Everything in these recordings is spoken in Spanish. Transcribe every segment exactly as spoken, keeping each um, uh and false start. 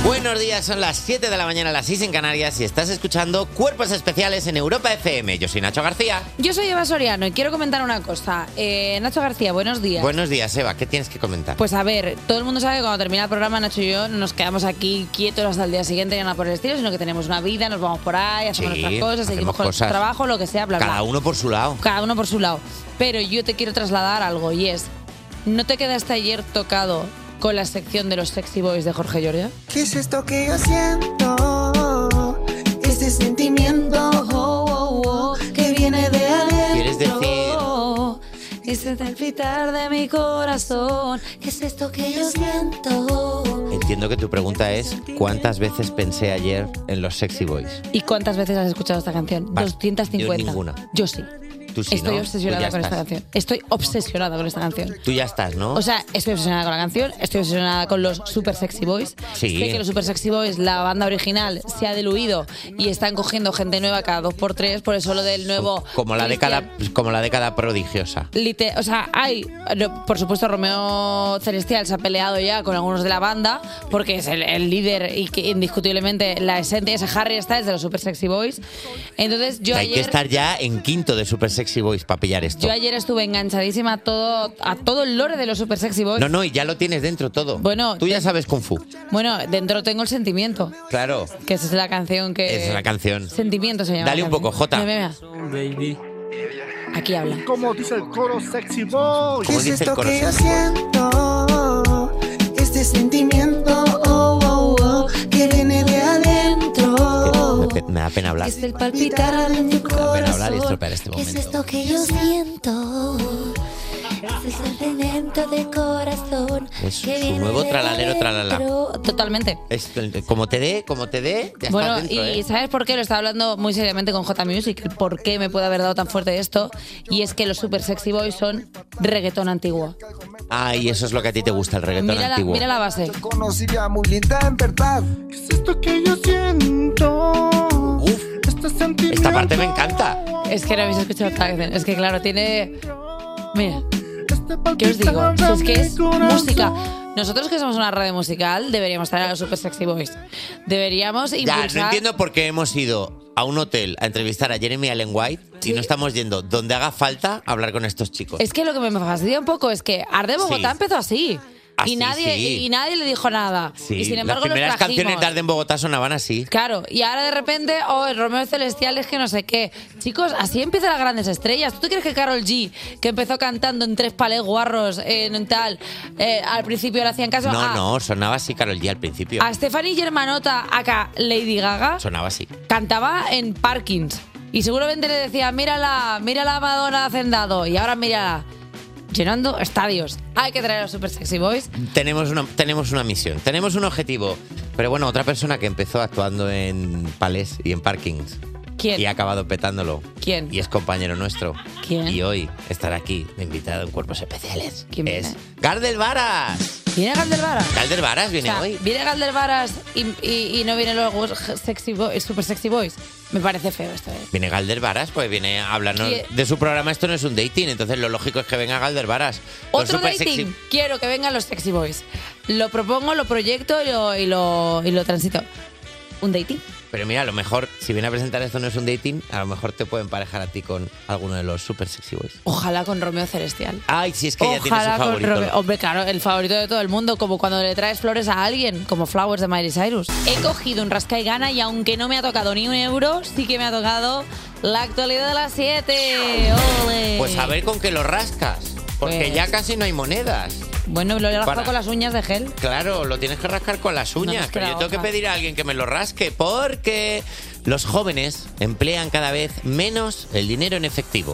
Buenos días, son las siete de la mañana, las seis en Canarias y estás escuchando Cuerpos Especiales en Europa F M. Yo soy Nacho García. Yo soy Eva Soriano y quiero comentar una cosa. Eh, Nacho García, buenos días. Buenos días, Eva. ¿Qué tienes que comentar? Pues a ver, todo el mundo sabe que cuando termina el programa, Nacho y yo no nos quedamos aquí quietos hasta el día siguiente ni nada por el estilo, sino que tenemos una vida, nos vamos por ahí, hacemos Sí, nuestras cosas, seguimos con cosas. nuestro trabajo, lo que sea, bla, bla. Cada uno por su lado. Cada uno por su lado. Pero yo te quiero trasladar algo y es, ¿no te quedaste ayer tocado con la sección de los sexy boys de Jorge Giorgia? ¿Qué es esto que yo siento? Este sentimiento oh, oh, oh, que viene de adentro. ¿Quieres decir? Ese palpitar de mi corazón. ¿Qué es esto que yo siento? Entiendo que tu pregunta es ¿cuántas veces pensé ayer en los Sexy Boys? ¿Y cuántas veces has escuchado esta canción? Va, doscientas cincuenta. yo ninguna. Yo sí. Tú sí, Estoy ¿no? obsesionada Tú ya con esta estás. canción. Estoy obsesionada con esta canción. Tú ya estás, ¿no? O sea, estoy obsesionada con la canción, estoy obsesionada con los Super Sexy Boys. Sí. Sé que los Super Sexy Boys, la banda original, se ha diluido y están cogiendo gente nueva cada dos por tres, por eso lo del nuevo... como la Cristian- década, como la década prodigiosa. Lite- o sea, hay, no, por supuesto, Romeo Celestial se ha peleado ya con algunos de la banda porque es el, el líder y que indiscutiblemente la esencia, ese Harry Styles de los Super Sexy Boys. Entonces yo Hay ayer... que estar ya en quinto de Super Sexy Boys para pillar esto. Yo ayer estuve enganchadísima a todo, a todo el lore de los Super Sexy Boys. No, no, y ya lo tienes dentro todo. Bueno, Tú ya te- sabes Kung Fu. Bueno, dentro tengo el sentimiento, Claro. que esa es la canción que... Esa es la canción. Sentimiento se llama. Dale la un poco, canción. Jota. Mira, mira. Aquí habla. Como dice el coro Sexy Boy. ¿Qué ¿Cómo es dice el esto que yo corazón? siento? Este sentimiento oh, oh, oh, que viene de adentro. Me, me da pena hablar. Es el palpitar de mi Me da pena hablar y corazón. estropear este ¿Qué es momento. esto que yo siento? Ese sentimiento de corazón. Es que su viene nuevo de tralalero, tralala. adentro. Totalmente. Es, como te dé, como te dé, ya Bueno, estás dentro, y ¿eh? ¿sabes por qué? Lo estaba hablando muy seriamente con J Music, el por qué me puede haber dado tan fuerte esto. Y es que los Super Sexy Boys son reggaetón antiguo. Ay, eso es lo que a ti te gusta, el reggaetón Mira la, antiguo. mira la base. Te conocía muy linda en verdad. ¿Qué es esto que yo siento? Uf, Este sentimiento. esta parte me encanta. Es que no habéis escuchado esta canción. Es que claro, tiene... Mira, Este ¿qué os digo? palpitar Si es que de es mi corazón. música. Nosotros que somos una radio musical deberíamos traer a los Super Sexy Boys. Deberíamos Ya, impulsar... no entiendo por qué hemos ido a un hotel a entrevistar a Jeremy Allen White y no estamos yendo donde haga falta a hablar con estos chicos. Es que lo que me fastidia un poco es que Arde Bogotá Sí. empezó así. Así, y nadie sí. y nadie le dijo nada. Sí, Y sin embargo las los primeras trajimos. canciones de Arde en Bogotá sonaban así. Claro, y ahora de repente, oh, el Romeo Celestial es que no sé qué. Chicos, así empiezan las grandes estrellas. ¿Tú te crees que Karol G, que empezó cantando en tres palés guarros, en tal, eh, al principio le hacían caso? No, a, no, sonaba así Karol G al principio. A Stephanie Germanota, acá Lady Gaga, Sonaba así. cantaba en Parkins. Y seguramente le decía, mírala, mírala a Madonna Hacendado. Y ahora mírala, llenando estadios. Hay que traer a los Super Sexy Boys. Tenemos una, tenemos una misión, tenemos un objetivo. Pero bueno, otra persona que empezó actuando en palés y en parkings ¿Quién? y ha acabado petándolo. ¿Quién? Y es compañero nuestro. ¿Quién? Y hoy estará aquí de invitado en Cuerpos Especiales. ¿Quién es viene? Gardel Varas. ¿Viene Galdervaras? Galder Varas viene O sea, hoy. viene Galdervaras y, y, y no vienen los sexy boys, Super Sexy Boys. Me parece feo esto, ¿eh? Viene Galder Varas, pues viene a hablarnos ¿Quién? de su programa. Esto no es un dating, entonces lo lógico es que venga Galder Varas. Los Otro super dating. sexy- Quiero que vengan los Sexy Boys. Lo propongo, lo proyecto y lo, y lo, y lo transito. ¿Un dating? Pero mira, a lo mejor, si viene a presentar esto no es un dating, a lo mejor te pueden emparejar a ti con alguno de los super sexy boys. Ojalá con Romeo Celestial. Ay, si es que ella tiene su Ojalá con favorito. Romeo. Hombre, claro, el favorito de todo el mundo, como cuando le traes flores a alguien, como Flowers de Miley Cyrus. He cogido un rasca y gana y aunque no me ha tocado ni un euro, sí que me ha tocado la actualidad de las siete. ¡Ole! Pues a ver con qué lo rascas, porque Pues- ya casi no hay monedas. Bueno, lo he rascado Para- con las uñas de gel. Claro, lo tienes que rascar con las No, uñas, es que pero la yo tengo que hoja. pedir a alguien que me lo rasque porque los jóvenes emplean cada vez menos el dinero en efectivo.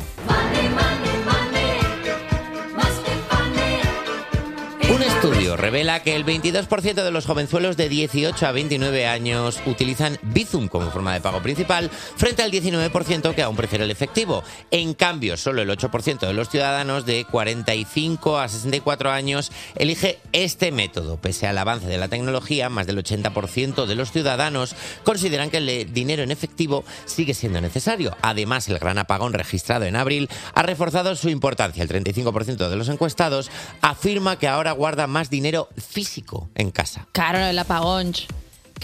Un estudio revela que el veintidós por ciento de los jovenzuelos de dieciocho a veintinueve años utilizan Bizum como forma de pago principal, frente al diecinueve por ciento que aún prefiere el efectivo. En cambio, solo el ocho por ciento de los ciudadanos de cuarenta y cinco a sesenta y cuatro años elige este método. Pese al avance de la tecnología, más del ochenta por ciento de los ciudadanos consideran que el dinero en efectivo sigue siendo necesario. Además, el gran apagón registrado en abril ha reforzado su importancia. El treinta y cinco por ciento de los encuestados afirma que ahora guarda más dinero físico en casa. Claro, el apagón.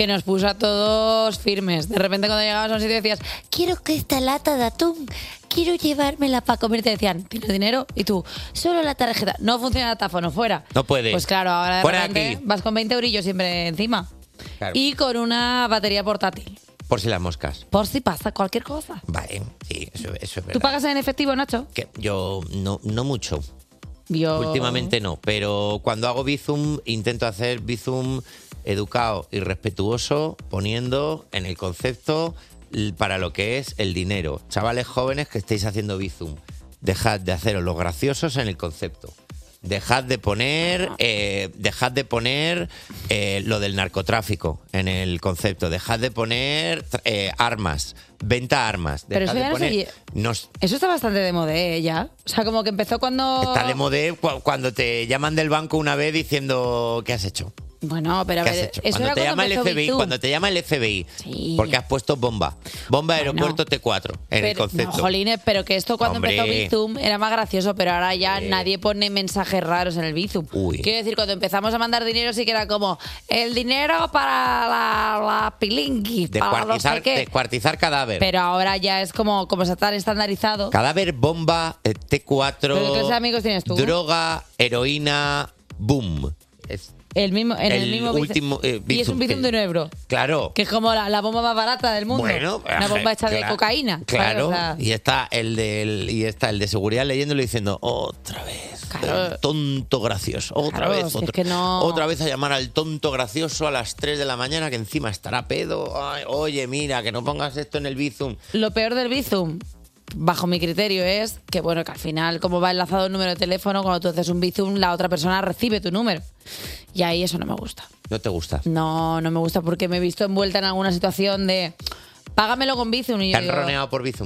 que nos puso a todos firmes. De repente cuando llegabas a un sitio decías, Quiero que esta lata de atún, quiero llevármela para comer. y te decían, ¿tienes dinero? Y tú, solo la tarjeta. No funciona el datáfono, fuera. No puede. Pues claro, ahora de Fuera repente aquí. vas con veinte eurillos siempre encima. Claro. Y con una batería portátil. Por si las moscas. Por si pasa cualquier cosa. Vale, sí, eso, eso es verdad. ¿Tú pagas en efectivo, Nacho? Que yo no, no mucho. Yo... Últimamente no, pero cuando hago Bizum intento hacer Bizum educado y respetuoso, poniendo en el concepto l- para lo que es el dinero. Chavales jóvenes que estéis haciendo Bizum, dejad de haceros los graciosos en el concepto. Dejad de poner, eh, dejad de poner eh, lo del narcotráfico en el concepto. Dejad de poner eh, armas, venta armas. Pero Dejad eso ya de no se poner, lle- nos- Eso está bastante de moda, ¿eh? Ya. O sea, como que empezó cuando... Está de moda cu- cuando te llaman del banco una vez diciendo ¿qué has hecho? Bueno, pero a ¿Qué has ver, hecho? eso Cuando era te cuando llama el empezó F B I, Bizum. cuando te llama el F B I, Sí. porque has puesto bomba, bomba aeropuerto T cuatro en el Pero- concepto. No, jolines, pero que esto cuando Hombre. empezó Bizum era más gracioso, pero ahora ya Eh. nadie pone mensajes raros en el Bizum. Uy. Quiero decir, cuando empezamos a mandar dinero sí que era como el dinero para la, la pilingui, para no Descuartizar, sé qué. descuartizar cadáver. Pero ahora ya es como, como se está estandarizado. Cadáver, bomba, eh, T cuatro, ¿Pero qué clase de amigos tienes tú? droga, heroína, boom. Es- El mismo, en el, El mismo Bizum. último, eh, Y es un Bizum Bizum que- de un euro. claro. Que es como la, la bomba más barata del mundo. Bueno, Una bomba hecha de claro, cocaína. ¿sabes? Claro. O sea, Y está el del y está el de seguridad leyéndolo y diciendo otra vez. Claro. el tonto gracioso. Otra Claro, vez. si es Otra, que no- otra vez a llamar al tonto gracioso a las tres de la mañana que encima estará pedo. Ay, oye, mira, que no pongas esto en el Bizum. Lo peor del Bizum, bajo mi criterio, es que, bueno, que al final, como va enlazado el número de teléfono, cuando tú haces un Bizum, la otra persona recibe tu número. Y ahí eso no me gusta. ¿No te gusta? No, no me gusta porque me he visto envuelta en alguna situación de págamelo con Bizum. Y ¿Te yo han digo, roneado por Bizum?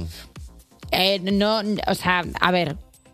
eh, no, o sea, a ver,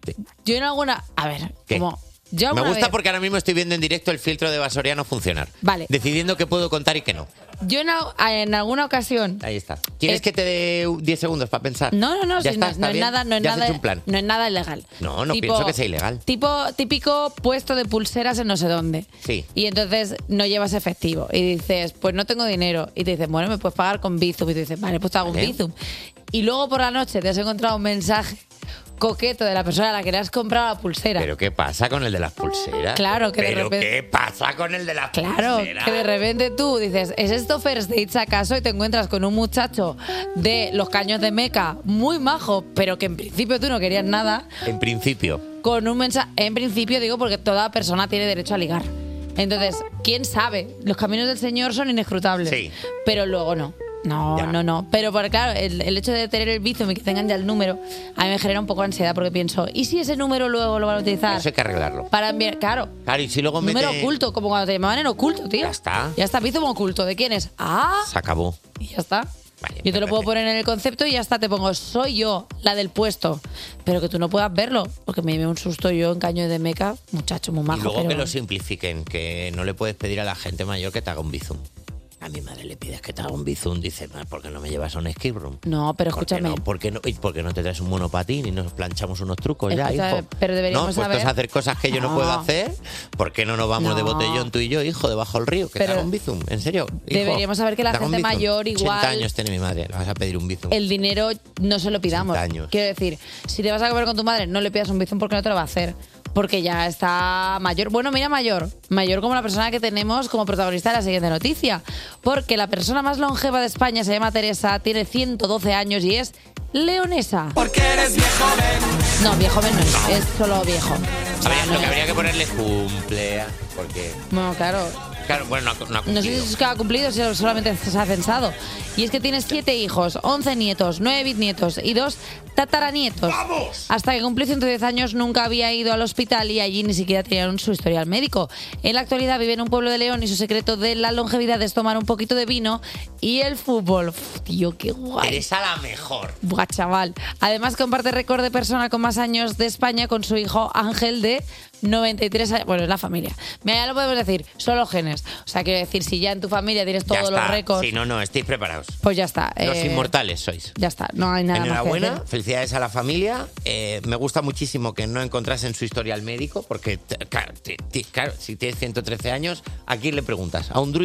yo en alguna, a ver, ¿Qué? como... Yo Me alguna gusta vez- porque ahora mismo estoy viendo en directo el filtro de Basoriano funcionar. Vale. Decidiendo qué puedo contar y qué no. Yo en, al- en alguna ocasión... Ahí está. ¿Quieres Eh, que te dé diez segundos para pensar? No, no, no, Ya si está, no, está no es bien. nada, no es Ya has nada, hecho un plan. no es nada ilegal. No, no pienso que sea ilegal. Tipo, típico puesto de pulseras en no sé dónde. Sí. Y entonces no llevas efectivo. Y dices, pues no tengo dinero. Y te dicen, bueno, me puedes pagar con Bizum. Y tú dices, vale, pues te hago Vale. un Bizum. Y luego por la noche te has encontrado un mensaje coqueto de la persona a la que le has comprado la pulsera. ¿Pero qué pasa con el de las pulseras? Claro, que de ¿Pero repente- qué pasa con el de las Claro, pulseras? que de repente tú dices, ¿es esto First Dates acaso? Y te encuentras con un muchacho de los caños de Meca, muy majo, pero que en principio tú no querías nada, En principio. con un mensaje, en principio digo porque toda persona tiene derecho a ligar. Entonces, ¿quién sabe? Los caminos del Señor son inescrutables. Sí. Pero luego no. No, Ya. no, no. Pero por, claro, el, el hecho de tener el Bizum y que tengan ya el número, a mí me genera un poco de ansiedad porque pienso, ¿y si ese número luego lo van a utilizar Eso hay que arreglarlo. para enviar? Claro, Claro, y si luego número mete... oculto, como cuando te llamaban en oculto, tío. Ya está. Ya está, Bizum oculto. ¿De quién es? Ah, Se acabó. y ya está. Vale, Yo te lo me puedo parece. poner en el concepto y ya está, te pongo, soy yo, la del puesto. Pero que tú no puedas verlo, porque me llevé un susto yo en Caño de Meca, muchacho muy majo. Y luego pero- que lo simplifiquen, que no le puedes pedir a la gente mayor que te haga un bizum. A mi madre le pides que te haga un bizum, dice, "Ma, ¿por qué no me llevas a un escape room? No, pero ¿Por qué escúchame. no? ¿Por qué no, y por qué no te traes un monopatín y nos planchamos unos trucos ya, Escucha, hijo? pero deberíamos no, puestos saber- a hacer cosas que yo no, No. puedo hacer, ¿por qué no nos vamos de No. botellón tú y yo, hijo, debajo del río? Que te Pero haga un bizum, ¿en serio? Hijo, deberíamos saber que la te haga un gente bizum. mayor igual- ochenta años tiene mi madre, le vas a pedir un bizum. El dinero no se lo pidamos. ochenta años. Quiero decir, si te vas a comer con tu madre, no le pidas un bizum porque no te lo va a hacer. Porque ya está mayor. Bueno, mira, mayor. Mayor como la persona que tenemos como protagonista de la siguiente noticia. Porque la persona más longeva de España se llama Teresa, tiene ciento doce años y es leonesa. Porque eres viejo, ven. No, viejo menos, es solo viejo. Habría- lo que habría que ponerle cumplea, porque... Bueno, claro. Claro, bueno, no, ha- no ha No sé cumplido. si es que ha cumplido, si solamente se ha censado. Y es que tiene siete hijos, once nietos, nueve bisnietos y dos tataranietos. ¡Vamos! Hasta que cumplió ciento diez años nunca había ido al hospital y allí ni siquiera tenían su historial médico. En la actualidad vive en un pueblo de León y su secreto de la longevidad es tomar un poquito de vino y el fútbol. Uf, tío, qué guay. Teresa la mejor. Buah, chaval. Además comparte récord de persona con más años de España con su hijo Ángel de noventa y tres años. Bueno, es la familia. Mira, ya lo podemos decir, son los genes. O sea, quiero decir, si ya en tu familia tienes Ya todos los está. récords, Sí, no, no, estáis preparados. pues ya está. Los Eh, inmortales sois. Ya está, no hay nada más que Enhorabuena, hacer. felicidades a la familia. Eh, me gusta muchísimo que no encontrasen su historial médico, porque, t- claro, t- t- claro, si tienes ciento trece años, ¿a quién le preguntas? ¿A un druida?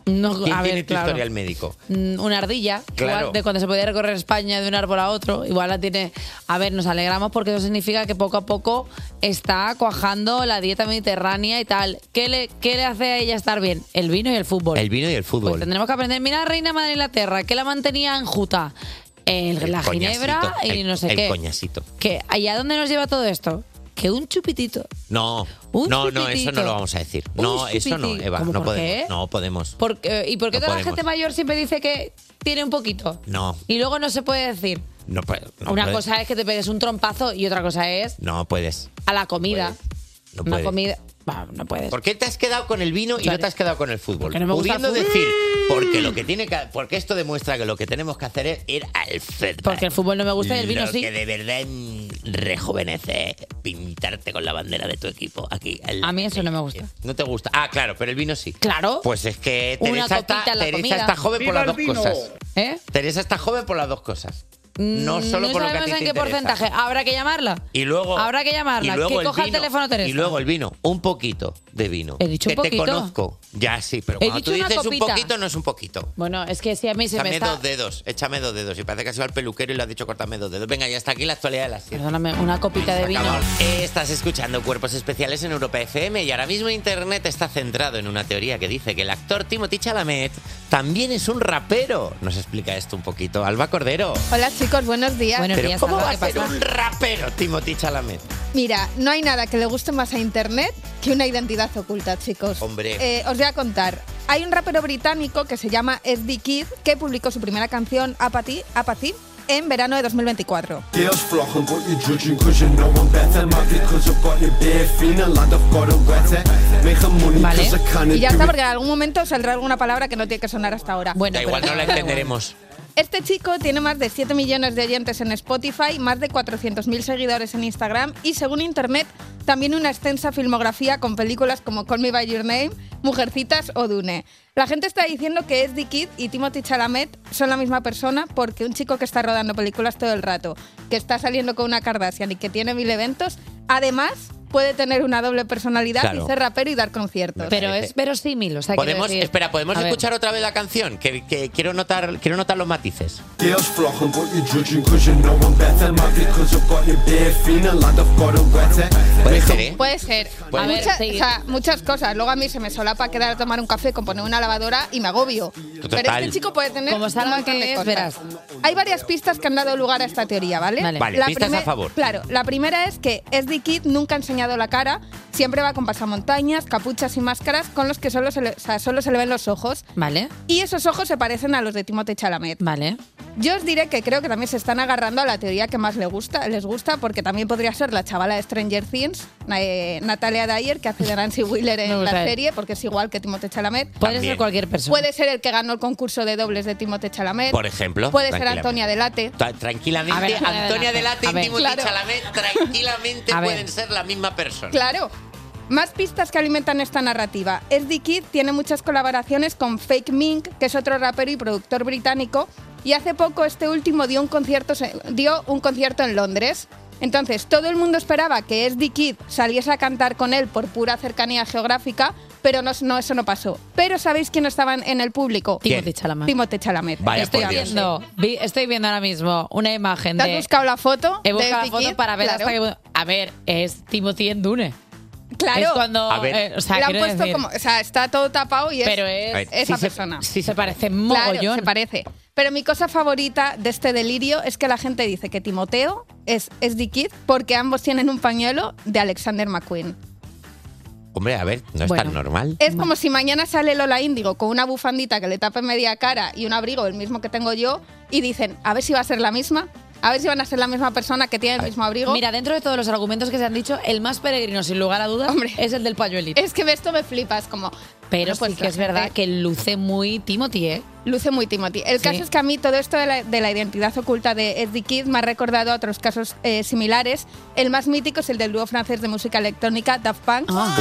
No, ¿Quién a tiene ver, tu claro. historial médico? Mm, Una ardilla, Claro. igual de cuando se podía recorrer España de un árbol a otro, igual la tiene. A ver, nos alegramos porque eso significa que poco a poco está cuajando la dieta mediterránea y tal. ¿Qué le, qué le hace a ella estar bien? El vino y el fútbol. El vino y el fútbol. Pues tendremos que aprender. Mira, Reina Madre de Inglaterra, que la mantenía enjuta. El, El la ginebra coñacito, y el- no sé el qué. coñacito. Que ¿allá dónde nos lleva todo esto? Que un chupitito. No, Un no, no, eso chupitito. no lo vamos a decir. Un No, eso no, chupitito. Eva, ¿Cómo, no por podemos. qué? No podemos. ¿Por qué- ¿Y por qué No toda la podemos. gente mayor siempre dice que tiene un poquito? No, Y luego no se puede decir. no, puede- no Una puedes. cosa es que te pegues un trompazo y otra cosa es No puedes. a la comida. No Una puedes. comida. Bah, no puedes. ¿Por qué te has quedado con el vino y Claro. no te has quedado con el fútbol? Porque no me gusta el Pudiendo fútbol. decir, porque lo que tiene que, porque esto demuestra que lo que tenemos que hacer es ir al fútbol. Porque el fútbol no me gusta y el vino lo sí. que de verdad mm, rejuvenece es pintarte con la bandera de tu equipo aquí. en la A mí eso no me tele. gusta. No te gusta. Ah, claro, pero el vino sí. Claro. Pues es que Una Teresa, copita está, en la Teresa comida. está joven por ¡Viva las el dos vino! cosas. ¿Eh? Teresa está joven por las dos cosas. No solo no por lo que a sabemos ti en te qué interesa. porcentaje. Habrá que llamarla. Y luego. Habrá que llamarla. y luego Que coja el vino, teléfono, Teresa. Y luego el vino. Un poquito de vino. He dicho que un te poquito. conozco. Ya sí, pero He cuando tú dicho una dices un copita. poquito, no es un poquito. Bueno, es que si a mí se me Échame está... dos dedos, échame dos dedos. Y parece que ha sido al peluquero y le has dicho cortame dos dedos. Venga, ya está aquí la actualidad de las siete. Perdóname, una copita de vino. Acabado. Estás escuchando Cuerpos Especiales en Europa F M y ahora mismo Internet está centrado en una teoría que dice que el actor Timothée Chalamet también es un rapero. Nos explica esto un poquito. Alba Cordero. Hola chicos, buenos días. Buenos Pero días, ¿cómo Alba, va a ¿qué ser pasa? un rapero Timothée Chalamet? Mira, no hay nada que le guste más a Internet que una identidad oculta, chicos. Hombre. Eh, os voy a contar. Hay un rapero británico que se llama S D Kid que publicó su primera canción, Apathy, Apathy en verano de dos mil veinticuatro. Girls flocking, but you're judging cause you know I'm better. Mad because I've got your beer feeling, lad, I've got a wet it. Making money Vale. cause I can't Y ya do está, it. porque en algún momento saldrá alguna palabra que no tiene que sonar hasta ahora. Bueno, Da igual, pero- no la entenderemos. Este chico tiene más de siete millones de oyentes en Spotify, más de cuatrocientos mil seguidores en Instagram y, según Internet, también una extensa filmografía con películas como Call Me By Your Name, Mujercitas o Dune. La gente está diciendo que S D Kid y Timothée Chalamet son la misma persona porque un chico que está rodando películas todo el rato, que está saliendo con una Kardashian y que tiene mil eventos, además puede tener una doble personalidad Claro. y ser rapero y dar conciertos. Pero es verosímil, o sea, quiero Podemos, decir- espera, ¿podemos A ver. escuchar otra vez la canción? Que, que quiero notar, quiero notar los matices. Girls flocking, but you're judging cause you know I'm better. Mad because I've got your beer feeling, lad, I've got a wet it. Puede ser, ¿eh? Puede ser. Puede A ser. mucha- Sí. o sea, muchas cosas. Luego a mí se me solapa quedar a tomar un café con poner una lavadora y me agobio. Total. Pero este chico puede tener Como salga un montón que de es, cosas. verás. Hay varias pistas que han dado lugar a esta teoría, ¿vale? Vale. Vale, pistas a favor. Claro, la primera es que S D Kid nunca ha enseñado la cara, siempre va con pasamontañas, capuchas y máscaras con los que solo se le, o sea, solo se le ven los ojos. Vale, Y esos ojos se parecen a los de Timothée Chalamet. vale. Yo os diré que creo que también se están agarrando a la teoría que más les gusta, les gusta porque también podría ser la chavala de Stranger Things, eh, Natalia Dyer, que hace de Nancy Wheeler Me en gusta la él. serie, porque es igual que Timothée Chalamet. Puede También. ser cualquier persona. Puede ser el que ganó el concurso de dobles de Timothée Chalamet. Por ejemplo. Puede ser tranquilamente. Antonia Delate. Ta- Tranquilamente, A ver, Antonia Antonia Delate. Delate A y ver. Timothée Claro. Chalamet tranquilamente A ver. pueden ser la misma persona. Claro. Más pistas que alimentan esta narrativa. S D Kid tiene muchas colaboraciones con Fake Mink, que es otro rapero y productor británico, y hace poco este último dio un concierto, dio un concierto en Londres. Entonces, todo el mundo esperaba que S D Kid saliese a cantar con él por pura cercanía geográfica, pero no, no, eso no pasó. Pero ¿sabéis quién estaba en, en el público? ¿Quién? Timothée Chalamet. Timothée Chalamet. Vaya, Estoy por Dios. viendo, vi- estoy viendo ahora mismo una imagen ¿Te has de... buscado la foto? He de buscado la S D foto Kid? para ver Claro. hasta que... A ver, es Timothy en Dune. Claro. Es cuando... A ver. eh, o sea, Le han quiero puesto decir, como, o sea, está todo tapado y es Pero es... A ver, esa sí se- persona. sí se parece Claro, mogollón. se parece. Pero mi cosa favorita de este delirio es que la gente dice que Timoteo es S D Kid porque ambos tienen un pañuelo de Alexander McQueen. Hombre, a ver, no es Bueno. tan normal. Es como si mañana sale Lola Índigo con una bufandita que le tape media cara y un abrigo el mismo que tengo yo y dicen, a ver si va a ser la misma, a ver si van a ser la misma persona que tiene el mismo abrigo. Mira, dentro de todos los argumentos que se han dicho, el más peregrino, sin lugar a dudas, Hombre. es el del pañuelito. Es que esto me flipas, como... Pero bueno, pues sí que la es verdad gente que luce muy Timothy, ¿eh? Luce muy Timothy. El Sí. caso es que a mí todo esto de la, de la identidad oculta de S D Kid me ha recordado a otros casos eh, similares. El más mítico es el del dúo francés de música electrónica Daft Punk. Ah.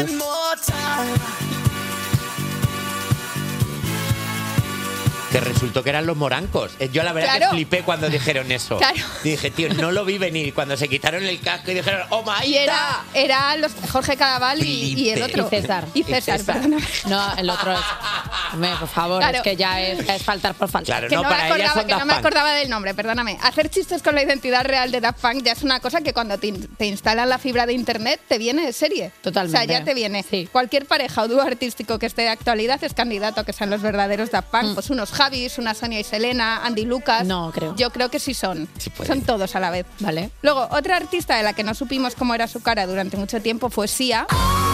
Que resultó que eran los morancos. Eh, Yo la verdad Claro. que flipé cuando dijeron eso. Claro. Y dije, tío, no lo vi venir. Cuando se quitaron el casco y dijeron, ¡oh, my Y era, era los Jorge Cadaval y, y el Felipe. otro. Y César. Y César, Y César. perdóname. No, el otro es... Hombre, por favor, Claro. es que ya es, es faltar por faltar. Claro, Que no, no, me para ellas acordaba, son que no Daft me Punk. acordaba del nombre, perdóname. Hacer chistes con la identidad real de Daft Punk ya es una cosa que cuando te, in- te instalan la fibra de internet te viene de serie. Totalmente. O sea, ya te viene. Sí. Cualquier pareja o dúo artístico que esté de actualidad es candidato a que sean los verdaderos Daft Punk. Pues unos Javis, una Sonia y Selena, Andy Lucas. No, creo. Yo creo que sí son. Sí pueden. son todos a la vez. Vale. Luego, otra artista de la que no supimos cómo era su cara durante mucho tiempo fue Sia.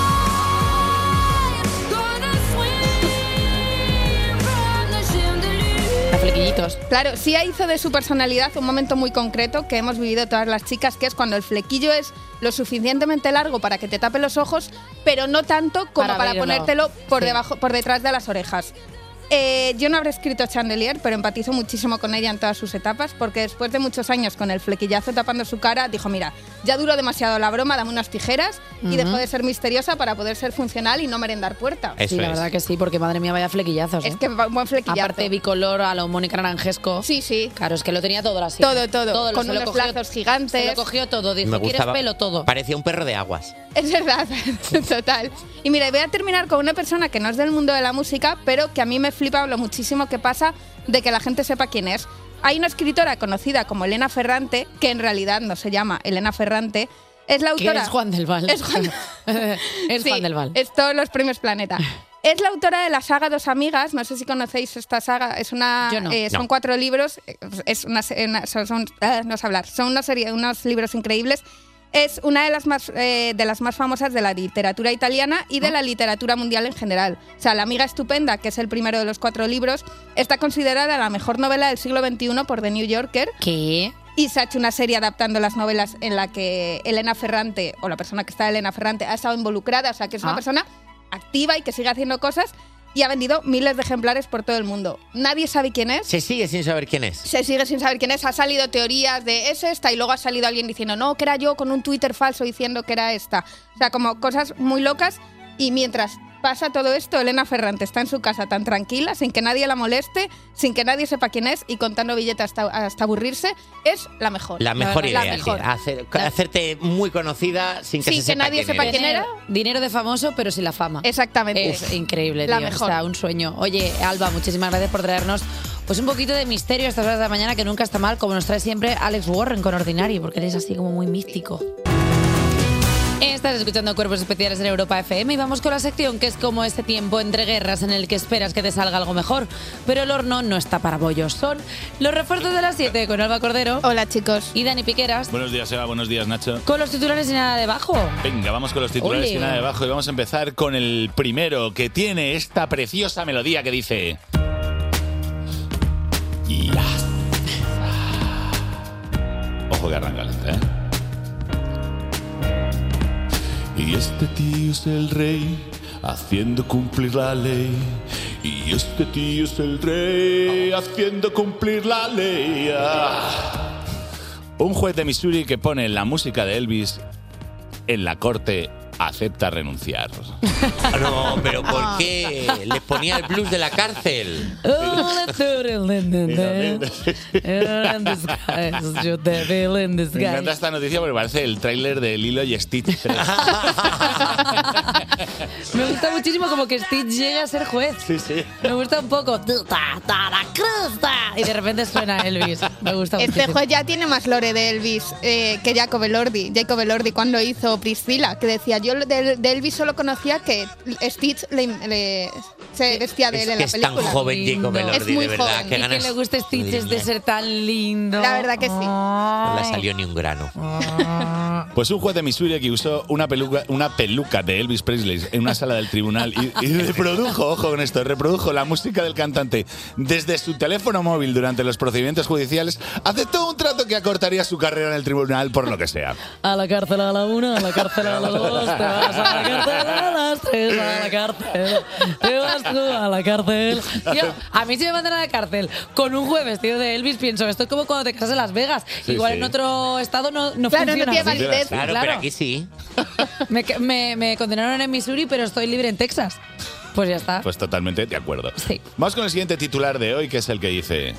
A flequillitos. Claro, Sia hizo de su personalidad un momento muy concreto que hemos vivido todas las chicas, que es cuando el flequillo es lo suficientemente largo para que te tape los ojos, pero no tanto como Para para, verlo. ponértelo por Sí. debajo, por detrás de las orejas. Eh, yo no habré escrito Chandelier, pero empatizo muchísimo con ella en todas sus etapas, porque después de muchos años con el flequillazo tapando su cara, dijo, mira, ya duró demasiado la broma, dame unas tijeras, y dejó de ser misteriosa para poder ser funcional y no merendar puerta. Eso sí, la es. verdad que sí, porque madre mía, vaya flequillazos. Es ¿eh? que va- buen flequillazo. Aparte bicolor a lo Mónica Naranjesco. Sí, sí. Claro, es que lo tenía todo así. Todo, todo, lo- con se lo unos cogió- lazos gigantes. Se lo cogió todo, dijo, Me ¿quieres gustaba. pelo? Todo. Parecía un perro de aguas. Es verdad, total. Y mira, voy a terminar con una persona que no es del mundo de la música, pero que a mí me flipa lo muchísimo que pasa de que la gente sepa quién es. Hay una escritora conocida como Elena Ferrante, que en realidad no se llama Elena Ferrante, es la Que autora... es Juan del Val. Es Juan, es Sí, Juan del Val. es todos los premios Planeta. Es la autora de la saga Dos Amigas, no sé si conocéis esta saga, es una, Yo no. eh, son No. cuatro libros, eh, es una, se- una- son, son- ah, no sé hablar, son una serie, unos libros increíbles. Es una de las más eh, de las más famosas de la literatura italiana y de la literatura mundial en general. O sea, La amiga estupenda, que es el primero de los cuatro libros, está considerada la mejor novela del siglo veintiuno por The New Yorker. ¿Qué? Y se ha hecho una serie adaptando las novelas en la que Elena Ferrante, o la persona que está Elena Ferrante, ha estado involucrada. O sea, que es una Ah. persona activa y que sigue haciendo cosas y ha vendido miles de ejemplares por todo el mundo. Nadie sabe quién es. Se sigue sin saber quién es. Se sigue sin saber quién es. Ha salido teorías de es esta y luego ha salido alguien diciendo no, que era yo, con un Twitter falso diciendo que era esta. O sea, como cosas muy locas. Y mientras pasa todo esto, Elena Ferrante está en su casa tan tranquila, sin que nadie la moleste, sin que nadie sepa quién es y contando billetes hasta, hasta aburrirse. Es la mejor. La mejor verdad, idea. la mejor. sí, hacer- hacerte muy conocida sin que Sin se que sepa nadie quién sepa eres. quién era. Dinero de famoso, pero sin la fama. Exactamente. Es increíble, La tío. mejor. O sea, un sueño. Oye, Alba, muchísimas gracias por traernos pues un poquito de misterio a estas horas de la mañana, que nunca está mal, como nos trae siempre Alex Warren con Ordinary, porque eres así como muy místico. Estás escuchando Cuerpos Especiales en Europa F M y vamos con la sección que es como este tiempo entre guerras en el que esperas que te salga algo mejor, pero el horno no está para bollos. Son los refuerzos de las siete con Alba Cordero Hola, chicos. y Dani Piqueras, Buenos días, Eva. Buenos días, Nacho. con los titulares y nada debajo. Venga, vamos con los titulares Ole. y nada debajo. Y vamos a empezar con el primero, que tiene esta preciosa melodía que dice... Ya. Ojo que arranca lenta, ¿eh? Y este tío es el rey, haciendo cumplir la ley. Y este tío es el rey, haciendo cumplir la ley. Ah. Un juez de Missouri que pone la música de Elvis en la corte acepta renunciar. Ah, no, pero ¿por qué? Le ponía el blues de la cárcel. Me encanta esta noticia porque parece el tráiler de Lilo y Stitch tres. Me gusta muchísimo como que Stitch llega a ser juez. Sí, sí. Me gusta un poco. Y de repente suena Elvis. Me gusta Este muchísimo. juez ya tiene más lore de Elvis eh, que Jacob Elordi. Jacob Elordi cuando hizo Priscilla, que decía, yo de, de Elvis solo conocía que Stitch le, le- se vestía de Es él en que la es tan película. joven Lindo. Jacob Elordi, Es muy de verdad. joven. Que Y que ganas le guste Stitch es de Dime. ser tan lindo. La verdad que sí. No le Ay. salió ni un grano. Pues un juez de Missouri que usó una peluca, una peluca de Elvis Presley en una sala del tribunal y, y reprodujo, ojo con esto, reprodujo la música del cantante desde su teléfono móvil durante los procedimientos judiciales, aceptó un trato que acortaría su carrera en el tribunal por lo que sea. A la cárcel a la una, a la cárcel a la dos, te vas a la cárcel a las tres, a la cárcel, te vas tú a la cárcel. Tío, a mí si me mandan a la cárcel con un juez vestido de Elvis, pienso, esto es como cuando te casas en Las Vegas. Sí, Igual sí. en otro estado no, no Claro, no funciona tiene así. validez. Claro, Claro. pero aquí sí. Me, me- me condenaron en Missouri, pero estoy libre en Texas. Pues ya está. Pues totalmente de acuerdo. Sí. Vamos con el siguiente titular de hoy, que es el que dice...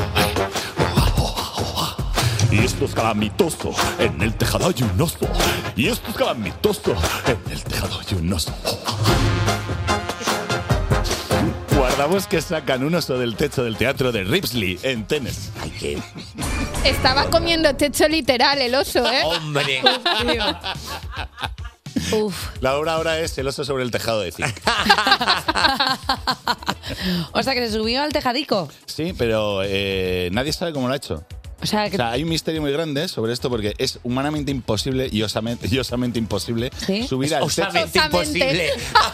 Y esto es calamitoso, en el tejado hay un oso. Y esto es calamitoso. En el tejado hay un oso. Guardamos que sacan un oso del techo del teatro de Ripsley, en Tennessee. Ay, qué... Estaba comiendo techo literal el oso, ¿eh? ¡Hombre! Uf. La obra ahora es El oso sobre el tejado de zinc. O sea, que se subió al tejadico. Sí, pero eh, nadie sabe cómo lo ha hecho. O sea, que... O sea, hay un misterio muy grande sobre esto porque es humanamente imposible y osamente, y osamente imposible ¿Sí? subir al techo. Osamente imposible.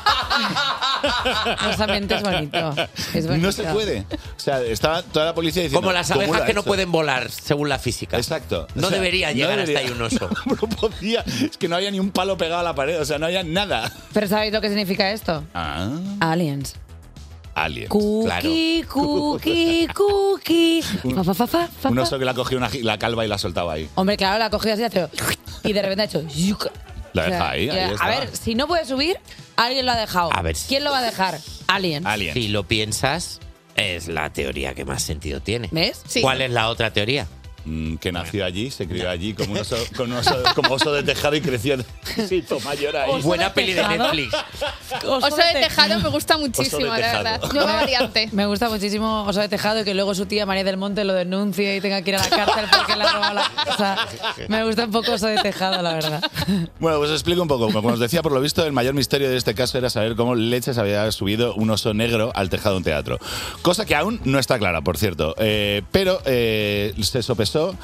Osamente es bonito. Es bonito. No se puede. O sea, estaba toda la policía diciendo... Como las ¿cómo abejas lo ha que no hecho? pueden volar, según la física. Exacto. No O sea, debería no llegar debería. hasta ahí un oso. No podía. Es que no había ni un palo pegado a la pared. O sea, no había nada. Pero ¿sabéis lo que significa esto? Ah, Aliens. aliens. Cookie, cookie, cookie. Fa, fa, fa, fa, fa, Un fa. oso que la ha cogido una, la calva y la ha soltado ahí. Hombre, claro, la ha cogido así hace- y de repente ha hecho... yuc. La O sea, deja ahí, ahí a está. ver, si no puede subir, alguien lo ha dejado. A ver. ¿Quién lo va a dejar? Aliens. Aliens. Si lo piensas, es la teoría que más sentido tiene. ¿Ves? Sí. ¿Cuál es la otra teoría? Mm, que nació allí, se crió allí como un oso, con un oso, como oso de tejado y creció. Se hizo mayor ahí. Oso Buena de peli de tejado. Netflix. Oso de tejado me gusta muchísimo, la tejado. verdad. Nueva variante. Me gusta muchísimo Oso de Tejado y que luego su tía María del Monte lo denuncie y tenga que ir a la cárcel porque le ha robado la casa. Me gusta un poco Oso de Tejado, la verdad. Bueno, pues os explico un poco. Como os decía, por lo visto, el mayor misterio de este caso era saber cómo leches había subido un oso negro al tejado de un teatro. Cosa que aún no está clara, por cierto. Eh, pero eh, se sopesó.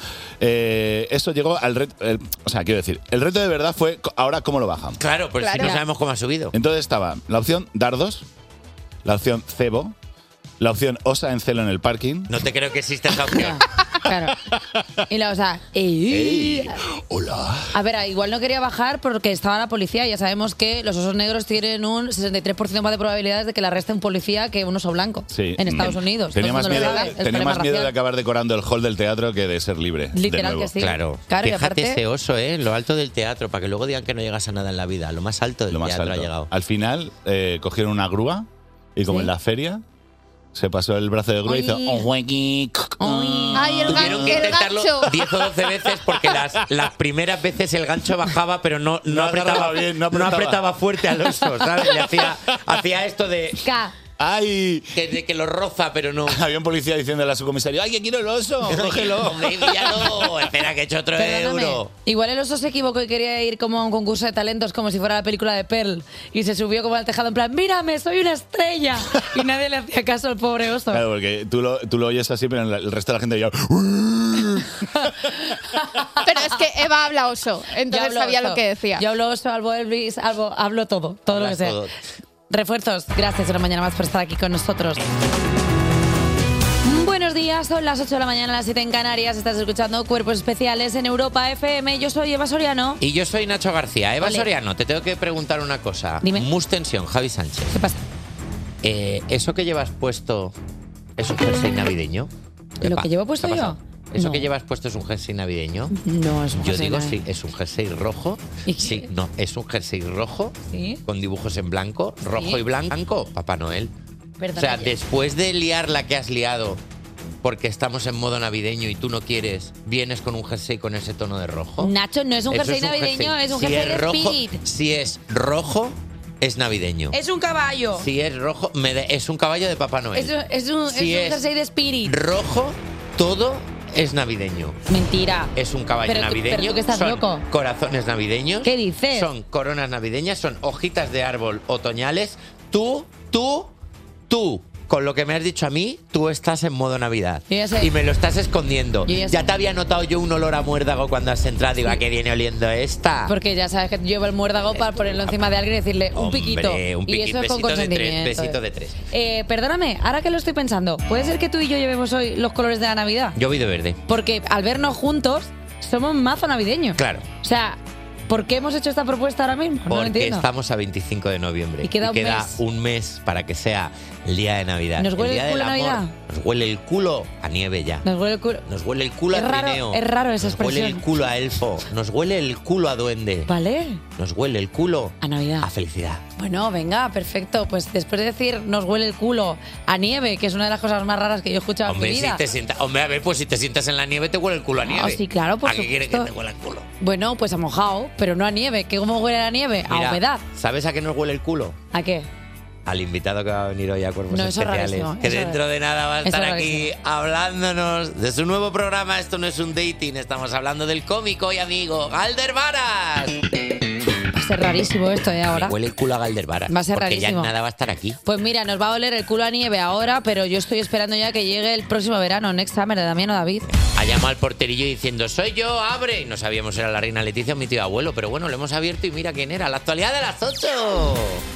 Eh, eso llegó al reto. el- o sea, quiero decir, el reto de verdad fue co- ahora cómo lo bajan. Claro, pues si Claro. no sabemos cómo ha subido. Entonces estaba la opción dardos, la opción cebo, la opción osa en celo en el parking. No te creo que exista esa opción. Claro. Y la Osa... ¡Ey! ¡Hola! A ver, igual no quería bajar porque estaba la policía. Ya sabemos que los osos negros tienen un sesenta y tres por ciento más de probabilidades de que la arreste un policía que un oso blanco Sí. en Estados Mm. Unidos. Tenía Todo más el mundo miedo, lo sabe, es tenía problema más miedo de racial. acabar decorando el hall del teatro que de ser libre. de Literal nuevo. que sí. Claro. Claro, y Fíjate aparte- ese oso, ¿eh? Lo alto del teatro, para que luego digan que no llegas a nada en la vida. Lo más alto del Lo más teatro alto. ha llegado. Al final eh, cogieron una grúa y como Sí. en la feria se pasó el brazo de grúa y hizo Oy. un huequi. Oy. Ay, el, Tuvieron gan- que el intentarlo gancho. diez o doce veces porque las, las primeras veces el gancho bajaba, pero no, no, No apretaba agarraba bien, no no apretaba. apretaba fuerte al oso, ¿sabes? Le hacía, hacía esto de K. ¡Ay! que, de que lo roza, pero no. Había un policía diciéndole a su comisario, ¡ay, que quiero el oso! ¡Cógelo! Hombre, píllalo. Espera, que he hecho otro Perdóname. euro. Igual el oso se equivocó y quería ir como a un concurso de talentos como si fuera la película de Pearl y se subió como al tejado en plan, mírame, soy una estrella. Y nadie le hacía caso al pobre oso. Claro, porque tú lo, tú lo oyes así, pero el resto de la gente ya... Pero es que Eva habla oso, Yo entonces hablo sabía oso. lo que decía. Yo hablo oso, hablo Elvis, hablo, hablo todo, todo lo que Hablas sea. todo. Refuerzos, gracias una mañana más por estar aquí con nosotros. Buenos días, son las ocho de la mañana, las siete en Canarias. Estás escuchando Cuerpos Especiales en Europa F M. Yo soy Eva Soriano. Y yo soy Nacho García. Eva Ole. Soriano, te tengo que preguntar una cosa. Dime. Mus tensión, Javi Sánchez. ¿Qué pasa? Eh, ¿Eso que llevas puesto es un jersey navideño? ¿Lo Epa, que llevo puesto ¿qué ha yo? pasado? ¿Eso No. que llevas puesto es un jersey navideño? No, es un Yo jersey digo navideño. sí, es un jersey rojo. ¿Y qué? Sí, no, es un jersey rojo Sí. con dibujos en blanco, rojo Sí. y blanco, Papá Noel. Perdona, O sea, yo- después de liar la que has liado porque estamos en modo navideño y tú no quieres, vienes con un jersey con ese tono de rojo. Nacho, no es un Eso jersey navideño, es un Si jersey de rojo, Spirit. Si es rojo, es navideño. Es un caballo. Si es rojo, me de- es un caballo de Papá Noel. Es, un- es un, Si es un es jersey de Spirit. rojo, todo es navideño. Mentira. Es un caballo Pero tú- navideño. pero tú que estás son loco. corazones navideños. ¿Qué dices? Son coronas navideñas, son hojitas de árbol otoñales. Tú, tú, tú, con lo que me has dicho a mí, tú estás en modo Navidad. Yo ya sé. Y me lo estás escondiendo. Yo ya ya sé. te había notado yo un olor a muérdago cuando has entrado. Digo, ¿a qué viene oliendo esta? Porque ya sabes que llevo el muérdago para ponerlo encima de alguien y decirle un Hombre, piquito. un y eso piquito, es con besito de tres, consentimiento. besito de tres. Eh, perdóname, ahora que lo estoy pensando, ¿puede ser que tú y yo llevemos hoy los colores de la Navidad? Yo voy de verde. Porque al vernos juntos, somos mazo navideños. Claro. O sea, ¿por qué hemos hecho esta propuesta ahora mismo? No lo Porque entiendo. estamos a veinticinco de noviembre. Y queda un mes. un mes para que sea el día de Navidad. ¿Nos huele el día el culo del a amor. Navidad? Nos huele el culo a nieve ya. Nos huele el culo. Nos huele el culo Es a raro- trineo. es raro esa Nos huele el expresión. culo a elfo. Nos huele el culo a duende. ¿Vale? Nos huele el culo A Navidad. a felicidad. Bueno, venga, perfecto. Pues después de decir nos huele el culo a nieve, que es una de las cosas más raras que yo he escuchado Hombre, en mi si vida. te sientas, hombre, a ver, pues si te sientas en la nieve te huele el culo a nieve. sí, claro, por ¿A qué quieres que supuesto. te huela el culo? Bueno, pues a mojado, pero no a nieve. ¿Qué, ¿Cómo huele la nieve? A Mira, humedad. ¿sabes a qué nos huele el culo? ¿A qué? Al invitado que va a venir hoy a Cuerpos No, eso es Especiales. rarísimo, Que eso es dentro de nada va a eso estar es aquí rarísimo. hablándonos de su nuevo programa. Esto no es un dating, estamos hablando del cómico y amigo Galder Varas. Va a ser rarísimo esto, ¿eh? Ahora. Me huele el culo a Galder Varas. Va a ser porque rarísimo. ya en nada va a estar aquí. Pues mira, nos va a oler el culo a nieve ahora, pero yo estoy esperando ya que llegue el próximo verano, Next Summer, de Damián o David. Ha llamado al porterillo diciendo, soy yo, abre. Y no sabíamos si era la reina Leticia o mi tío abuelo, pero bueno, lo hemos abierto y mira quién era. La actualidad de las ocho.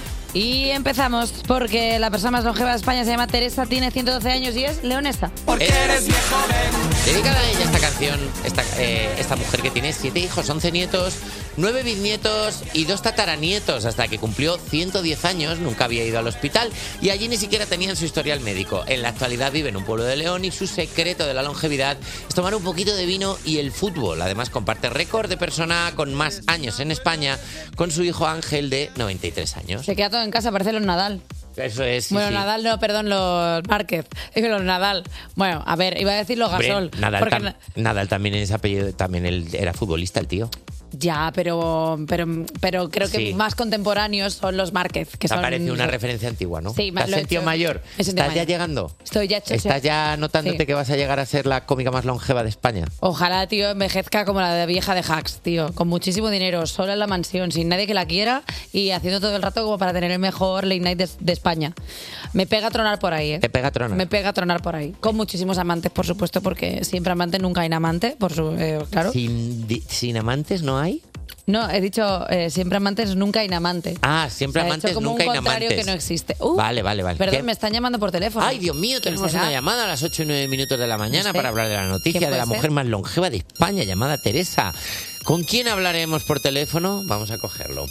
Y empezamos porque la persona más longeva de España se llama Teresa, tiene ciento doce años y es leonesa. Porque eres viejo, ven. Dedicada a ella esta canción, esta, eh, esta mujer que tiene siete hijos, once nietos, nueve bisnietos y dos tataranietos. Hasta que cumplió ciento diez años, nunca había ido al hospital y allí ni siquiera tenían su historial médico. En la actualidad vive en un pueblo de León y su secreto de la longevidad es tomar un poquito de vino y el fútbol. Además comparte récord de persona con más años en España con su hijo Ángel de noventa y tres años. Se queda todo en casa, parece los Nadal. Eso es, sí, bueno, sí. Nadal no, perdón, los Márquez. Digo, los Nadal. Bueno, a ver, iba a decir los Hombre, Gasol. Nadal, porque tam- na- Nadal también es apellido, también él era futbolista el tío. Ya, pero, pero, pero creo que Sí. más contemporáneos son los Márquez. Que Te son, parece una referencia antigua, ¿no? Sí, ¿Te has lo he sentido hecho. mayor? Me he sentido ¿Estás ya mayor. llegando? Estoy ya hecho. ¿Estás ya notándote Sí. que vas a llegar a ser la cómica más longeva de España? Ojalá, tío, envejezca como la de vieja de Hacks, tío. Con muchísimo dinero, sola en la mansión, sin nadie que la quiera y haciendo todo el rato como para tener el mejor late night de, de España. Me pega a tronar por ahí, ¿eh? Te pega a tronar. Me pega a tronar por ahí. Con muchísimos amantes, por supuesto, porque siempre amante, nunca inamante, por su, eh, claro. ¿Sin, di- ¿Sin amantes no hay? No, he dicho eh, siempre amantes, nunca inamante. Ah, siempre O sea, he amantes, hecho como nunca un contrario inamantes. que no existe. Uh, Vale, vale, vale. Perdón, ¿Qué? me están llamando por teléfono. Ay, Dios mío, ¿Quién tenemos será? una llamada a las ocho y nueve minutos de la mañana No sé. para hablar de la noticia ¿Quién de la puede mujer ser? más longeva de España, llamada Teresa. ¿Con quién hablaremos por teléfono? Vamos a cogerlo.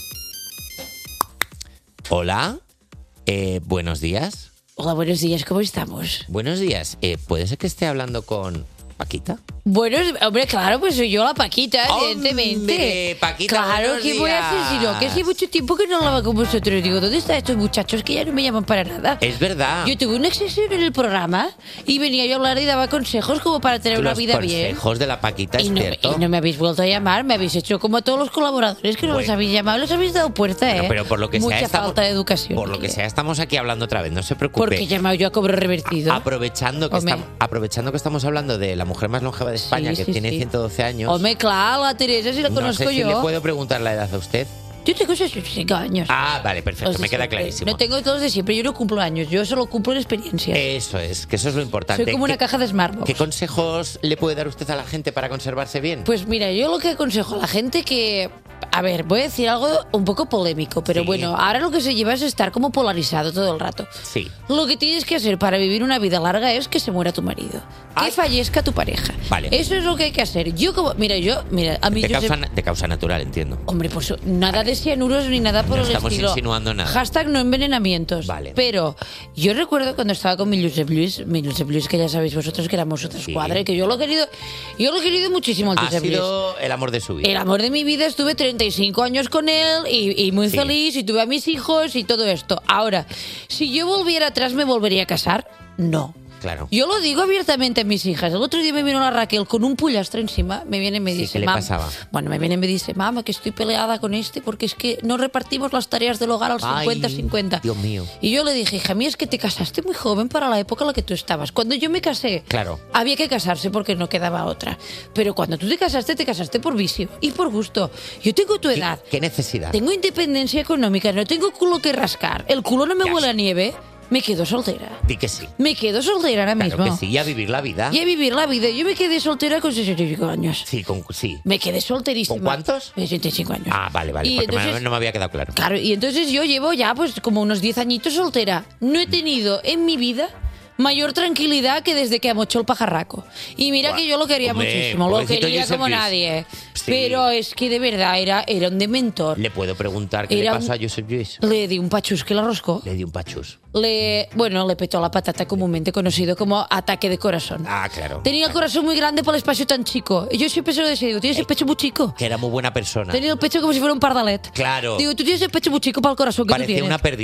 Hola, eh, buenos días. Hola, buenos días, ¿cómo estamos? Buenos días. Eh, ¿Puede ser que esté hablando con Paquita? Bueno, hombre, claro, pues soy yo la Paquita, Hombre, evidentemente. Paquita, claro, buenos ¿qué voy a hacer si no? Que hace días. mucho tiempo que no hablaba con vosotros. Digo, ¿dónde están estos muchachos que ya no me llaman para nada? Es verdad. Yo tuve una sesión en el programa y venía yo a hablar y daba consejos como para tener una Los vida bien. consejos de la Paquita, Y es no, cierto. y no me habéis vuelto a llamar, me habéis hecho como a todos los colaboradores que no Bueno. los habéis llamado, les habéis dado puerta, ¿eh? Bueno, pero por lo que Mucha sea, estamos- falta de educación. Por lo que sea, estamos aquí hablando otra vez, no se preocupe. Porque he llamado yo a cobro revertido. Aprovechando que, Hombre. estamos, aprovechando que estamos hablando de la mujer más longeva de España, Sí, que sí, tiene sí. ciento doce años. Hombre, claro, la Teresa, si la no conozco sé si yo. le puedo preguntar la edad a usted. Yo tengo sesenta y cinco años. Ah, vale, perfecto, Los de me queda siempre. clarísimo. No tengo todos de siempre, yo no cumplo años, yo solo cumplo experiencias. Eso es, que eso es lo importante. Soy como una ¿Qué- caja de Smartbox. ¿Qué consejos le puede dar usted a la gente para conservarse bien? Pues mira, yo lo que aconsejo a la gente que... A ver, voy a decir algo un poco polémico, pero Sí. bueno, ahora lo que se lleva es estar como polarizado todo el rato. Sí. Lo que tienes que hacer para vivir una vida larga es que se muera tu marido. Que Ay. fallezca tu pareja. Vale. Eso es lo que hay que hacer. Yo como... Mira, yo... Mira, a mí De yo sé- causa, de causa natural, entiendo. Hombre, pues nada de cianuros ni nada por No el estamos estilo. insinuando nada. Hashtag no envenenamientos. Vale. Pero yo recuerdo cuando estaba con mi Josep Luis, mi Josep Luis, que ya sabéis vosotros que éramos otra Sí. escuadra, y que yo lo he querido, yo lo he querido muchísimo al Ha Josep Luis. sido el amor de su vida. El amor de mi vida, estuve treinta y cinco años con él y, y muy Sí. feliz, y tuve a mis hijos y todo esto. Ahora, si yo volviera atrás, ¿me volvería a casar? No. Claro. Yo lo digo abiertamente a mis hijas. El otro día me vino la Raquel con un pollastre encima, me viene y me Sí, dice, ¿qué le "Mam", pasaba? bueno, me viene y me dice, mamá, que estoy peleada con este porque es que no repartimos las tareas del hogar al Ay, cincuenta cincuenta. Dios mío. Y yo le dije, hija mía, es que te casaste muy joven para la época en la que tú estabas. Cuando yo me casé, Claro. había que casarse porque no quedaba otra. Pero cuando tú te casaste, te casaste por vicio y por gusto. Yo tengo tu ¿Qué, edad. qué necesidad? Tengo independencia económica, no tengo culo que rascar. El culo no me Ya huele sé. a nieve. Me quedo soltera. Di que sí. Me quedo soltera ahora Claro mismo. que sí, y a vivir la vida. Y a vivir la vida. Yo me quedé soltera con sesenta y cinco años. Sí, con, sí. Me quedé solterísima. ¿Con cuántos? sesenta y cinco años. Ah, vale, vale, Y porque me- entonces- no me había quedado claro. Claro, y entonces yo llevo ya pues como unos diez añitos soltera. No he tenido en mi vida mayor tranquilidad que desde que amochó el pajarraco. Y mira Buah. que yo lo quería Hombre, muchísimo, lo pobrecito quería Josep como Luis. nadie. Sí. Pero es que de verdad era, era un dementor. ¿Le puedo preguntar qué Era le pasó un- a Josep Luis? Le di un pachus que la roscó. Le di un pachus. Le, bueno, le petó la patata, comúnmente conocido como ataque de corazón. Ah, claro. Tenía el corazón muy grande por el espacio tan chico. Y yo siempre se lo decía, digo, tienes el pecho muy chico. Que era muy buena persona. Tenía el pecho como si fuera un pardalet. Claro. Digo, tú tienes el pecho muy chico para el corazón que tú Parecía tienes. una perdiz.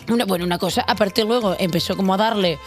Una, bueno, una cosa, aparte luego empezó como a darle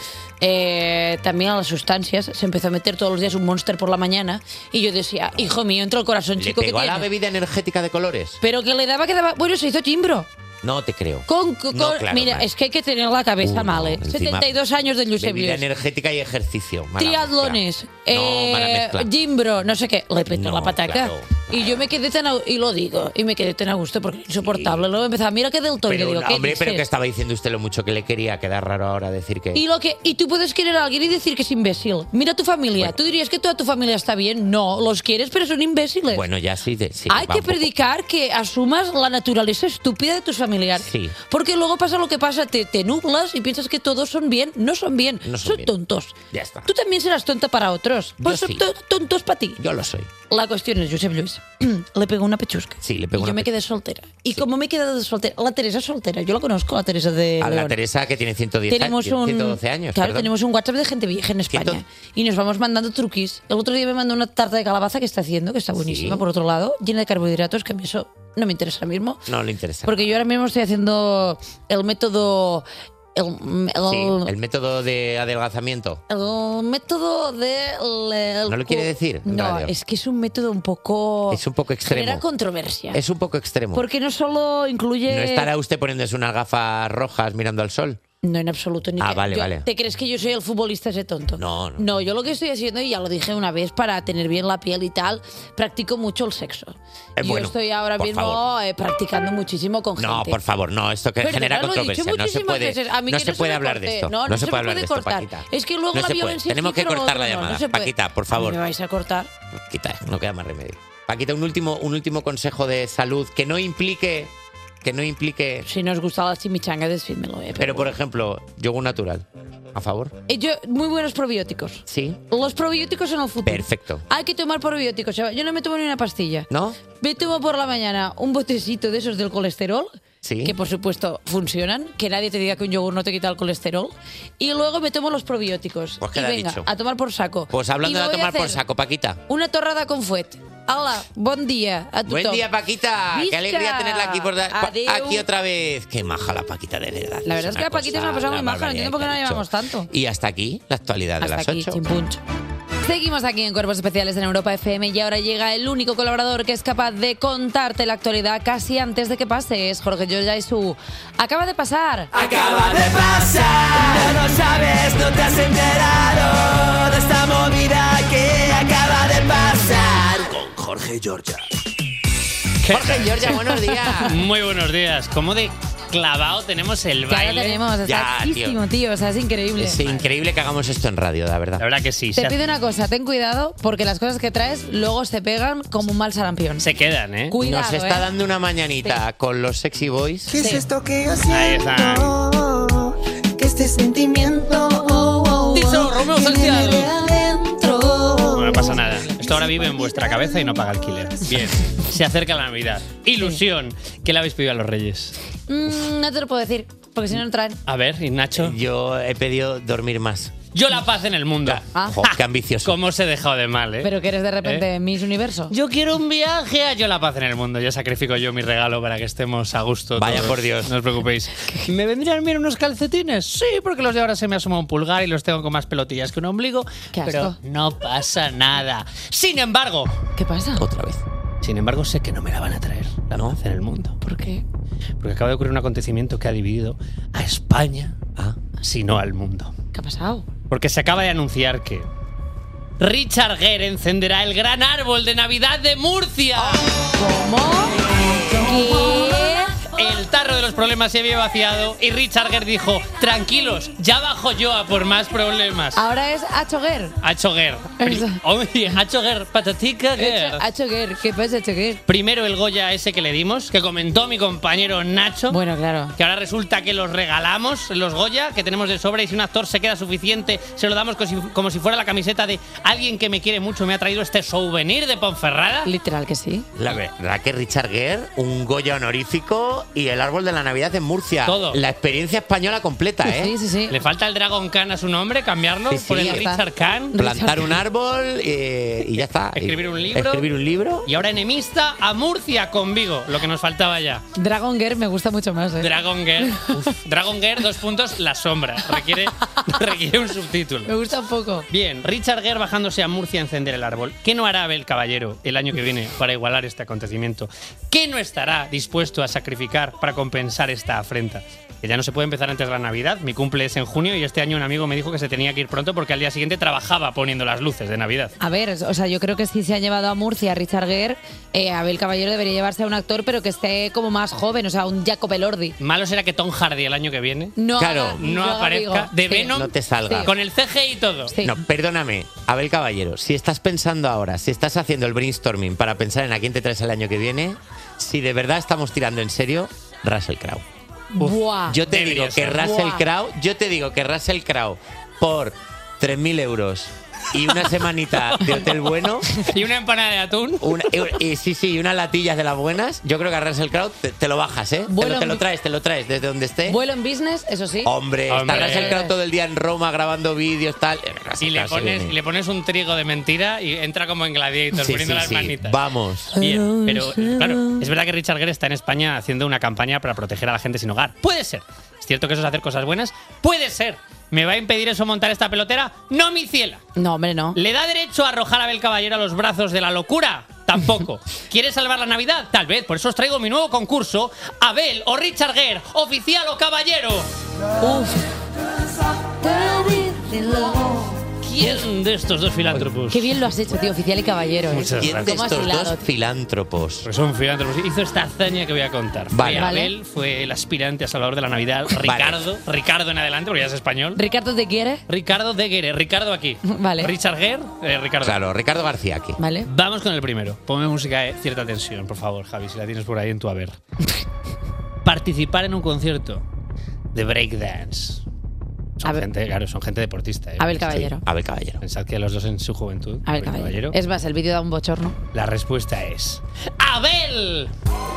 eh, también a las sustancias, se empezó a meter todos los días un Monster por la mañana y yo decía, hijo mío, entra el corazón ¿Le chico que pegó a la tiene. bebida energética de colores? Pero que le daba, que daba, bueno, se hizo timbro. No te creo. Con, con- No, con- claro, mira, claro. es que hay que tener la cabeza Uh, mal, ¿eh? encima, setenta y dos años de Josep Bebida Lluís. energética y ejercicio. Mala Triatlones, mezcla. No, mala eh, mezcla. Jimbro, no sé qué, le petó No, la pataca. claro, Y yo me quedé tan, a- y lo digo, y me quedé tan a gusto porque es insoportable. Luego empezaba, mira qué del toy, Pero, le digo, no, ¿qué hombre, pero dices? que estaba diciendo usted lo mucho que le quería. Queda raro ahora decir que... Y, lo que, y tú puedes querer a alguien y decir que es imbécil. Mira tu familia. Bueno. ¿Tú dirías que toda tu familia está bien? No, los quieres, pero son imbéciles. Bueno, ya sí. De, sí Hay va que un poco. predicar que asumas la naturaleza estúpida de tus familiares. Sí. Porque luego pasa lo que pasa, te, te nublas y piensas que todos son bien. No son bien, No son son bien. tontos. Ya está. Tú también serás tonta para otros. Yo Pues son sí. to- tontos para ti. Yo lo soy. La cuestión es, Josep Lluís, le pegó una pechusca. Sí, le pegó y yo una me quedé soltera. Y como me he quedado soltera, la Teresa es soltera, yo la conozco, la Teresa de A la León. Teresa que tiene ciento diez Tenemos años, un, ciento doce años. Claro, perdón. tenemos un WhatsApp de gente vieja en España. Ciento- Y nos vamos mandando truquis. El otro día me mandó una tarta de calabaza que está haciendo, que está buenísima, Sí. por otro lado, llena de carbohidratos, que a mí eso no me interesa ahora mismo. No le interesa. Porque yo ahora mismo estoy haciendo el método... El, el- Sí, el método de adelgazamiento. el método de... el- ¿No lo quiere decir en No, radio? es que es un método un poco... Es un poco extremo. Genera controversia. Es un poco extremo. Porque no solo incluye... ¿No estará usted poniéndose unas gafas rojas mirando al sol? No, en absoluto. Ni Ah, que- vale, yo- vale. ¿Te crees que yo soy el futbolista ese tonto? No, no. No, yo lo que estoy haciendo, y ya lo dije una vez, para tener bien la piel y tal, practico mucho el sexo. Eh, yo bueno, estoy ahora por mismo favor. eh, practicando muchísimo con No, gente. por favor, no. Esto que Perdona, genera lo he dicho controversia. No se muchísimas puede, veces. A mí no que se no se puede me hablar de corte. esto. No, no se se puede me hablar de puede esto, cortar. Paquita. Es que luego No la se puede. violencia Tenemos que física, lo cortar la otro no, llamada. no se puede. Paquita, por favor. ¿Me vais a cortar? Quita, no queda más remedio. Paquita, un último, un último consejo de salud que no implique... Que no implique... Si no os gusta la chimichanga, decídmelo. Eh, Pero, por ejemplo, yogur natural. ¿A favor? Eh, yo, muy buenos probióticos. Sí. Los probióticos en el futuro. Perfecto. Hay que tomar probióticos. chaval. Yo no me tomo ni una pastilla. ¿No? Me tomo por la mañana un botecito de esos del colesterol. Sí. Que por supuesto funcionan. Que nadie te diga que un yogur no te quita el colesterol. Y luego me tomo los probióticos. Pues y queda venga, dicho. a tomar por saco. Pues hablando Y me de voy a tomar por hacer saco, Paquita. Una torrada con fuet. Hala, buen día a tu Buen top. día, Paquita. Visca. Qué alegría tenerla aquí, por da- Adeu. aquí otra vez. Qué maja la Paquita, de verdad. La verdad es que la Paquita es una persona muy maja, no entiendo por qué no la llevamos tanto. Y hasta aquí la actualidad de Hasta las aquí, ocho. chimpunch. Seguimos aquí en Cuerpos Especiales en Europa F M y ahora llega el único colaborador que es capaz de contarte la actualidad casi antes de que pase. Es Jorge Giorgia y su Acaba de pasar. Acaba de pasar, no sabes, no te has enterado de esta movida que acaba de pasar. Con Jorge Giorgia. Jorge Giorgia, buenos días. Muy buenos días. ¿Cómo de clavado tenemos el Ya baile? lo tenemos, está Ya, altísimo, tío. O sea, es increíble. Es increíble que hagamos esto en radio, la verdad. La verdad que sí. Te Se, pido una cosa, ten cuidado porque las cosas que traes luego se pegan como un mal sarampión. se quedan, ¿eh? Cuidado, Nos está ¿eh? dando una mañanita con los sexy boys. ¿Qué es Sí. esto que yo Ahí está. siento? Que este sentimiento oh, oh, oh, Dicho Romeo viene Santiago. de adentro. No me pasa nada. Esto ahora vive en vuestra cabeza y no paga alquiler. Bien. Se acerca la Navidad. Ilusión. ¿Qué le habéis pedido a los Reyes? Mm, no te lo puedo decir porque si no, no traen. A ver, ¿y Nacho? Yo he pedido dormir más. Yo la paz en el mundo. Ah. Jo, qué ambicioso. ¿Cómo os he dejado de mal, eh? Pero que eres de repente ¿Eh? Miss Universo. Yo quiero un viaje a Yo la paz en el mundo. Ya sacrifico yo mi regalo para que estemos a gusto. Vaya todos. por Dios. No os preocupéis. ¿Me vendrían bien unos calcetines? Sí, porque los de ahora se me asoma un pulgar y los tengo con más pelotillas que un ombligo. Qué asco. Pero no pasa nada. Sin embargo, ¿Qué pasa? Otra vez. sin embargo, sé que no me la van a traer la ¿No? paz en el mundo. ¿Por qué? Porque acaba de ocurrir un acontecimiento que ha dividido a España, Ah. si no al mundo. ¿Qué ha pasado? Porque se acaba de anunciar que Richard Gere encenderá el gran árbol de Navidad de Murcia. ¿Cómo? ¿Qué? El tarro de los problemas se había vaciado y Richard Gere dijo, tranquilos, ya bajo yo a por más problemas. Ahora es Achoguer. Hacho Gere. Eso. Oye, Hacho Gere, patatica Gere. Achoguer. ¿Qué pasa, Achoguer? Primero el Goya ese que le dimos, que comentó mi compañero Nacho. Bueno, claro. Que ahora resulta que los regalamos, los Goya, que tenemos de sobra, y si un actor se queda suficiente, se lo damos como si, como si fuera la camiseta de alguien que me quiere mucho, me ha traído este souvenir de Ponferrada. Literal que sí. La verdad que Richard Gere, un Goya honorífico y el árbol de la Navidad en Murcia. Todo. La experiencia española completa, ¿eh? Sí, sí, sí. ¿Le falta el Dragon Khan a su nombre? ¿Cambiarlo? Sí, sí. ¿Poner Ya está. Richard Khan? Plantar un árbol eh, y ya está. Escribir un libro. Escribir un libro. Y ahora enemista a Murcia con Vigo, lo que nos faltaba ya. Dragon Girl me gusta mucho más, ¿eh? Dragon Girl. Uf, Dragon Girl, dos puntos, la sombra. Requiere, requiere un subtítulo. Me gusta un poco. Bien, Richard Gere bajándose a Murcia a encender el árbol. ¿Qué no hará Abel Caballero el año que viene para igualar este acontecimiento? ¿Qué no estará dispuesto a sacrificar para compensar esta afrenta? Que ya no se puede empezar antes de la Navidad. Mi cumple es en junio y este año un amigo me dijo que se tenía que ir pronto porque al día siguiente trabajaba poniendo las luces de Navidad. A ver, o sea, yo creo que si se ha llevado a Murcia a Richard Gere, eh, Abel Caballero debería llevarse a un actor, pero que esté como más joven, o sea, un Jacob Elordi. Malo será que Tom Hardy el año que viene No, Claro. haga- no haga aparezca Vigo. de Sí. Venom No te salga. con el C G I y todo. Sí. No, perdóname, Abel Caballero, si estás pensando ahora, si estás haciendo el brainstorming para pensar en a quién te traes el año que viene, si de verdad estamos tirando en serio, Russell Crowe. Buah. Yo te Debería digo que ser. Russell Buah. Crowe, yo te digo que Russell Crowe por tres mil euros y una semanita de hotel bueno, Y una empanada de atún. una- y, y sí, sí, y unas latillas de las buenas, yo creo que a Russell Crowe te, te lo bajas, ¿eh? Te Vuelo lo, te en lo bi- traes, te lo traes desde donde esté. Vuelo en business, eso sí. Hombre, Hombre. está Russell Crowe todo el día en Roma grabando vídeos, tal. Y le, Russell Crowe se pones, viene. y le pones un trigo de mentira y entra como en Gladiator, Sí, poniendo sí, las sí. manitas. Vamos. Bien, pero eh, claro, es verdad que Richard Gere está en España haciendo una campaña para proteger a la gente sin hogar. Puede ser. ¿Es cierto que eso es hacer cosas buenas? Puede ser. ¿Me va a impedir eso montar esta pelotera? No, mi ciela. No, hombre, no. ¿Le da derecho a arrojar a Abel Caballero a los brazos de la locura? Tampoco. ¿Quiere salvar la Navidad? Tal vez. Por eso os traigo mi nuevo concurso. Abel o Richard Gere, oficial o caballero. ¿Quién de estos dos filántropos? Qué bien lo has hecho, tío, oficial y caballero. ¿eh? Muchas ¿Quién de ¿Cómo has estos hilado, dos tío? filántropos? Pues son filántropos. Hizo esta hazaña que voy a contar. Vale. Fue Vale. Abel fue el aspirante a Salvador de la Navidad. Ricardo, Ricardo en adelante, porque ya es español. ¿Ricardo te quiere? Ricardo de Gere, Ricardo aquí. Vale. Richard Gere, eh, Ricardo. Claro, Ricardo García aquí. Vale. Vamos con el primero. Ponme música de cierta tensión, por favor, Javi, si la tienes por ahí en tu haber. Participar en un concierto de breakdance. Son Abel- gente, claro, son gente deportista. ¿eh? Abel Caballero. Abel Caballero. Pensad que los dos en su juventud. Abel Caballero. Es más, el vídeo da un bochorno. La respuesta es ¡Abel!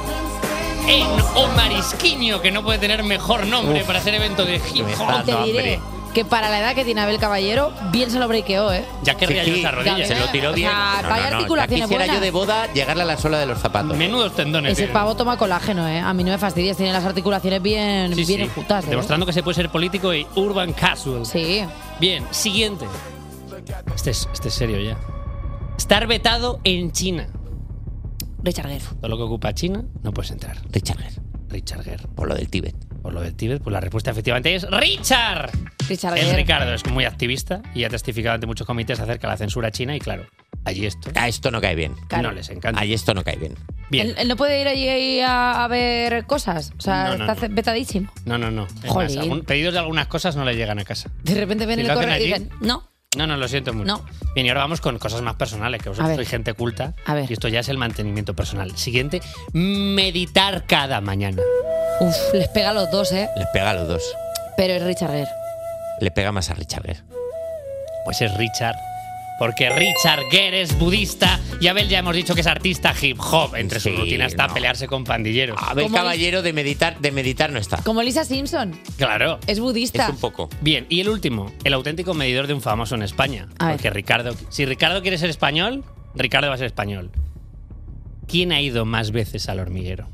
En O Marisquiño, que no puede tener mejor nombre Uf, para hacer evento de hip me hop. está Y te dando diré hambre. que para la edad que tiene Abel Caballero, bien se lo breakeó, ¿eh? Ya querría Sí, yo sí, esa rodilla. se lo tiró O bien. sea, vaya ya articulaciones quisiera yo buenas. de boda llegarle a la suela de los zapatos. Menudos tendones. Ese tiene. pavo toma colágeno, ¿eh? A mí no me fastidies, tiene las articulaciones bien, Sí, bien sí. enjutas, ¿eh? Demostrando que se puede ser político y urban casual. Sí. Bien, siguiente. Este es, este es serio ya. Estar vetado en China. Richard Gere. Todo lo que ocupa China, no puedes entrar. Richard Gere, Richard Gere. por lo del Tíbet. Por lo del Tíbet, pues la respuesta efectivamente es Richard. Richard El Gere. Ricardo es muy activista y ha testificado ante muchos comités acerca de la censura china y claro, allí esto A esto no cae bien. Claro. no les encanta. Allí esto no cae bien. Bien. ¿Él, él no puede ir allí a, a ver cosas? O sea, No, no, está no. vetadísimo. No, no, no. Es Jolín. más, algún- pedidos de algunas cosas no le llegan a casa. De repente ven ¿Y el lo hacen correo y allí? dicen, no. No, no, lo siento mucho. No. Bien, y ahora vamos con cosas más personales, que A vosotros ver. sois gente culta. A ver. Y esto ya es el mantenimiento personal. Siguiente, meditar cada mañana. Uf, les pega a los dos, ¿eh? Les pega a los dos. Pero es Richard Gere. Le pega más a Richard Gere. Pues es Richard. Porque Richard Gere es budista y Abel ya hemos dicho que es artista hip hop. Entre sus Sí, rutinas está no. pelearse con pandilleros. Abel Como Caballero de meditar, de meditar no está. Como Lisa Simpson. Claro. Es budista. Es un poco. Bien, y el último, el auténtico medidor de un famoso en España. A ver. Porque Ricardo, si Ricardo quiere ser español, Ricardo va a ser español. ¿Quién ha ido más veces al hormiguero?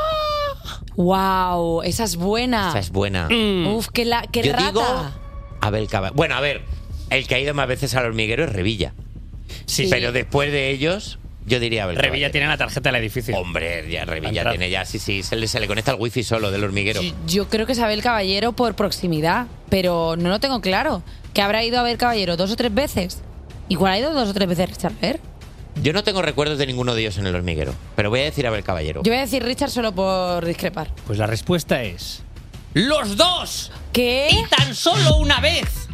Wow, esa es buena. Esa es buena. Mm. Uf, qué, la, qué Yo rata. digo Abel Caballero. Bueno, a ver, el que ha ido más veces al hormiguero es Revilla. Sí, Pero después de ellos, yo diría Abel Revilla Caballero. tiene la tarjeta del edificio. Hombre, ya Revilla Entrar. tiene ya, sí, sí, se le, se le conecta el wifi solo del hormiguero. Yo- Yo creo que es Abel Caballero por proximidad, pero no lo tengo claro. ¿Que habrá ido Abel Caballero dos o tres veces? Igual ha ido dos o tres veces Richard Gere. Yo no tengo recuerdos de ninguno de ellos en el hormiguero, pero voy a decir Abel Caballero. Yo voy a decir Richard solo por discrepar. Pues la respuesta es... ¡Los dos! ¿Qué? ¡Y tan solo una vez!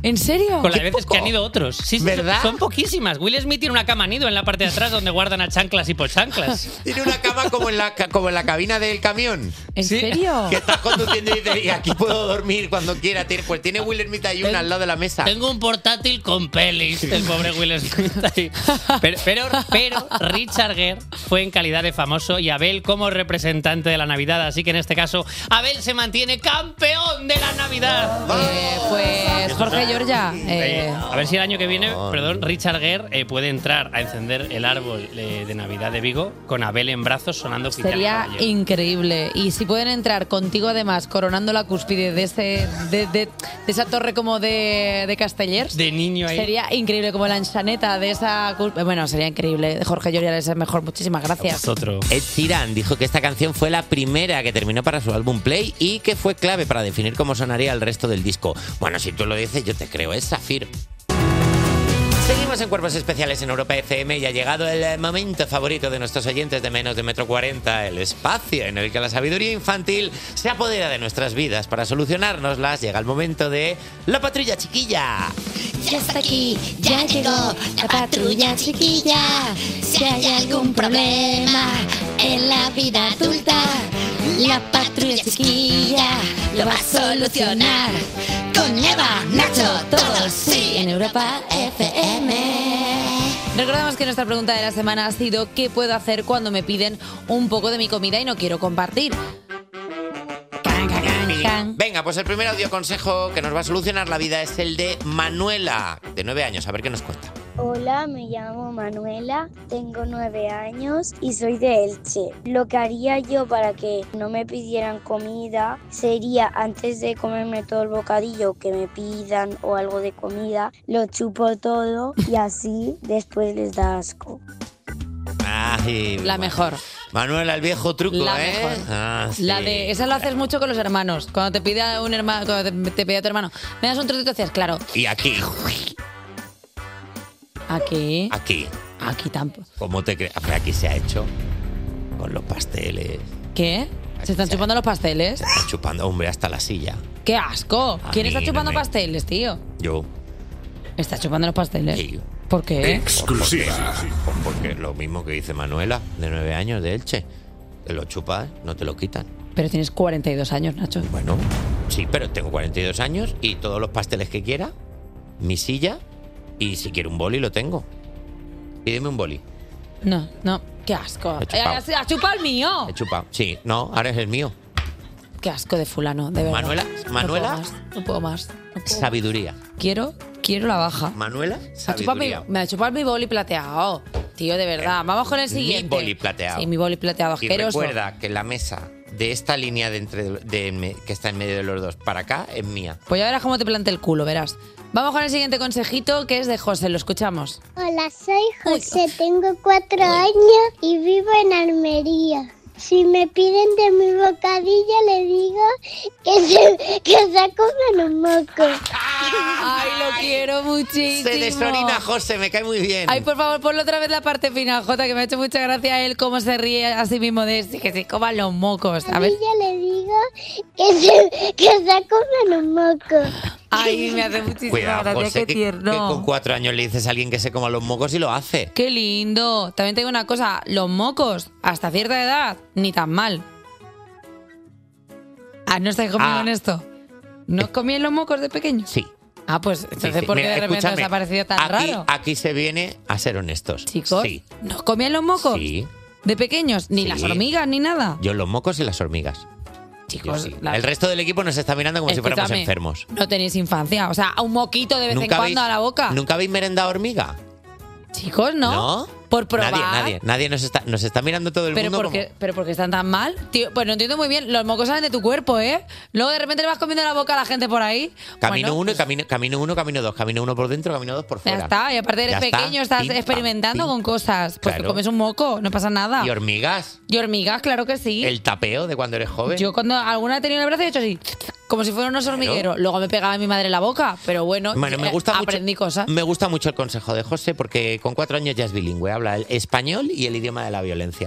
¿En serio? Con las veces que han ido otros. Sí, sí, ¿verdad? Son poquísimas. Will Smith tiene una cama nido en la parte de atrás donde guardan a chanclas y pochanclas. Tiene una cama como en la, ca- como en la cabina del camión. ¿En Sí. serio? Que estás conduciendo y dices, y aquí puedo dormir cuando quiera. Tiene- Pues tiene Will Smith ahí una al lado de la mesa. Tengo un portátil con pelis, el pobre Will Smith ahí. Pero, pero, pero Richard Gere fue en calidad de famoso y Abel como representante de la Navidad. Así que en este caso, Abel se mantiene campeón de la Navidad. Eh, pues Jorge Giorgia. Eh, eh, a ver si el año que viene, perdón, Richard Gere eh, puede entrar a encender el árbol eh, de Navidad de Vigo con Abel en brazos sonando oficial. Sería Caballero. increíble. Y si pueden entrar contigo además coronando la cúspide de ese de, de- de esa torre como de, de Castellers. De niño ahí. Sería increíble, como la ensaneta de esa cúspide. Bueno, sería increíble. Jorge Giorgia es el mejor. Muchísimas gracias. Otro. Ed Sheeran dijo que esta canción fue la primera que terminó para su álbum Play y que fue clave para definir cómo sonaría el resto del disco. Bueno, si tú lo dices, yo te creo, es Zafir. Seguimos en Cuerpos Especiales en Europa F M y ha llegado el momento favorito de nuestros oyentes de menos de metro cuarenta, el espacio en el que la sabiduría infantil se apodera de nuestras vidas para solucionárnoslas. Llega el momento de La Patrulla Chiquilla. Ya está aquí, ya llegó la patrulla chiquilla. Si hay algún problema en la vida adulta, la patrulla chiquilla lo va a solucionar. Con Eva, Nacho, todos sí, en Europa F M. Recordamos que nuestra pregunta de la semana ha sido ¿qué puedo hacer cuando me piden un poco de mi comida y no quiero compartir? Can, can, can, can. Venga, pues el primer audio consejo que nos va a solucionar la vida es el de Manuela, de nueve años. A ver qué nos cuenta. Hola, me llamo Manuela, tengo nueve años y soy de Elche. Lo que haría yo para que no me pidieran comida sería, antes de comerme todo el bocadillo que me pidan o algo de comida, lo chupo todo y así después les da asco. Ay, La mejor. Manuela, el viejo truco, La ¿eh? mejor. Ah, sí. La de esa lo haces mucho con los hermanos. Cuando te pide a un hermano, cuando te, te pide a tu hermano, me das un trocito, hacías, claro. Y aquí, Aquí, aquí. aquí tampoco. ¿Cómo te crees? Aquí se ha hecho con los pasteles. ¿Qué? ¿Se están chupando los pasteles? Se está chupando, hombre, hasta la silla. ¡Qué asco! A ¿Quién mí está no chupando me- pasteles, tío? Yo. ¿Está chupando los pasteles? Sí. ¿Por qué? Exclusiva. Porque, porque lo mismo que dice Manuela, de nueve años, de Elche. Te lo chupas, no te lo quitan. Pero tienes cuarenta y dos años, Nacho. Bueno, sí, pero tengo cuarenta y dos años y todos los pasteles que quiera, mi silla y si quiero un boli lo tengo. Pídeme un boli. No, no. ¡Qué asco! He chupado. Eh, ¡Ha chupado el mío! He chupado. Sí, no, ahora es el mío. ¡Qué asco de fulano, de verdad! Manuela, Manuela, No puedo más. No puedo más. No puedo. sabiduría. Quiero, quiero la baja. Manuela, Me ha chupado mi, sabiduría. me ha chupado mi boli plateado. Tío, de verdad. Vamos con el Mi siguiente. boli plateado. Sí, mi boli plateado Y asqueroso. recuerda que la mesa de esta línea de entre, de me- que está en medio de los dos para acá es mía. Pues ya verás cómo te plante el culo, verás. Vamos con el siguiente consejito, que es de José. Lo escuchamos. Hola, soy José, tengo cuatro años y vivo en Almería. Si me piden de mi bocadillo, le digo que se, que se coman un moco. Ay, lo quiero muchísimo. Se desorina José, me cae muy bien. Ay, por favor, ponle otra vez la parte final, Jota, que me ha hecho mucha gracia él cómo se ríe a sí mismo de que se coman los mocos. A ver. Ya le digo que se, que se coman un moco. Ay, me hace muchísima Cuidado, gracia, José, qué que, tierno. que con cuatro años le dices a alguien que se coma los mocos y lo hace. Qué lindo. También te digo una cosa, los mocos, hasta cierta edad, ni tan mal. Ah, ¿no estáis conmigo Ah. en esto? ¿No comían los mocos de pequeños? Sí. Ah, pues Sí, entonces, sí. ¿por qué Mira, de repente os escúchame, ha parecido tan aquí, raro? Aquí se viene a ser honestos. Chicos, Sí. ¿no comían los mocos? Sí. ¿De pequeños? Ni Sí. las hormigas, ni nada. Yo los mocos y las hormigas. Chicos, Yo sí. la- El resto del equipo nos está mirando como si fuéramos Escúchame, enfermos. No tenéis infancia. O sea, un moquito de vez en cuando a la boca. ¿Nunca habéis merendado hormiga? Chicos, ¿no? ¿No? Por probar. Nadie, nadie, nadie nos está, nos está mirando todo el Pero mundo ¿por, como- qué, ¿Pero por qué están tan mal? Tío, pues no entiendo muy bien. Los mocos salen de tu cuerpo, ¿eh? Luego de repente le vas comiendo la boca a la gente por ahí. Camino Bueno, uno, y camino, camino uno, camino dos. Camino uno por dentro, camino dos por ya fuera. está. Y aparte eres Ya está. pequeño, estás Pim, pam, experimentando pim. con cosas. Pues te Claro. comes un moco, no pasa nada. ¿Y hormigas? Y hormigas, claro que sí. El tapeo de cuando eres joven. Yo cuando alguna he tenido en el brazo he hecho así, como si fuera unos hormigueros. Luego me pegaba mi madre en la boca, pero bueno, Bueno, me eh, gusta aprendí mucho, cosas. Me gusta mucho el consejo de José porque con cuatro años ya es bilingüe. Habla el español y el idioma de la violencia.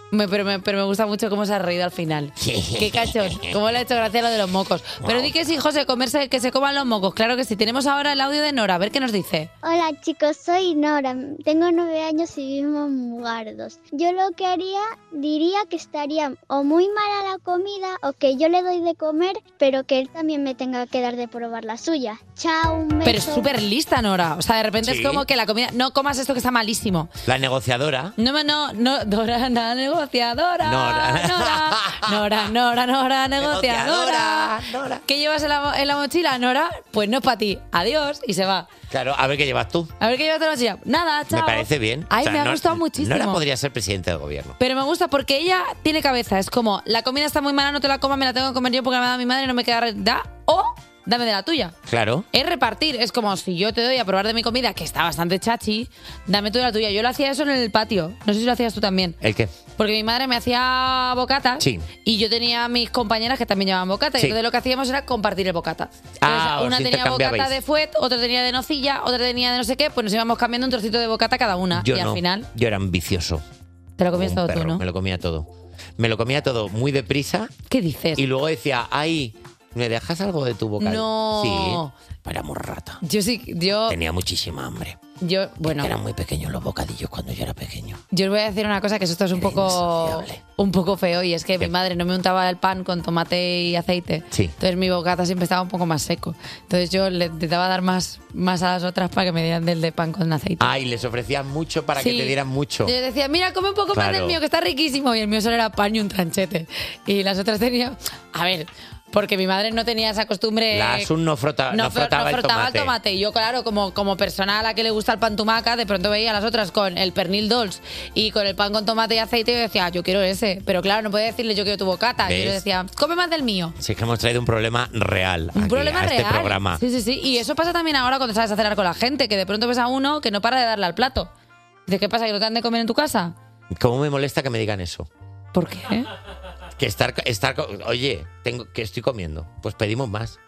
Me- pero, me, pero me gusta mucho cómo se ha reído al final. Qué cachón. Cómo le ha hecho gracia lo de los mocos. Pero di que sí, José, comerse, que se coman los mocos. Claro que sí. Tenemos ahora el audio de Nora. A ver qué nos dice. Hola chicos, soy Nora, tengo nueve años y vivo en Mugardos. Yo lo que haría, diría que estaría o muy mala la comida o que yo le doy de comer, pero que él también me tenga que dar de probar la suya. Chao, un beso. Pero es súper lista, Nora. O sea, de repente Sí. es como que la comida... No comas esto que está malísimo. La negociadora. No, no, no, Dora, la negociadora. Nora. Nora, Nora, Nora, Nora, negociadora. Nora. ¿Qué llevas en la, en la mochila, Nora? Pues no es para ti. Adiós. Y se va. Claro, a ver qué llevas tú. A ver qué llevas en la mochila. Nada, chao. Me parece bien. Ay, O sea, me ha no- gustado muchísimo. Nora podría ser presidente del gobierno. Pero me gusta porque ella tiene cabeza. Es como, la comida está muy mala, no te la comas, me la tengo que comer yo porque me la da mi madre y no me queda... re- Da, o dame de la tuya. Claro. Es repartir. Es como si yo te doy a probar de mi comida, que está bastante chachi, dame tú de la tuya. Yo lo hacía eso en el patio. No sé si lo hacías tú también. ¿El qué? Porque mi madre me hacía bocatas Sí. y yo tenía a mis compañeras que también llevaban bocata. Sí. Y entonces lo que hacíamos era compartir el bocata. Entonces, Ah, os una tenía intercambiabais. bocata de fuet, otra tenía de nocilla, otra tenía de no sé qué. Pues nos íbamos cambiando un trocito de bocata cada una. Yo y no. al final Yo era ambicioso. te lo comías Un todo perro, tú, ¿no? Me lo comía todo. Me lo comía todo muy deprisa. ¿Qué dices? Y luego decía, ay, ¿me dejas algo de tu bocadillo? No. Sí. Era muy rata. Yo sí, yo, Tenía muchísima hambre. yo, bueno, Eran muy pequeños los bocadillos cuando yo era pequeño. yo os voy a decir una cosa que esto es un poco, un poco feo y es que mi madre no me untaba el pan con tomate y aceite. Sí. Entonces mi bocata siempre estaba un poco más seco. Entonces yo le intentaba dar más, más a las otras para que me dieran del de pan con aceite. Ay, les ofrecían mucho para Sí. que te dieran mucho. Yo decía, mira, come un poco más Claro. del mío, que está riquísimo. Y el mío solo era pan y un tranchete. Y las otras tenían... A ver, porque mi madre no tenía esa costumbre... La Asun no, frota- no no, fro- frotaba, no frotaba el tomate. Y yo, claro, como, como persona a la que le gusta el pan tumaca, de pronto veía a las otras con el pernil dolce y con el pan con tomate y aceite y yo decía, yo quiero ese. Pero claro, no podía decirle yo quiero tu bocata. ¿Ves? Yo le decía, come más del mío. Sí, es que hemos traído un problema real Un aquí, problema a este real. programa. Sí, sí, sí. Y eso pasa también ahora cuando sabes a cenar con la gente, que de pronto ves a uno que no para de darle al plato. ¿De qué pasa? ¿Que no te han de comer en tu casa? ¿Cómo me molesta que me digan eso? ¿Por qué? Que estar, estar co- oye, tengo que estoy comiendo, pues pedimos más.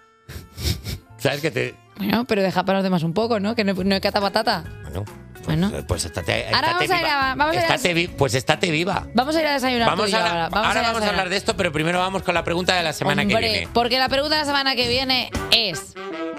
¿Sabes que te Bueno, pero deja para los demás un poco, ¿no? Que no, no hay cata patata. Bueno, Bueno. pues estate, Ahora estate vamos a ir viva. a- vamos a ir a- Estate vi- pues estate viva. Vamos a ir a desayunar tú Vamos y yo a, ahora. Vamos ahora a ir vamos a desayunar. hablar de esto, pero primero vamos con la pregunta de la semana Hombre, que viene. porque la pregunta de la semana que viene es...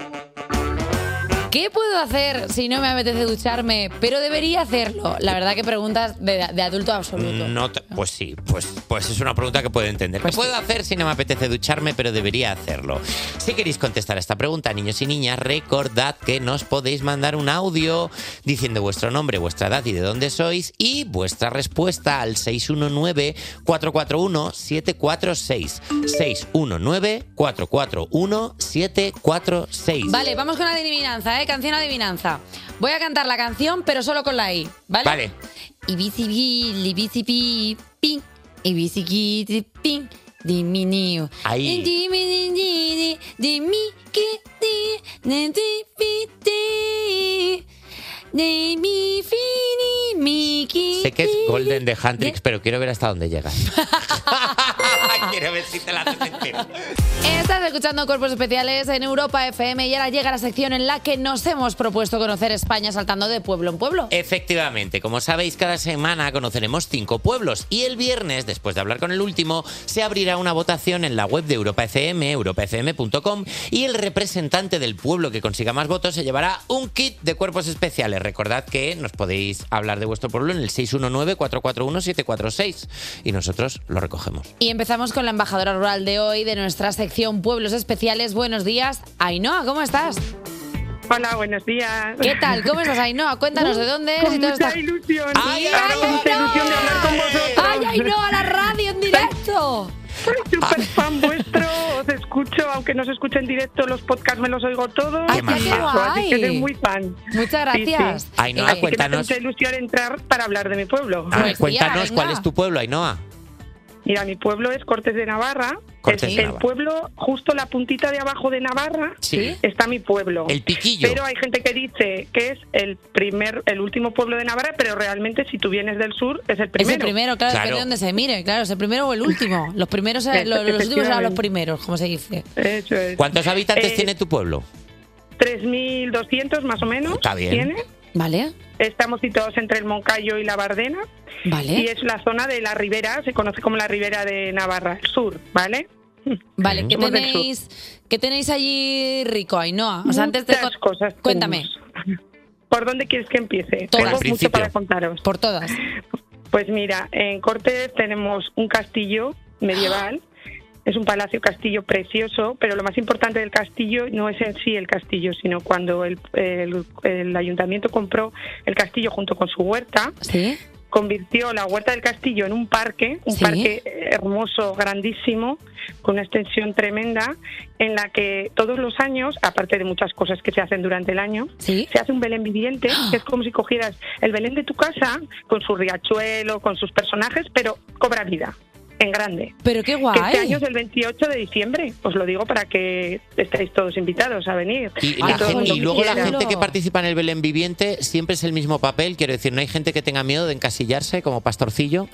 ¿Qué puedo hacer si no me apetece ducharme, pero debería hacerlo? La verdad que preguntas de, de adulto absoluto. No te- pues sí, pues, pues es una pregunta que puedo entender. Pues ¿Qué puedo hacer si no me apetece ducharme, pero debería hacerlo? Si queréis contestar a esta pregunta, niños y niñas, recordad que nos podéis mandar un audio diciendo vuestro nombre, vuestra edad y de dónde sois y vuestra respuesta al seis uno nueve, cuatro cuatro uno, siete cuatro seis. seis uno nueve, cuatro cuatro uno, siete cuatro seis. Vale, vamos con la adivinanza, ¿eh? Canción adivinanza. Voy a cantar la canción, pero solo con la I, ¿vale? Vale. Ibisibi, libisibi, ping, ibisibi, ping, diminio. Ahí. Dimini, dimi, ki, di, ne, di, pi, di, de, mi, fini, mi, ki, Sé que es di. Golden de Handrix, pero quiero ver hasta dónde llegas. Quiero ver si te la haces entera. Estás escuchando Cuerpos Especiales en Europa F M y ahora llega la sección en la que nos hemos propuesto conocer España saltando de pueblo en pueblo. Efectivamente, como sabéis, cada semana conoceremos cinco pueblos y el viernes, después de hablar con el último, se abrirá una votación en la web de Europa F M, europa f m punto com, y el representante del pueblo que consiga más votos se llevará un kit de Cuerpos Especiales. Recordad que nos podéis hablar de vuestro pueblo en el seis uno nueve, cuatro cuatro uno, siete cuatro seis y nosotros lo recogemos. Y empezamos con la embajadora rural de hoy de nuestra sección Pueblos Especiales. Buenos días, Ainhoa, ¿cómo estás? Hola, buenos días. ¿Qué tal? ¿Cómo estás, Ainhoa? Cuéntanos de dónde eres Con y todo mucha está. ilusión. ¡Ay, Ahora ay, con mucha ilusión de hablar con vosotros. ¡Ay, Ainhoa, la radio en directo! Soy súper fan vuestro, os escucho, aunque no se escuche en directo, los podcasts me los oigo todos. ¡Qué maja! Y eso, así que guay! soy muy fan. Muchas Sí, gracias. sí. Ainhoa, Así que me cuéntanos. hace mucha ilusión entrar para hablar de mi pueblo. Ah, Pues, cuéntanos tía, cuál venga. es tu pueblo, Ainhoa. Mira, mi pueblo es Cortes de Navarra. Cortes es de el Navarra. pueblo, justo la puntita de abajo de Navarra, Sí. está mi pueblo. El Piquillo. Pero hay gente que dice que es el primer, el último pueblo de Navarra, pero realmente si tú vienes del sur es el primero. Es el primero, claro, Claro. depende de donde se mire, claro, es el primero o el último. Los primeros, eh, los, los últimos eran los Efectivamente. primeros, como se dice. Eso es. ¿Cuántos habitantes Eh, tiene tu pueblo? tres mil doscientos más o menos. Está bien. ¿Tiene? Vale. Estamos situados entre el Moncayo y la Bardena. Vale. Y es la zona de la Ribera, se conoce como la Ribera de Navarra, el sur, ¿vale? Vale, ¿qué Somos del sur. tenéis, ¿qué tenéis allí rico, Ainhoa? O sea, antes de Muchas cosas. Cuéntame. ¿Por dónde quieres que empiece? Todas. Tengo Al mucho principio. para contaros. Por todas. Pues mira, en Cortes tenemos un castillo medieval. Es un palacio castillo precioso, pero lo más importante del castillo no es en sí el castillo, sino cuando el, el, el ayuntamiento compró el castillo junto con su huerta. ¿Sí? Convirtió la huerta del castillo en un parque, un Sí. parque hermoso, grandísimo, con una extensión tremenda, en la que todos los años, aparte de muchas cosas que se hacen durante el año, ¿Sí? se hace un Belén viviente, que es como si cogieras el Belén de tu casa, con su riachuelo, con sus personajes, pero cobra vida. En grande. Pero qué guay. Que este año es el veintiocho de diciembre, os lo digo para que estéis todos invitados a venir. Y, A la todo el gente- mundo y que luego la quiera. gente que participa en el Belén viviente siempre es el mismo papel, quiero decir, no hay gente que tenga miedo de encasillarse como pastorcillo.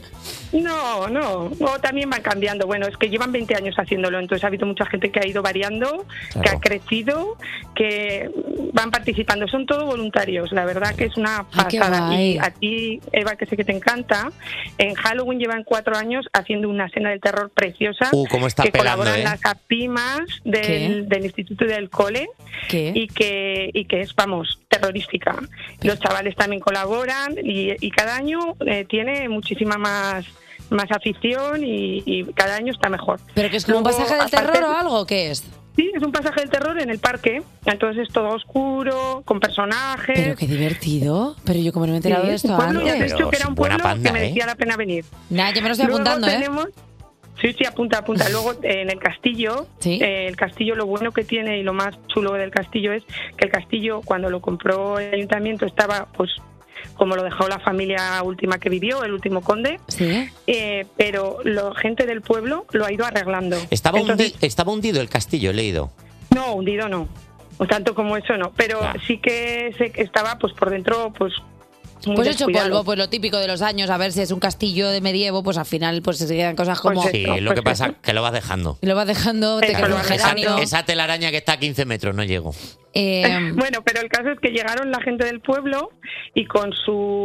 No, no, no, también van cambiando. Bueno, es que llevan veinte años haciéndolo, entonces ha habido mucha gente que ha ido variando, que Claro. ha crecido, que van participando. Son todos voluntarios, la verdad que es una Ay, qué pasada. guay. Y a ti, Eva, que sé que te encanta, en Halloween llevan cuatro años haciendo una cena del terror preciosa. Uh, cómo está que pelando, colaboran ¿eh? las APIMAS del, ¿Qué? del Instituto y del Cole. ¿Qué? Y que, y que es, vamos, terrorífica. Los chavales también colaboran y, y cada año eh, tiene muchísima más más afición y, y cada año está mejor. ¿Pero que es como un Luego, pasaje del aparte- terror o algo? ¿Qué es? Sí, es un pasaje del terror en el parque, entonces es todo oscuro, con personajes. Pero qué divertido. Pero yo como no me he enterado Sí, de esto un pueblo, ya te he antes. dicho que era un buena pueblo panda, que ¿eh? merecía la pena venir. Nah, yo me lo estoy Luego apuntando, ¿eh? tenemos, Sí, sí, apunta, apunta. Luego, eh, en el castillo, Sí. eh, el castillo lo bueno que tiene y lo más chulo del castillo es que el castillo, cuando lo compró el ayuntamiento, estaba, pues, como lo dejó la familia última que vivió, el último conde, Sí. eh, pero la gente del pueblo lo ha ido arreglando. Estaba, Entonces, hundi- estaba hundido el castillo, he leído. no, hundido no, o tanto como eso no, pero Ya. sí que se, estaba, pues, por dentro, pues, muy Pues hecho descuidado. polvo, pues lo típico de los años, a ver si es un castillo de medievo, pues al final pues se quedan cosas como... Pues Sí, eso, lo pues que pasa eso. es que lo vas dejando. Y lo vas dejando, te Eso, quedas lo un vas Esa, geranio. esa telaraña que está a quince metros, no llego. Eh, Bueno, pero el caso es que llegaron la gente del pueblo y con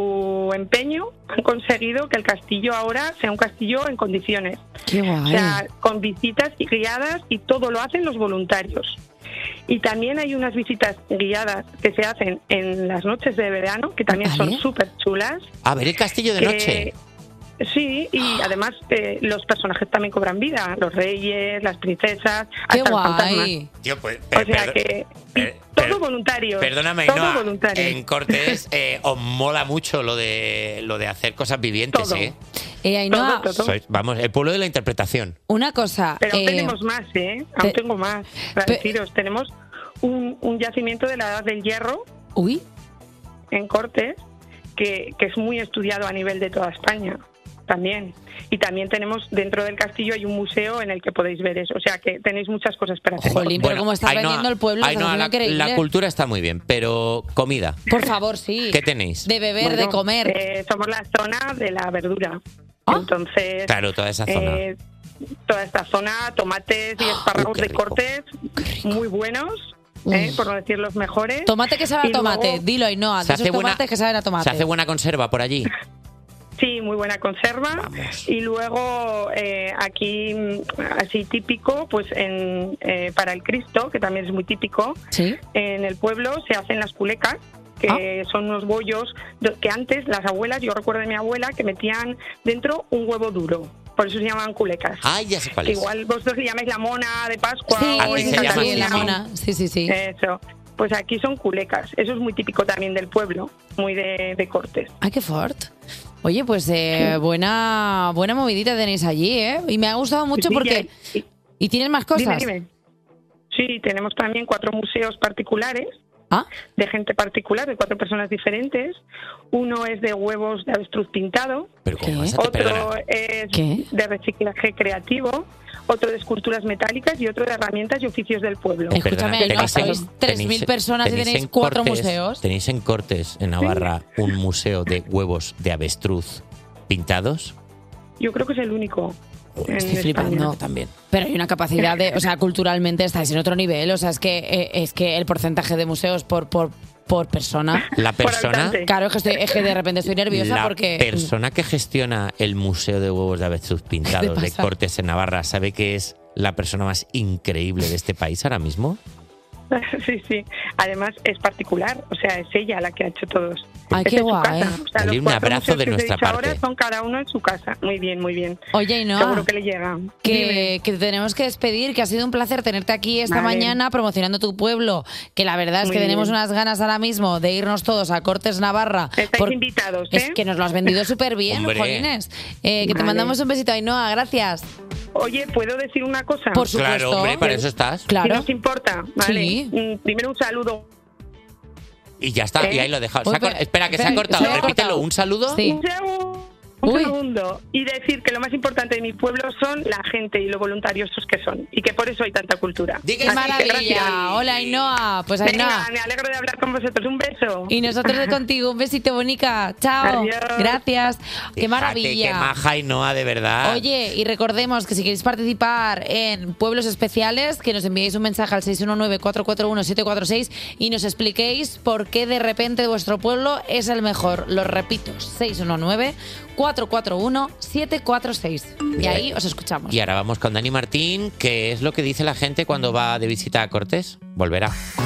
su empeño han conseguido que el castillo ahora sea un castillo en condiciones. qué O guay. sea, con visitas y guiadas y todo lo hacen los voluntarios. Y también hay unas visitas guiadas que se hacen en las noches de verano, que también Vale. son súper chulas. A ver, el castillo de que- noche. Sí, y además eh, los personajes también cobran vida, los reyes, las princesas, qué hasta los fantasmas. guay. Tío, pues, O per- sea per- que per- todo per- voluntario. Perdóname, todo Ainhoa, voluntario. en Cortés eh, os mola mucho lo de lo de hacer cosas vivientes, Todo. ¿eh? Eh, Ainhoa, Todo, todo. Sois, vamos, el pueblo de la interpretación. una cosa. Pero aún eh, tenemos más, ¿eh? Aún te- tengo más. Para pe- deciros, tenemos un, un yacimiento de la Edad del Hierro Uy, en Cortes que, que es muy estudiado a nivel de toda España también. Y también tenemos, dentro del castillo hay un museo en el que podéis ver eso. O sea que tenéis muchas cosas para hacer. jolín, pero como estás Ainhoa- vendiendo el pueblo, estás Ainhoa, haciendo la, increíble. la cultura está muy bien, pero comida. Por favor, sí. ¿Qué tenéis? De beber, de Bueno, comer. eh, somos la zona de la verdura. Ah. Entonces, Claro, toda esa zona. eh, toda esta zona, tomates y espárragos qué de rico. Cortes, muy buenos, eh, Mm. por no decir los mejores. Tomate que sabe a Y tomate, luego- dilo Ainhoa, Se de hace esos buena- tomates que saben a tomate. ¿Se hace buena conserva por allí? Sí, muy buena conserva. Vamos. Y luego eh, aquí, mm, así típico, pues en, eh, para el Cristo, que también es muy típico, Sí. en el pueblo se hacen las culecas, que son unos bollos do- que antes las abuelas, yo recuerdo de mi abuela, que metían dentro un huevo duro. Por eso se llamaban culecas. Ay, ya sé cuál es. Igual vosotros le llamáis la mona de Pascua Sí, o Aquí en se llama Cataluña. sí, la así. mona. Sí, sí, sí. Eso. Pues aquí son culecas. Eso es muy típico también del pueblo, muy de, de Cortes. Ay, qué fort. Oye, pues eh, buena buena movidita tenéis allí, ¿eh? Y me ha gustado mucho Sí, porque... y- ¿Y tienes más Dime, cosas? dime. Sí, tenemos también cuatro museos particulares Ah, de gente particular, de cuatro personas diferentes. Uno es de huevos de avestruz pintado, Pero ¿cómo ¿Qué? vas a te otro perdona? es ¿Qué? de reciclaje creativo, otro de esculturas metálicas y otro de herramientas y oficios del pueblo. Escúchame, Perdona, Ainhoa, tenéis en- sois tres mil tenéis- personas y tenéis en cuatro Cortes- museos. ¿Tenéis en Cortes, en Navarra, un museo de huevos de avestruz pintados? Yo creo que es el único. en estoy España. flipando. También. Pero hay una capacidad de... O sea, culturalmente estáis en otro nivel. O sea, es que, eh, es que el porcentaje de museos por, por, por persona. La persona, Claro, es que, estoy- es que de repente estoy nerviosa la porque... persona que gestiona el Museo de Huevos de Avestruz Pintados ¿Qué de pasa? Cortes en Navarra, ¿sabe que es la persona más increíble de este país ahora mismo? Sí, sí. Además es particular, o sea, es ella la que ha hecho todos. Ay, Es qué en su guay. casa. O sea, Dale los un cuatro abrazo museos de que os he nuestra dicho parte. ahora son cada uno en su casa. Muy bien, muy bien. Oye, Ainhoa, Seguro que le llega. que, que te tenemos que despedir, que ha sido un placer tenerte aquí esta Vale. mañana promocionando tu pueblo, que la verdad es Muy que tenemos bien. unas ganas ahora mismo de irnos todos a Cortes Navarra. Estáis invitados, ¿eh? Es que nos lo has vendido súper bien, Hombre. Jolines. Eh, que te Vale. mandamos un besito, Ainhoa, gracias. Oye, ¿puedo decir una cosa? Por supuesto. Claro, hombre, para eso estás. Claro. Si nos importa, ¿vale? Sí. Mm, Primero un saludo. Y ya está, ¿Eh? y ahí lo dejamos. Uy, Se ha cor- pero- espera, que se espera, ha cortado. se ha Repítelo, cortado. un saludo. Un segundo. Un segundo. Y decir que lo más importante de mi pueblo son la gente y lo voluntariosos que son. Y que por eso hay tanta cultura. ¡Qué Así que maravilla! gracias. Hola, Ainhoa. Pues Venga, Ainhoa. me alegro de hablar con vosotros. Un beso. Y nosotros de contigo. Un besito, bonica. Chao. Adiós. Gracias. Qué Fíjate, maravilla. Qué maja y Noa, de verdad. Oye, y recordemos que si queréis participar en Pueblos Especiales, que nos enviéis un mensaje al seis uno nueve, cuatro cuatro uno, siete cuatro seis y nos expliquéis por qué de repente vuestro pueblo es el mejor. Lo repito, seis uno nueve, cuatro cuatro uno, siete cuatro seis. Y Bien. ahí os escuchamos. Y ahora vamos con Dani Martín, que es lo que dice la gente cuando va de visita a Cortés. Volverá.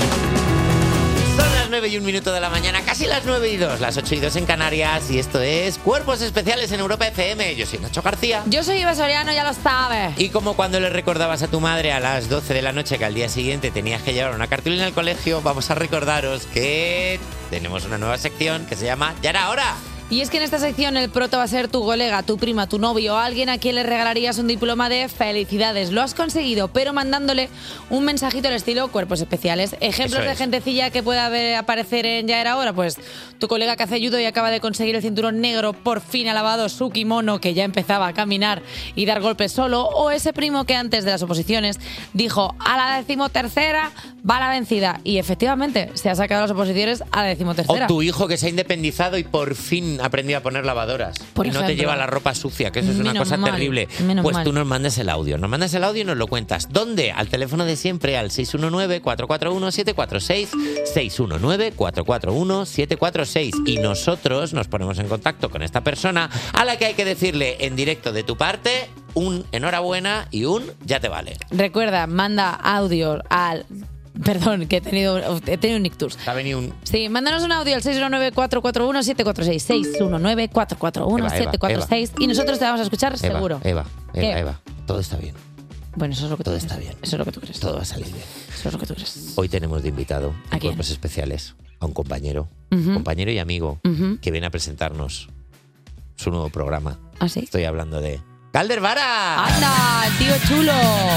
Son las nueve y un minuto de la mañana, casi las nueve y dos, las ocho y dos en Canarias, y esto es Cuerpos Especiales en Europa F M. Yo soy Nacho García. Yo soy Eva Soriano, ya lo sabes. Y como cuando le recordabas a tu madre a las doce de la noche que al día siguiente tenías que llevar una cartulina al colegio, vamos a recordaros que tenemos una nueva sección que se llama Ya era hora. Y es que en esta sección el proto va a ser tu colega, tu prima, tu novio o alguien a quien le regalarías un diploma de felicidades. Lo has conseguido, pero mandándole un mensajito al estilo Cuerpos Especiales. Ejemplos Eso de es. gentecilla que pueda haber- aparecer en Ya era hora, pues tu colega que hace judo y acaba de conseguir el cinturón negro, por fin ha lavado su kimono, que ya empezaba a caminar y dar golpes solo, o ese primo que antes de las oposiciones dijo a la decimotercera va la vencida, y efectivamente se ha sacado las oposiciones a la O decimotercera. tu hijo que se ha independizado y por fin ha aprendido a poner lavadoras. Por y no te ejemplo. lleva la ropa sucia, que eso es una Menos cosa mal, terrible. menos Pues mal. tú nos mandas el audio. Nos mandas el audio y nos lo cuentas. ¿Dónde? Al teléfono de siempre, al seis uno nueve, cuatro cuatro uno, siete cuatro seis. seis uno nueve, cuatro cuatro uno, siete cuatro seis. Y nosotros nos ponemos en contacto con esta persona a la que hay que decirle en directo de tu parte un enhorabuena y un ya te vale. Recuerda, manda audio al... Perdón, que he tenido, he tenido un ictus. Ha venido un... Sí, mándanos un audio al seis uno nueve, cuatro cuatro uno, siete cuatro seis. seis uno nueve, cuatro cuatro uno, Eva, Eva, siete cuatro seis. Y nosotros te vamos a escuchar Eva, seguro. Eva, Eva, ¿Qué? Eva. Todo está bien. Bueno, eso es lo que Todo tú está crees. bien. Eso es lo que tú crees. Todo va a salir bien. Eso es lo que tú crees. Hoy tenemos de invitado ¿A en quién? Cuerpos Especiales a un compañero, Ujú. compañero y amigo, Ujú. que viene a presentarnos su nuevo programa. ¿Ah, sí? Estoy hablando de Calder Vara. ¡Anda, el tío chulo!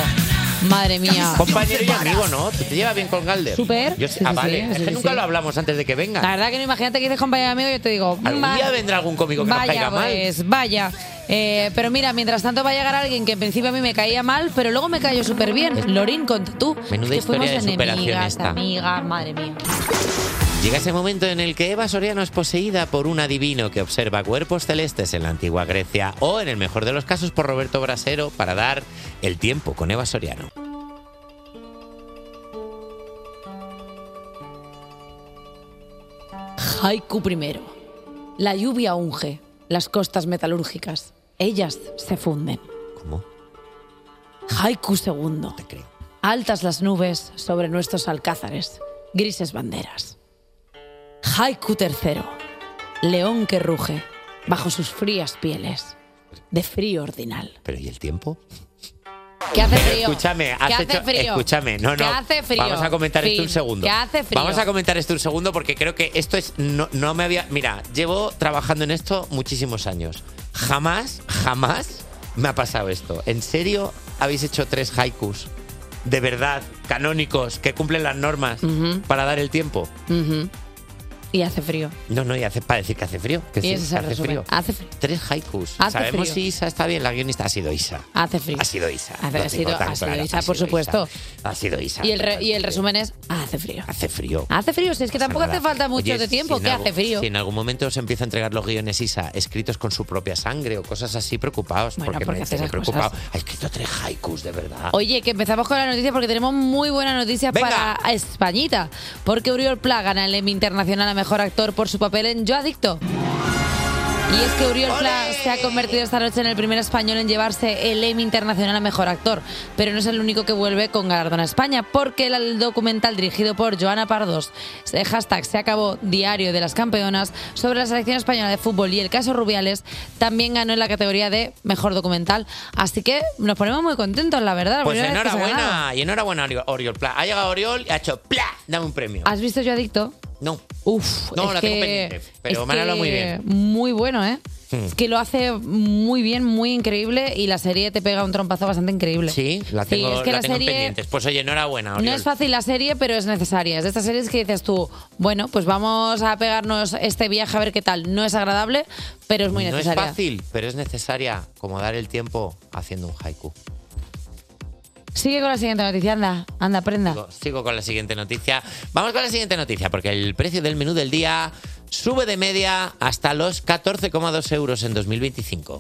Madre mía. Compañero y amigo, ¿no? ¿Tú te llevas bien con Galder? Súper. Yo sé- Sí, ah, sí, vale. sí, es que sí, nunca sí. lo hablamos antes de que venga. La verdad que no, imagínate que dices compañero amigo, yo te digo... Algún va- día vendrá algún cómico que nos Vaya, caiga mal. pues, vaya. Eh, pero mira, mientras tanto va a llegar alguien que en principio a mí me caía mal, pero luego me cayó súper bien. Lorín, con tú. Menuda que historia fuimos de superación enemigas, esta. amigas, madre mía. Llega ese momento en el que Eva Soriano es poseída por un adivino que observa cuerpos celestes en la antigua Grecia o, en el mejor de los casos, por Roberto Brasero para dar el tiempo con Eva Soriano. Haiku primero. La lluvia unge las costas metalúrgicas. Ellas se funden. ¿Cómo? Haiku segundo. Te creo. Altas las nubes sobre nuestros alcázares. Grises banderas. Haiku tercero. León que ruge bajo sus frías pieles. De frío ordinal. ¿Pero y el tiempo? ¿Qué hace Pero frío? escúchame, has ¿Qué hace hecho- frío? escúchame, no, no. ¿Qué hace frío? Vamos a comentar esto Fin. un segundo. ¿Qué hace frío? Vamos a comentar esto un segundo porque creo que esto es no, no me había, mira, llevo trabajando en esto muchísimos años. Jamás, jamás me ha pasado esto. ¿En serio habéis hecho tres haikus de verdad canónicos que cumplen las normas Ujú. para dar el tiempo? Ujú. Y hace frío. No, no, y hace para decir que hace frío. Que Y sí, ese es que el hace resumen. frío. Hace frío. Tres haikus. Hace ¿Sabemos frío. si Isa está bien? La guionista ha sido Isa. Hace frío. Ha sido Isa. Hace- Lo ha digo sido- tan ha sido claro, Isa, ha por sido supuesto. Ha sido Isa. Y el, re- y el resumen es, hace frío. Hace frío. Hace frío, si es que tampoco Nada. hace falta mucho Oye, de tiempo, si en que algún- hace frío. Si en algún momento os empieza a entregar los guiones Isa escritos con su propia sangre o cosas así, preocupados. Bueno, porque, porque me hace tiene esas preocupado. cosas. Ha escrito tres haikus, de verdad. Oye, que empezamos con la noticia porque tenemos muy buenas noticias para Españita. Porque Oriol Pla gana el Emmy Internacional a Mejor Actor por su papel en Yo Adicto. Y es que Oriol Pla se ha convertido esta noche en el primer español en llevarse el Emmy Internacional a Mejor Actor. Pero no es el único que vuelve con galardón a España, porque el documental dirigido por Joana Pardos, eh, hashtag Se acabó, Diario de las Campeonas, sobre la selección española de fútbol y el caso Rubiales, también ganó en la categoría de Mejor Documental. Así que nos ponemos muy contentos, la verdad. la Pues primera vez que se ha ganado. enhorabuena. Y enhorabuena a Oriol- Oriol Pla. Ha llegado Oriol y ha hecho ¡pla! Dame un premio. ¿Has visto Yo Adicto? No. Uf, No, es la que, tengo pendiente, pero es me han hablado que muy bien. Muy bueno, ¿eh? Hmm. Es que lo hace muy bien, muy increíble y la serie te pega un trompazo bastante increíble. Sí, la Sí, tengo, es que la la tengo en serie pendientes. Pues oye, enhorabuena, No Oriol. es fácil la serie, pero es necesaria. Es de estas series que dices tú, bueno, pues vamos a pegarnos este viaje a ver qué tal. No es agradable, pero es muy no es necesaria. fácil, pero es necesaria como dar el tiempo haciendo un haiku. Sigue con la siguiente noticia, anda, anda, prenda. Sigo, sigo con la siguiente noticia. Vamos con la siguiente noticia, porque el precio del menú del día sube de media hasta los catorce coma dos euros en dos mil veinticinco.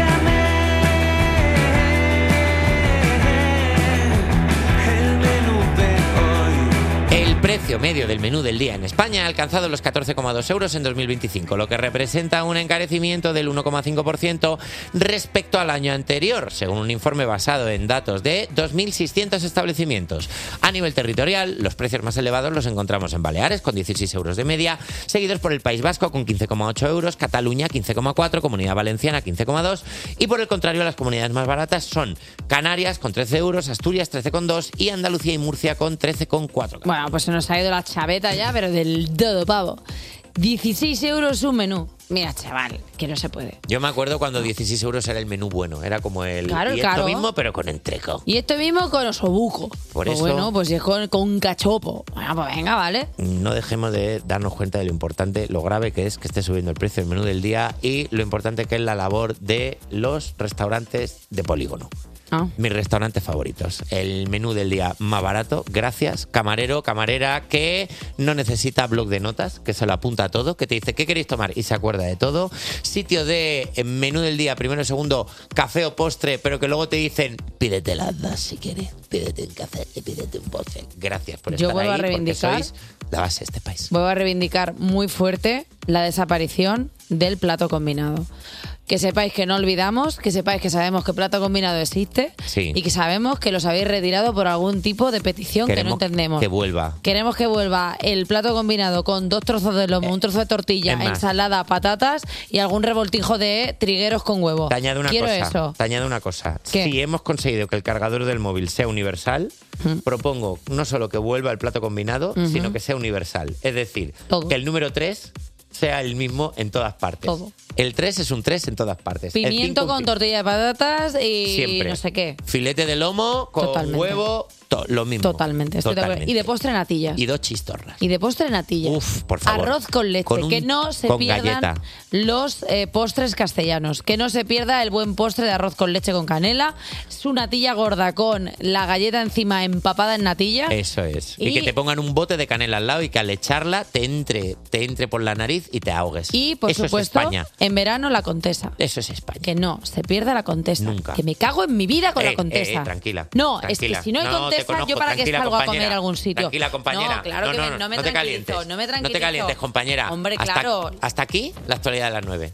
El precio medio del menú del día en España ha alcanzado los catorce coma dos euros en dos mil veinticinco, lo que representa un encarecimiento del uno coma cinco por ciento respecto al año anterior, según un informe basado en datos de dos mil seiscientos establecimientos. A nivel territorial, los precios más elevados los encontramos en Baleares, con dieciséis euros de media, seguidos por el País Vasco, con quince coma ocho euros, Cataluña, quince coma cuatro, Comunidad Valenciana, quince coma dos, y por el contrario, las comunidades más baratas son Canarias, con trece euros, Asturias, trece coma dos, y Andalucía y Murcia, con trece coma cuatro. Bueno, pues se nos ha ido la chaveta ya, pero del todo pavo. dieciséis euros un menú. Mira, chaval, que no se puede. Yo me acuerdo cuando dieciséis euros era el menú bueno, era como el Claro, y claro. esto mismo, pero con entreco. Y esto mismo con osobuco. Por Pues eso- bueno, pues si es con, con cachopo. Bueno, pues venga, ¿vale? No dejemos de darnos cuenta de lo importante, lo grave que es que esté subiendo el precio del menú del día y lo importante que es la labor de los restaurantes de polígono. Ah. Mis restaurantes favoritos. El menú del día más barato, gracias. Camarero, camarera, que no necesita blog de notas, que se lo apunta a todo, que te dice qué queréis tomar y se acuerda de todo. Sitio de eh, menú del día, primero, segundo, café o postre, pero que luego te dicen pídete las dos si quieres, pídete un café y pídete un postre. Gracias por Yo estar vuelvo a ahí, porque reivindicar- sois la base de este país. Voy a reivindicar muy fuerte la desaparición del plato combinado. Que sepáis que no olvidamos, que sepáis que sabemos que plato combinado existe Sí. y que sabemos que los habéis retirado por algún tipo de petición que no Queremos entendemos. que vuelva. Queremos que vuelva el plato combinado con dos trozos de lomo, un trozo de tortilla, es más. ensalada, patatas y algún revoltijo de trigueros con huevo. Te añado una Quiero cosa. eso. Te añado una cosa. ¿Qué? Si hemos conseguido que el cargador del móvil sea universal, propongo no solo que vuelva el plato combinado, Ujú. sino que sea universal. Es decir, Todo. que el número tres sea el mismo en todas partes. Todo. El tres es un tres en todas partes. El Pimiento cinco, un con tortilla de patatas y Siempre. no sé qué. Filete de lomo con Totalmente. huevo, to- lo mismo. Totalmente. estoy de acuerdo. Totalmente. Y de postre natilla. Y dos chistorras. Y de postre natilla. Uf, por favor. Arroz con leche. Con un- que no se con pierdan galleta. los eh, postres castellanos. Que no se pierda el buen postre de arroz con leche con canela. Su natilla gorda con la galleta encima empapada en natilla. Eso es. Y, Y- que te pongan un bote de canela al lado y que al echarla te entre, te entre por la nariz y te ahogues. Y, por Eso supuesto, es España. en verano la Contesa. Eso es España. Que no se pierda la Contesa. Nunca. Que me cago en mi vida con Eh, la Contesa. eh, eh, tranquila. No, tranquila. es que si no hay te Contesa, conozco, yo para qué tranquila, salgo a compañera. comer a algún sitio. Tranquila, compañera. No, claro que me- no me no te tranquilizo, calientes. no me No te tranquilizo. calientes, compañera. Hombre, Hasta- claro. Hasta aquí, la actualidad de las nueve.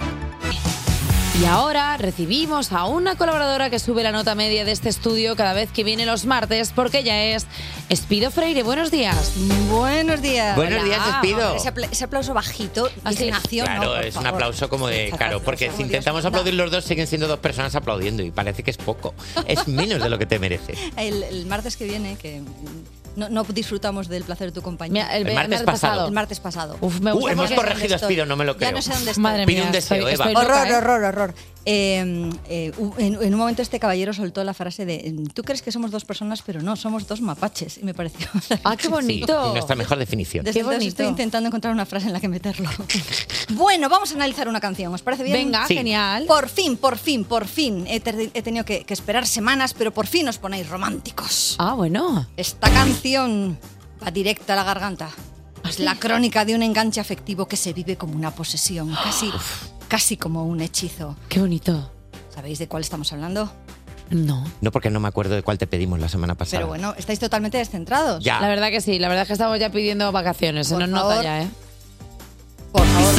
Y ahora recibimos a una colaboradora que sube la nota media de este estudio cada vez que viene los martes, porque ella es Espido Freire. Buenos días. Buenos días. Buenos Hola. días, Espido. Ese, apla- ese aplauso bajito, indignación, Claro, ¿no? Por es un favor. aplauso como de caro, porque si intentamos aplaudir los dos siguen siendo dos personas aplaudiendo y parece que es poco. Es menos de lo que te merece. El, el martes que viene, que no, no disfrutamos del placer de tu compañía. Mira, el- El martes el martes pasado. El martes pasado. Uf, me Uh, gusta hemos porque- corregido, estoy. Espido, no me lo creo. Ya no sé dónde estoy. Madre Pide mía, un deseo, estoy- Eva. estoy loca, Horror, ¿eh? horror, horror. Eh, eh, en, en un momento este caballero soltó la frase de tú crees que somos dos personas, pero no, somos dos mapaches. Y me pareció... ¡Ah, qué bonito! Sí, y nuestra mejor definición. Desde entonces estoy intentando encontrar una frase en la que meterlo. Bueno, vamos a analizar una canción. ¿Os parece bien? Venga, sí. Genial. Por fin, por fin, por fin. He, ter- he tenido que, que esperar semanas, pero por fin os ponéis románticos. Ah, bueno. Esta canción va directa a la garganta. Es la crónica de un enganche afectivo que se vive como una posesión, casi, casi como un hechizo. Qué bonito. ¿Sabéis de cuál estamos hablando? No. No, porque no me acuerdo de cuál te pedimos la semana pasada. Pero bueno, estáis totalmente descentrados. Ya. La verdad que sí, la verdad es que estamos ya pidiendo vacaciones. Se Por nos favor. nota ya, ¿eh? Por favor.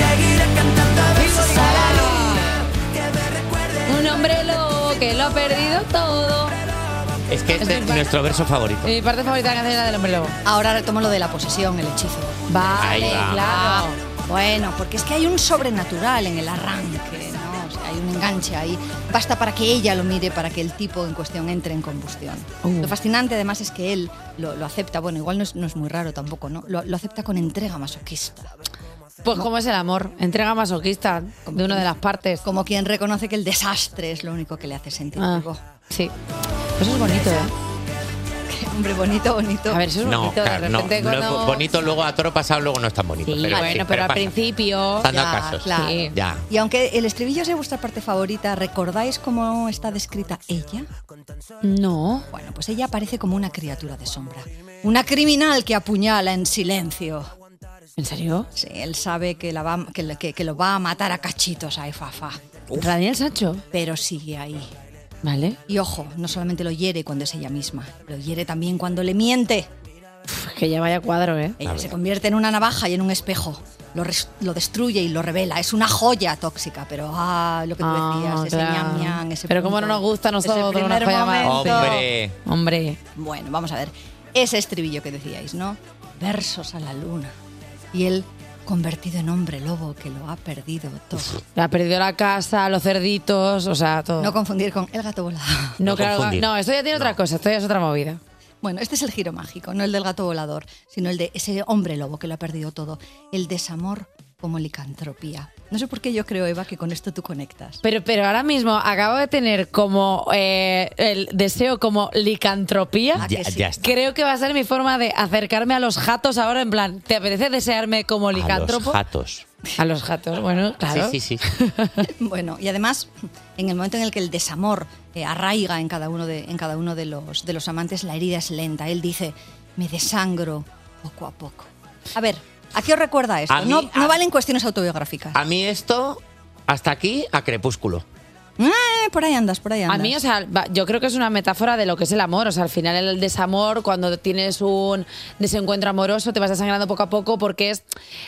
Un hombre lobo que lo ha perdido todo. Es que este es nuestro verso favorito. Mi parte favorita de la canción es la del hombre lobo. Ahora retomo lo de la posesión, el hechizo. Vale, Ahí va. claro. Bueno, porque es que hay un sobrenatural en el arranque, ¿no? O sea, hay un enganche ahí. Basta para que ella lo mire, para que el tipo en cuestión entre en combustión. Uh. Lo fascinante además es que él lo, lo acepta, bueno, igual no es, no es muy raro tampoco, ¿no? Lo, lo acepta con entrega masoquista. Pues como es el amor, entrega masoquista de una de las partes. Como quien reconoce que el desastre es lo único que le hace sentir Ah, vivo. sí. Eso es bonito, ¿eh? Hombre, bonito, bonito. A ver, eso es No, bonito. claro, de no, repente no es cuando... bonito, luego a toro pasado luego no es tan bonito. Sí, pero, bueno, sí, pero, al pasa. principio... Dando Ya, casos. claro. Sí. Ya. Y aunque el estribillo sea vuestra parte favorita, ¿recordáis cómo está descrita ella? No. Bueno, pues ella aparece como una criatura de sombra. Una criminal que apuñala en silencio. ¿En serio? Sí, él sabe que, la va, que, le- que- que lo va a matar a cachitos a Efafa. Daniel Sancho. Pero sigue ahí. Vale. Y ojo, no solamente lo hiere cuando es ella misma, lo hiere también cuando le miente. Uf, que ya vaya cuadro, ¿eh? Ella se convierte en una navaja y en un espejo. Lo, res- lo destruye y lo revela. Es una joya tóxica, pero ah, lo que tú Ah, decías, ese claro. ñam, ñam, ese Pero punto, cómo no nos gusta a ese nosotros una primer joya más. momento. Hombre. Hombre. Bueno, vamos a ver. Ese estribillo que decíais, ¿no? Versos a la luna. Y él convertido en hombre lobo que lo ha perdido todo. Ha perdido la casa, los cerditos, o sea, todo. No confundir con el gato volador. No, no claro, confundir. no, esto ya tiene otra cosa, esto ya es otra movida. Bueno, este es el giro mágico, no el del gato volador, sino el de ese hombre lobo que lo ha perdido todo. El desamor como licantropía. No sé por qué yo creo, Eva, que con esto tú conectas. Pero, pero ahora mismo acabo de tener como eh, el deseo como licantropía. ¿A Ya, que sí? ya está. Creo que va a ser mi forma de acercarme a los gatos ahora, en plan, ¿te apetece desearme como A los licántropo? gatos. A los gatos, bueno, claro. Sí, sí, sí. Bueno, y además, en el momento en el que el desamor eh, arraiga en cada uno, de, en cada uno de, los, de los amantes, la herida es lenta. Él dice, me desangro poco a poco. A ver, ¿a qué os recuerda esto? A mí- no, no a- valen cuestiones autobiográficas. A mí esto, hasta aquí, a Crepúsculo. Eh, por ahí andas, por ahí andas. A mí, o sea, va- yo creo que es una metáfora de lo que es el amor. O sea, al final el desamor, cuando tienes un desencuentro amoroso, te vas desangrando poco a poco porque es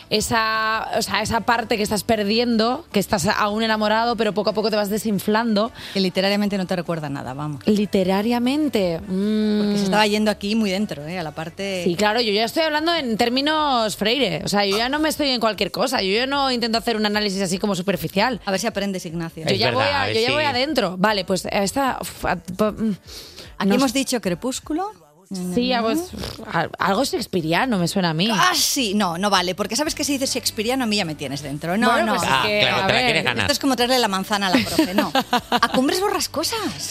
esa, o sea, esa parte que estás perdiendo, que estás aún enamorado, pero poco a poco te vas desinflando. Que literariamente no te recuerda nada, vamos. Literariamente. mm. Porque se estaba yendo aquí muy dentro, ¿eh? A la parte... Sí, claro, yo ya estoy hablando en términos Freire. O sea, yo ya no me estoy en cualquier cosa. Yo ya no intento hacer un análisis así como superficial. A ver si aprendes, Ignacio. Yo Es ya, verdad, voy, a, a ver yo ya si- voy adentro. Vale, pues esta... uf, a- po- mm, Aquí no hemos sé. dicho Crepúsculo. Sí, algo, es- algo shakespeariano me suena a mí. Ah, sí, no, no vale, porque sabes que si dices shakespeariano a mí ya me tienes dentro. No, Bueno, no. pues es Ah, que, claro, a te la ver, quieres ganar. Esto es como traerle la manzana a la profe, no. A Cumbres Borrascosas.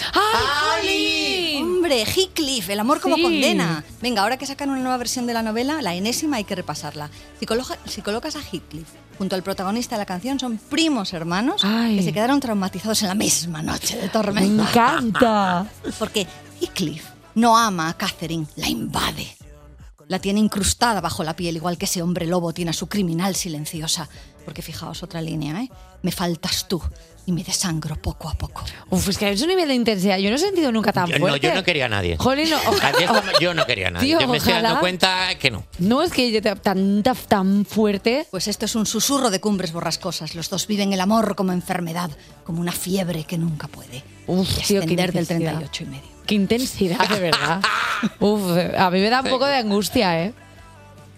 ¡Ay, Hombre, Heathcliff, el amor como Sí. condena. Venga, ahora que sacan una nueva versión de la novela, la enésima, hay que repasarla. Si, coloja- si colocas a Heathcliff junto al protagonista de la canción, son primos hermanos Ay. que se quedaron traumatizados en la misma noche de Me tormenta. encanta. Porque Heathcliff no ama a Catherine, la invade. La tiene incrustada bajo la piel, igual que ese hombre lobo tiene a su criminal silenciosa. Porque fijaos, otra línea, ¿eh? Me faltas tú y me desangro poco a poco. Uf, es que es un nivel de intensidad. Yo no he sentido nunca tan Yo, no, fuerte. yo no quería a nadie. Jolín, no, oja- Aquí estamos- yo no quería a nadie. Tío, yo me estoy dando ojalá. cuenta que no. No, es que yo te- tan, tan, tan fuerte. Pues esto es un susurro de Cumbres Borrascosas. Los dos viven el amor como enfermedad, como una fiebre que nunca puede Uf, tío, qué descender del intensidad. treinta y ocho y medio. Qué intensidad, de verdad. Uf, a mí me da un poco de angustia, ¿eh?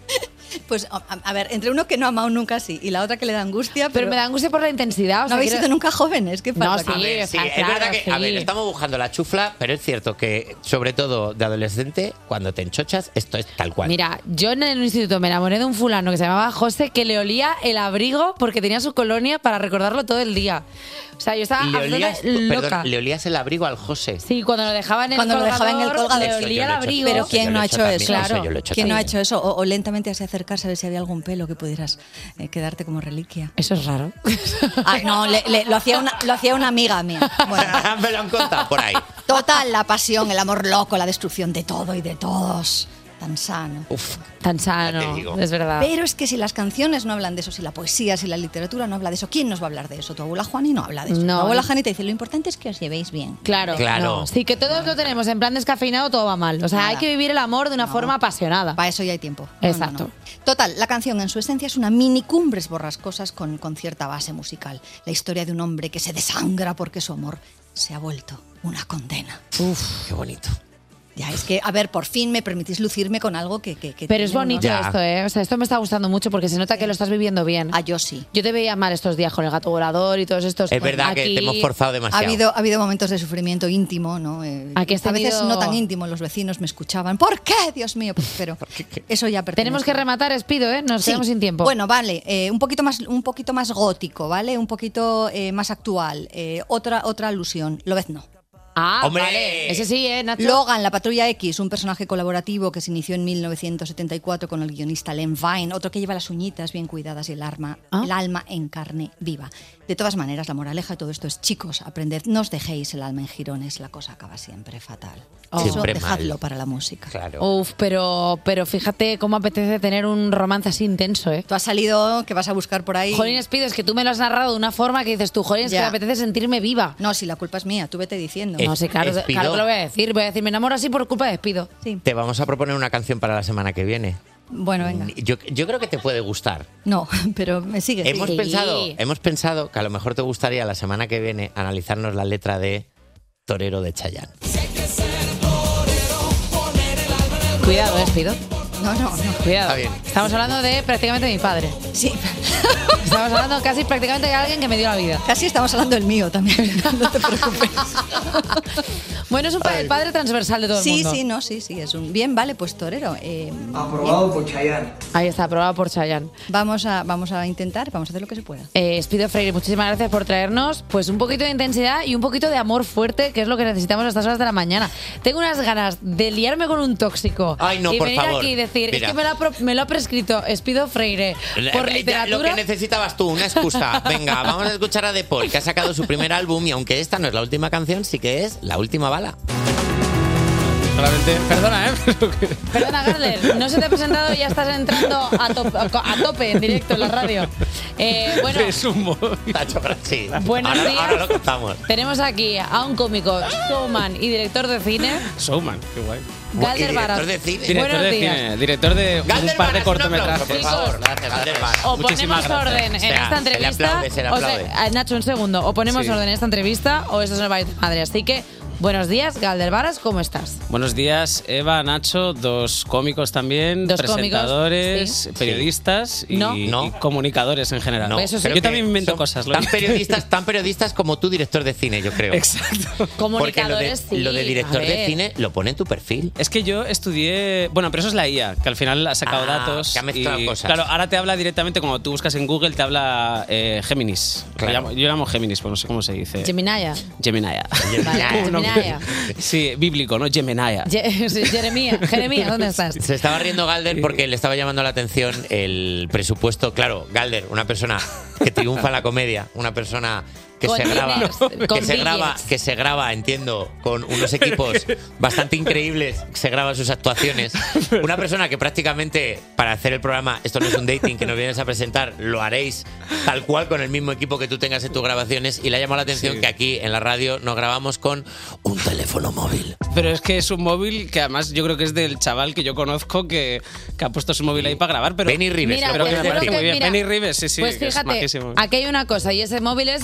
Pues, a, a ver, entre uno que no ha amado nunca sí y la otra que le da angustia. Pero, Pero, me da angustia por la intensidad. O ¿no sea, habéis quiero- sido nunca jóvenes? ¿Qué pasa? No, sí, A ver, o sí, sea, es claro, verdad que, a sí. ver, estamos buscando la chufla, pero es cierto que, sobre todo de adolescente, cuando te enchochas, esto es tal cual. Mira, yo en el instituto me enamoré de un fulano que se llamaba José que le olía el abrigo porque tenía su colonia para recordarlo todo el día. O sea, yo estaba le, olías, absolutamente loca. perdón, le olías el abrigo al José. Sí, cuando lo dejaban en el Cuando lo colgador, dejaba en el colgador, le Eso yo olía el lo he hecho, abrigo. Pero Eso ¿quién yo no lo ha he hecho también, eso? eso yo lo he hecho ¿Quién no ha también. hecho eso? O, o lentamente así acercarse a ver si había algún pelo que pudieras eh, quedarte como reliquia. Eso es raro. Ay, no, le- le- lo, hacía una, lo hacía una amiga mía. Bueno, Me lo han contado por ahí. total, la pasión, el amor loco, la destrucción de todo y de todos. Tan sano. Uf, Tan Ya sano, te digo. es verdad. Pero es que si las canciones no hablan de eso, si la poesía, si la literatura no habla de eso, ¿quién nos va a hablar de eso? Tu abuela Juani no habla de eso. No. Tu abuela Jani te dice, lo importante es que os llevéis bien. Claro, Claro. no. Sí, que todos lo tenemos en plan descafeinado, todo va mal. O sea, Nada. hay que vivir el amor de una No. forma apasionada. Para eso ya hay tiempo. No, Exacto. no, no. Total, la canción en su esencia es una mini cumbres borrascosas con, con cierta base musical. La historia de un hombre que se desangra porque su amor se ha vuelto una condena. Uf, qué bonito. Ya, es que, a ver, por fin me permitís lucirme con algo que... que, que Pero es tiene bonito unos- Ya. esto, ¿eh? O sea, esto me está gustando mucho porque se nota que lo estás viviendo bien. Ah, yo sí. Yo te veía mal estos días con el gato volador y todos estos. Es verdad que Aquí- te hemos forzado Ha demasiado. habido, ha habido momentos de sufrimiento íntimo, ¿no? Eh, Aquí has a veces tenido- no tan íntimo, los vecinos me escuchaban. ¿Por qué, Dios mío? Pues, pero eso ya pertenece. Tenemos que rematar, Espido, ¿eh? Nos Sí. quedamos sin tiempo. Bueno, vale, eh, un poquito más, un poquito más gótico, ¿vale? Un poquito eh, más actual. Eh, otra, otra alusión. Lobezno. Ah, ¡Hombre! vale. Ese sí, ¿eh, Nacho? Logan, la Patrulla X, un personaje colaborativo que se inició en mil novecientos setenta y cuatro con el guionista Len Vine, otro que lleva las uñitas bien cuidadas y el, arma, Ah. el alma en carne viva. De todas maneras, la moraleja de todo esto es, chicos, aprended, no os dejéis el alma en jirones, la cosa acaba siempre fatal. Oh. Eso Siempre dejadlo mal. para la música. Claro. Uf, pero, pero fíjate cómo apetece tener un romance así intenso, ¿eh? Tú has salido, que vas a buscar por ahí... Jolín, Espido, es que tú me lo has narrado de una forma que dices tú, Jolín, es que Ya. me apetece sentirme viva. No, si la culpa es mía, tú vete diciendo. No, sí, claro, Espido. claro que lo voy a decir. Voy a decir, me enamoro así por culpa de Espido. Sí. Te vamos a proponer una canción para la semana que viene. Bueno, venga. Yo, yo creo que te puede gustar. No, pero me sigue. Hemos Sí. pensado, hemos pensado que a lo mejor te gustaría la semana que viene analizarnos la letra de Torero de Chayanne. Cuidado, eh, Espido. No, no, no. Cuidado. Está bien. Estamos hablando de prácticamente mi padre. Sí, Estamos hablando casi prácticamente de alguien que me dio la vida. casi estamos hablando del mío también. No te preocupes. Bueno, es un pa- el padre transversal de todo el Sí, mundo. sí, no, sí, sí, es un... Bien, vale, pues torero. eh, Aprobado por Chayanne. Ahí está, aprobado por Chayanne. vamos, a, vamos a intentar, vamos a hacer lo que se pueda. Eh, Espido Freire, muchísimas gracias por traernos pues un poquito de intensidad y un poquito de amor fuerte, que es lo que necesitamos a estas horas de la mañana. Tengo unas ganas de liarme con un tóxico Ay, no, y por venir favor. aquí y decir, Mira. es que me lo, ha, pro- me lo ha prescrito Espido Freire por Eh, ya, literatura. Lo que necesitabas tú, una excusa. Venga, vamos a escuchar a De Paul, que ha sacado su primer álbum y aunque esta no es la última canción, sí que es la última bala. Solamente, perdona, ¿eh? Perdona, Gardler, no se te ha presentado y ya estás entrando a, to- a tope en directo en la radio. Eh, bueno, Resumo. Tacho, sí. Buenos ahora, días. ahora lo contamos. tenemos aquí a un cómico, showman y director de cine, Showman, qué guay. Galder Y Varas. director de cine. Director Buenos de días. cine, director de Galder un par de Varas, un aplauso, cortometrajes. por favor. Gracias, Galder Varas. O Muchísimas ponemos gracias. orden en O sea, esta se le entrevista. aplaude, se le o sea, aplaude. a Nacho, un segundo. O ponemos Sí. orden en esta entrevista o esto se nos va a ir de madre. Así que, buenos días, Galder Varas, ¿cómo estás? Buenos días, Eva, Nacho, dos cómicos también, Dos cómicos, presentadores, sí. periodistas y, No. No. y comunicadores en general. No, Eso sí. creo Yo que también invento son cosas. lo Tan digo. periodistas, tan periodistas como tú, director de cine, yo creo. Exacto. Porque lo de, Comunicadores, sí. lo de director A de ver. cine lo pone en tu perfil. Es que yo estudié. Bueno, pero eso es la I A, que al final ha sacado Ah, datos. que ha mezclado y, cosas. Claro, ahora te habla directamente, cuando tú buscas en Google, te habla eh, Géminis. Claro. Lo llamo- yo llamo Géminis, pues no sé cómo se dice. Geminaya. Geminaya. Vale, Un nombre- Geminaya. Sí, bíblico, ¿no? Geminaya. Ye- sí, Jeremía, Jeremía, ¿dónde estás? Se estaba riendo Galder porque le estaba llamando la atención el presupuesto. Claro, Galder, una persona que triunfa en la comedia, una persona que Con se graba, diners, que con se graba, billets. que se graba, entiendo, con unos equipos bastante increíbles, se graba sus actuaciones. Una persona que prácticamente para hacer el programa, esto no es un dating que nos vienes a presentar, lo haréis tal cual con el mismo equipo que tú tengas en tus grabaciones y le ha llamado la atención Sí. que aquí en la radio nos grabamos con un teléfono móvil. Pero es que es un móvil que además yo creo que es del chaval que yo conozco que, que ha puesto su móvil ahí para grabar. Pero, Benny Rives, Mira, lo pero que pues me puedes parece seguro decir. muy bien. mira, Benny Rives, sí, sí, Pues que es fíjate, majísimo. aquí hay una cosa y ese móvil es el móvil de la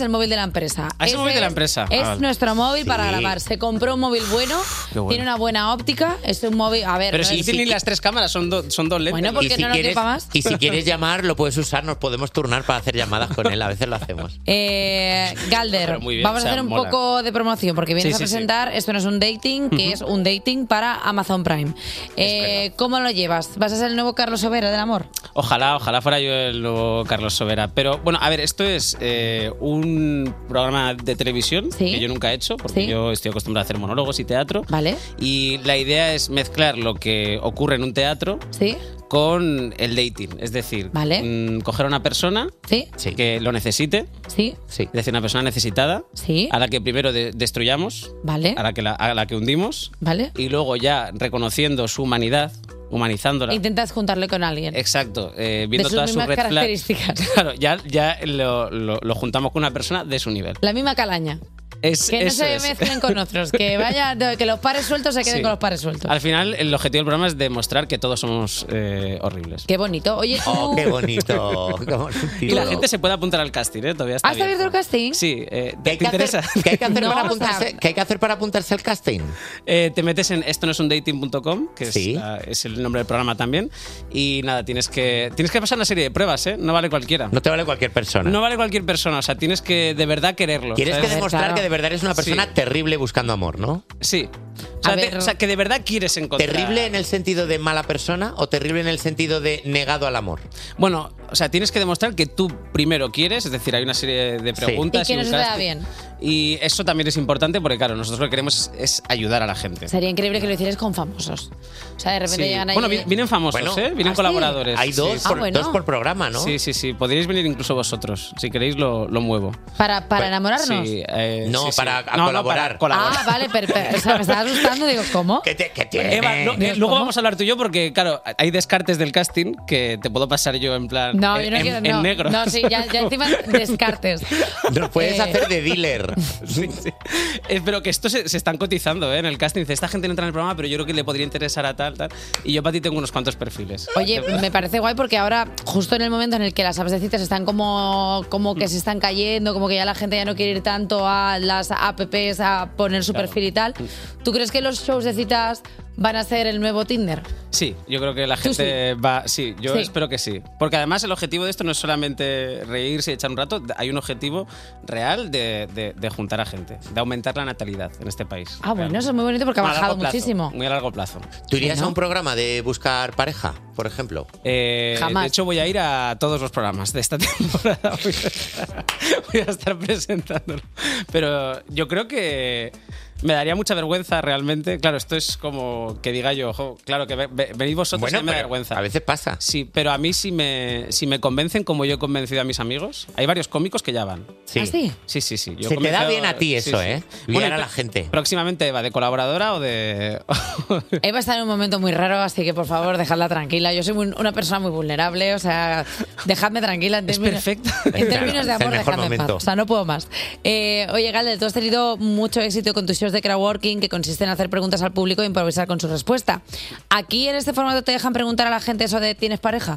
la empresa. Ah, es el móvil de la es- empresa. Es Ah, vale. nuestro móvil para Sí. grabar. Se compró un móvil bueno, Qué bueno. tiene una buena óptica, es un móvil... A ver, Pero no si es- tiene las tres cámaras, son, do- son dos lentes. Bueno, porque y si no nos quieres, quepa más. y si quieres llamar, lo puedes usar, nos podemos turnar para hacer llamadas con él, a veces lo hacemos. Eh, Galder, Pero muy bien, vamos o sea, a hacer un mola. poco de promoción porque vienes Sí, a sí, sí. presentar Esto no es un dating, que Ujú. es un dating para Amazon Prime. Eh, ¿Cómo lo llevas? ¿Vas a ser el nuevo Carlos Sobera del amor? Ojalá, ojalá fuera yo el nuevo Carlos Sobera. Pero bueno, a ver, esto es eh, un programa de televisión que yo nunca he hecho, porque Sí. yo estoy acostumbrado a hacer monólogos y teatro. Vale. Y la idea es mezclar lo que ocurre en un teatro Sí. con el dating. Es decir, mm, coger a una persona Sí. que lo necesite. Sí. Es decir, una persona necesitada. Sí. A la que primero de- destruyamos. Vale. A la que, la, a la que hundimos. Vale. Y luego ya reconociendo su humanidad, humanizándola. Intentas juntarle con alguien. Exacto, eh, viendo De sus todas sus mismas red flags. características. Claro, ya, ya lo, lo- lo juntamos con una persona de su nivel. La misma calaña. Es, Que no eso se es. mezclen con otros, que vaya, que los pares sueltos se queden Sí. con los pares sueltos. Al final, el objetivo del programa es demostrar que todos somos eh, horribles. Qué bonito. Oye, tú... Oh, qué bonito. Y la gente se puede apuntar al casting, ¿eh? Todavía está ¿Has abierto el casting? Sí, eh, ¿Qué hay que hacer, qué hay que hacer No, para o sea- apuntarse, qué hay que hacer para apuntarse al casting? Eh, te metes en esto no es un dating punto com, que es, Sí. ah, es el nombre del programa también. Y nada, tienes que, tienes que pasar una serie de pruebas, ¿eh? No vale cualquiera. No te vale cualquier persona. No vale cualquier persona, o sea, tienes que de verdad quererlo. Quieres que ¿sabes? demostrar que de verdad eres una persona Sí. terrible buscando amor, ¿no? Sí. O sea, de- o sea, que de verdad quieres encontrar. ¿Terrible en el sentido de mala persona o terrible en el sentido de negado al amor? Bueno, o sea, tienes que demostrar que tú primero quieres, es decir, hay una serie de preguntas. Y que no un se te da casting. bien. Y eso también es importante porque, claro, nosotros lo que queremos es, es ayudar a la gente. Sería increíble que lo hicieras con famosos. O sea, de repente Sí. llegan ahí... Bueno, vi- vienen famosos, Bueno, ¿eh? Vienen ¿ah, sí? colaboradores. Hay dos Sí. por- Ah, bueno. dos por programa, ¿no? Sí, sí, sí. Podríais venir incluso vosotros. Si queréis, lo, lo muevo. ¿Para, para enamorarnos? Sí, eh, No, sí, sí. para No, no, colaborar. para colaborar. Ah, vale, pero, pero- o sea, me estaba asustando. Digo, ¿cómo? ¿Qué, te- qué tiene? Eva, no, eh, luego vamos a hablar tú y yo porque, claro, hay descartes del casting que te puedo pasar yo en plan. No, en, yo no en- quiero... en no. negro. No, sí, ya, ya encima descartes. Nos puedes Eh, hacer de dealer. Sí, sí. Eh, pero que esto se, se están cotizando ¿eh? en el casting. Dice, esta gente no entra en el programa, pero yo creo que le podría interesar a tal, tal. Y yo para ti tengo unos cuantos perfiles. Oye, me parece guay porque ahora, justo en el momento en el que las apps de citas están como, como que se están cayendo, como que ya la gente ya no quiere ir tanto a las apps a poner su Claro. perfil y tal, ¿tú crees que los shows de citas van a ser el nuevo Tinder? Sí, yo creo que la ¿Tú gente va. Sí, yo Sí. espero que sí. Porque además el objetivo de esto no es solamente reírse y echar un rato, hay un objetivo real de, de- de juntar a gente, de aumentar la natalidad en este país. Ah, bueno, eso es muy bonito porque ha A bajado largo plazo, muchísimo. Muy a largo plazo. ¿Tú irías Bueno. a un programa de buscar pareja, por ejemplo? Eh, Jamás. De hecho, voy a ir a todos los programas de esta temporada. Voy a estar, voy a estar presentándolo. Pero yo creo que me daría mucha vergüenza realmente. Claro, esto es como que diga yo, ojo, claro, que ve- ve- venid vosotros Bueno, y me da pero vergüenza. a veces pasa. Sí, pero a mí si me, si me convencen como yo he convencido a mis amigos, hay varios cómicos que ya van. Sí. ¿Ah, sí? Sí, sí, sí. Yo Se he te da convencido- bien a ti eso, sí, sí. ¿eh? Liar Bueno, a la gente. Próximamente, Eva, ¿de colaboradora o de...? Eva está en un momento muy raro, así que por favor, dejadla tranquila. Yo soy muy- una persona muy vulnerable, o sea, dejadme tranquila. En Es términos, perfecto. En términos de Es el amor, mejor dejadme en paz. momento. O sea, no puedo más. Eh, oye, Galde, tú has tenido mucho éxito con tus shows de crowdworking que consiste en hacer preguntas al público e improvisar con su respuesta. ¿Aquí en este formato te dejan preguntar a la gente eso de ¿tienes pareja?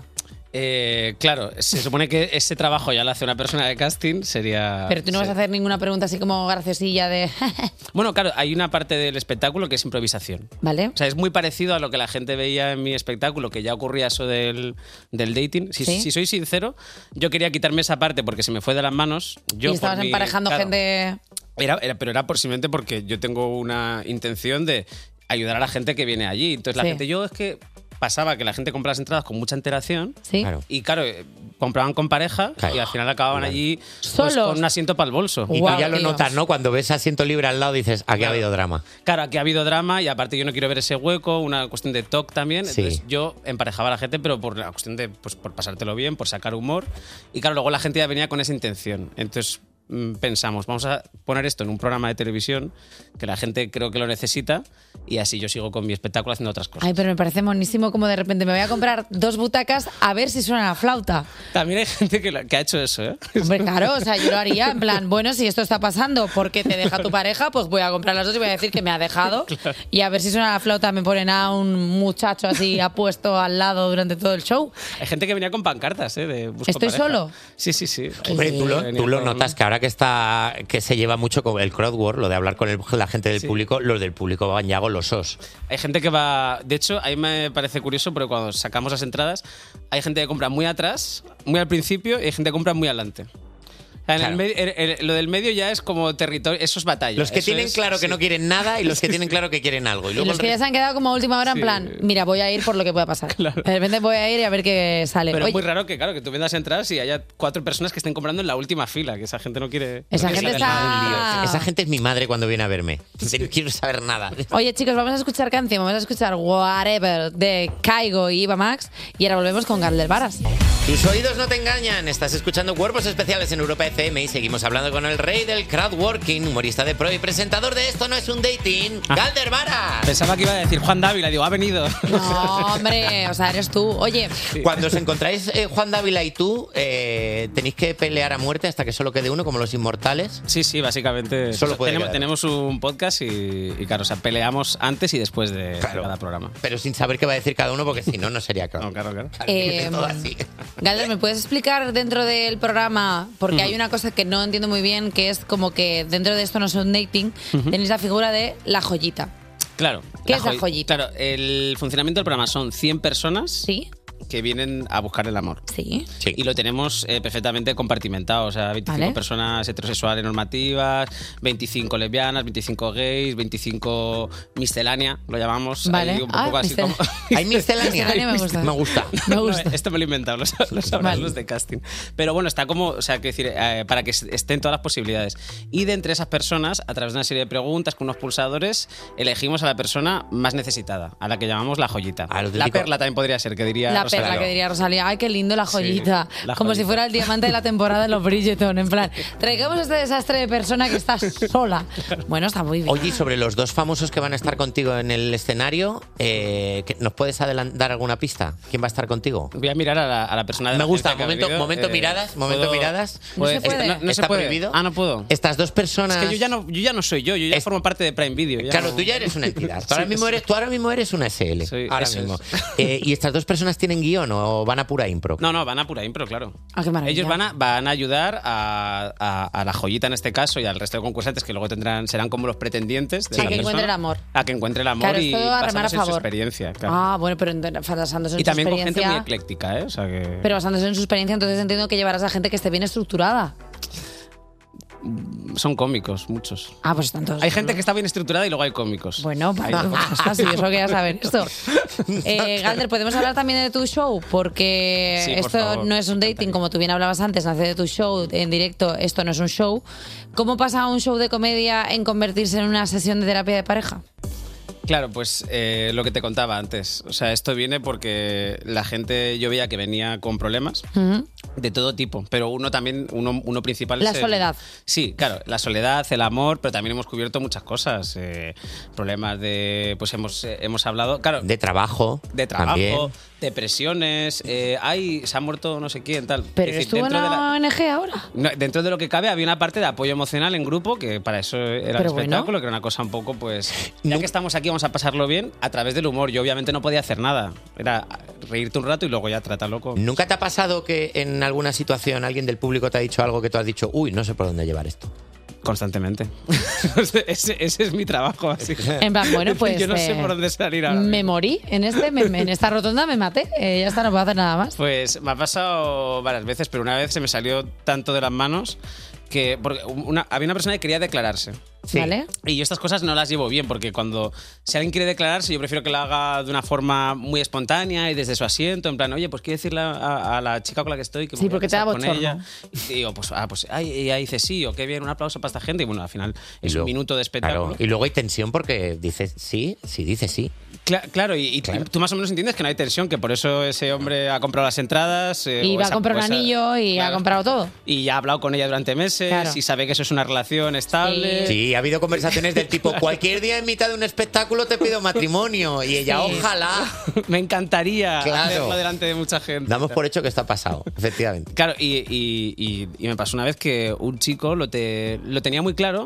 Eh, claro, se supone que ese trabajo ya lo hace una persona de casting, sería... Pero tú no vas sí. a hacer ninguna pregunta así como graciosilla de... Bueno, claro, hay una parte del espectáculo que es improvisación. ¿Vale? O sea, es muy parecido a lo que la gente veía en mi espectáculo, que ya ocurría eso del, del dating. Si, Sí. si soy sincero, yo quería quitarme esa parte porque se me fue de las manos. Yo y estabas por mi- emparejando claro, gente... Era, era- pero era por simplemente porque yo tengo una intención de ayudar a la gente que viene allí. Entonces la Sí. gente, yo es que pasaba que la gente compraba las entradas con mucha antelación. Sí. Claro. Y claro, eh, compraban con pareja Claro. y al final acababan Claro. allí pues, Solos. con un asiento para el bolso. Y Guau, tú ya lo tío. notas, ¿no? Cuando ves asiento libre al lado dices, aquí ha Claro. habido drama. Claro, aquí ha habido drama y aparte yo no quiero ver ese hueco, una cuestión de toque también. Sí. Entonces yo emparejaba a la gente, pero por la cuestión de pues, por pasártelo bien, por sacar humor. Y claro, luego la gente ya venía con esa intención. Entonces mm, pensamos, vamos a poner esto en un programa de televisión que la gente creo que lo necesita y así yo sigo con mi espectáculo haciendo otras cosas. Ay, pero me parece monísimo como de repente me voy a comprar dos butacas a ver si suena la flauta. También hay gente que, lo- que ha hecho eso, ¿eh? Hombre, claro, o sea, yo lo haría en plan, bueno, si esto está pasando porque te deja tu pareja, pues voy a comprar las dos y voy a decir que me ha dejado. Y a ver si suena la flauta, me ponen a un muchacho así apuesto al lado durante todo el show. Hay gente que venía con pancartas, ¿eh? De busco ¿Estoy pareja. solo? Sí, sí, sí. Hombre, tú lo, tú lo notas que ahora ahora que está que se lleva mucho con el crowdwork, lo de hablar con el- la gente del Sí. público, los del público van ya golosos. Hay gente que va... De hecho, a mí me parece curioso porque cuando sacamos las entradas hay gente que compra muy atrás, muy al principio, y hay gente que compra muy adelante. O sea, en el Claro. medio- el- el- lo del medio ya es como territorio, eso es batalla. Los que eso tienen es- claro que sí. no quieren nada y los que tienen claro que quieren algo. Y Y luego los el que ya re- se han quedado como a última hora en Sí. plan, mira, voy a ir por lo que pueda pasar. De repente voy a ir y a ver qué sale. Pero Oye, es muy raro que, claro, que tú vendas entradas y haya cuatro personas que estén comprando en la última fila, que esa gente no quiere... Esa no quiere gente saber está- nada. Esa gente es mi madre cuando viene a verme. No quiero saber nada. Oye, chicos, vamos a escuchar canción, vamos a escuchar Whatever de Kaigo y Iva Max y ahora volvemos con Galder Varas. Tus oídos no te engañan. Estás escuchando Cuerpos Especiales en Europa F M y seguimos hablando con el rey del crowdworking, humorista de pro y presentador de Esto No Es Un Dating, Ah. Galder Varas. Pensaba que iba a decir Juan Dávila, digo, ha venido. No, hombre, o sea, eres tú. Oye, Cuando os encontráis eh, Juan Dávila y tú, eh, tenéis que pelear a muerte hasta que solo quede uno, como los inmortales. Sí, sí, básicamente. Solo puede tenemos, quedar. tenemos un podcast y, y, claro, o sea, peleamos antes y después de, de cada programa. Pero sin saber qué va a decir cada uno, porque si no, no sería claro. No, claro, claro. Eh, Todo así. Galder, ¿me puedes explicar dentro del programa? Porque Ujú. hay una cosa que no entiendo muy bien, que es como que dentro de Esto No Es Un Dating Ujú. tenéis la figura de la joyita. Claro. ¿Qué es la joy- joyita? Claro, el funcionamiento del programa son cien personas ¿Sí? que vienen a buscar el amor. Sí. Y lo tenemos eh, perfectamente compartimentado. O sea, veinticinco Vale. personas heterosexuales normativas, veinticinco lesbianas, veinticinco gays, veinticinco miscelánea, lo llamamos. Vale. Ahí un Ah, poco así miscel- como... ¿Hay miscelánea? Miscelánea me gusta. Me gusta. Me No, gusta. esto me lo he inventado, lo, sab- lo sabrán Vale. los de casting. Pero bueno, está como, o sea, que decir, eh, para que estén todas las posibilidades. Y de entre esas personas, a través de una serie de preguntas con unos pulsadores, elegimos a la persona más necesitada, a la que llamamos la joyita. lo La típico- perla también podría ser, que diría La Rosalía. perla que diría Rosalía. Ay, qué lindo la joyita. la Como joyita. si fuera el diamante de la temporada de los Bridgerton. En plan, traigamos este desastre de persona que está sola. Bueno, está muy bien. Oye, y sobre los dos famosos que van a estar contigo en el escenario, eh, ¿que- ¿nos puedes adelan- dar alguna pista? ¿Quién va a estar contigo? Voy a mirar a la, a la persona de Me la gusta, agencia que ha momento, venido, momento eh, miradas, momento ¿puedo- miradas. puede- No se puede. No, no se ¿Está puede. prohibido? Ah, no puedo. Estas dos personas... Es que yo ya no, yo ya no soy yo, yo ya formo parte de Prime Video. ya Claro, no- tú ya eres una entidad. Tú ahora, Sí, mismo sí. eres, tú ahora mismo eres una S L. Sí, ahora eso mismo. es. Eh, ¿Y estas dos personas tienen guión o van a pura impro? No, no, van a pura impro, claro. Ah, qué maravilla. Ellos van a, van a ayudar a, a- a la joyita en este caso y al resto de concursantes que luego tendrán serán como los pretendientes de A la que persona, encuentre el amor. a que encuentre el amor Claro, y esto va a remar a basándose en su favor. experiencia. Claro. Ah, bueno, pero ent- basándose en y su también con gente experiencia. muy ecléctica, ¿eh? O sea que Pero basándose en su experiencia, entonces entiendo que llevarás a gente que esté bien estructurada. son cómicos, muchos. Ah, pues están todos. Hay gente que está bien estructurada y luego hay cómicos. Bueno, Hay- vale, pues ya está, si yo solo quería saber esto. Eh, Galder, ¿podemos hablar también de tu show? Porque Sí, por esto favor, no es un dating, como tú bien hablabas antes, nace de tu show en directo, esto no es un show. ¿Cómo pasa un show de comedia en convertirse en una sesión de terapia de pareja? Claro, pues eh, lo que te contaba antes. O sea, esto viene porque la gente, yo veía que venía con problemas Ujú. de todo tipo, pero uno también, uno, uno principal La es el- soledad. Sí, claro, la soledad, el amor, pero también hemos cubierto muchas cosas. eh, problemas de, pues hemos, eh, hemos hablado, claro. De trabajo. De trabajo, también. depresiones, eh, ay, se ha muerto no sé quién, tal. Pero Es eres decir, tú en dentro de la la- O N G ahora. no, dentro de lo que cabe había una parte de apoyo emocional en grupo que para eso era el Pero bueno. espectáculo, que era una cosa un poco, pues, ya que estamos aquí vamos a pasarlo bien a través del humor. Yo obviamente no podía hacer nada, era reírte un rato y luego ya tratarlo con... ¿Nunca te ha pasado que en alguna situación alguien del público te ha dicho algo que tú has dicho, uy, no sé por dónde llevar esto? Constantemente. ese, ese es mi trabajo. Así. En plan, bueno, pues. Yo no sé eh, por dónde salir ahora. Me morí en, este, me- en esta rotonda, me maté. Eh, ya está, no puedo hacer nada más. Pues me ha pasado varias veces, pero una vez se me salió tanto de las manos que porque una- había una persona que quería declararse. Sí. ¿Vale? Y yo estas cosas no las llevo bien, porque cuando si alguien quiere declararse, yo prefiero que lo haga de una forma muy espontánea y desde su asiento, en plan, oye, pues quiero decirle a, a la chica con la que estoy que me Sí, voy a porque te da casar con bochorno. ella. Y digo, pues, ah, pues, ay, y ella dice sí, o qué bien, un aplauso para esta gente. Y bueno, al final es luego- un minuto de espectáculo. Claro, y luego hay tensión porque dices sí, sí dices sí. Cla- claro, y, y tú más o menos entiendes que no hay tensión, que por eso ese hombre ha comprado las entradas. eh, Y o va a esa- comprar o un esa- anillo y ha comprado todo. Y ya ha hablado con ella durante meses Claro. y sabe que eso es una relación estable. Sí, ha habido conversaciones del tipo, cualquier día en mitad de un espectáculo te pido matrimonio. Y ella, Sí. ojalá. Me encantaría Claro. hacerlo delante de mucha gente. Damos por hecho que esto ha pasado, efectivamente. Claro, y, y- y- y me pasó una vez que un chico lo, te- lo tenía muy claro,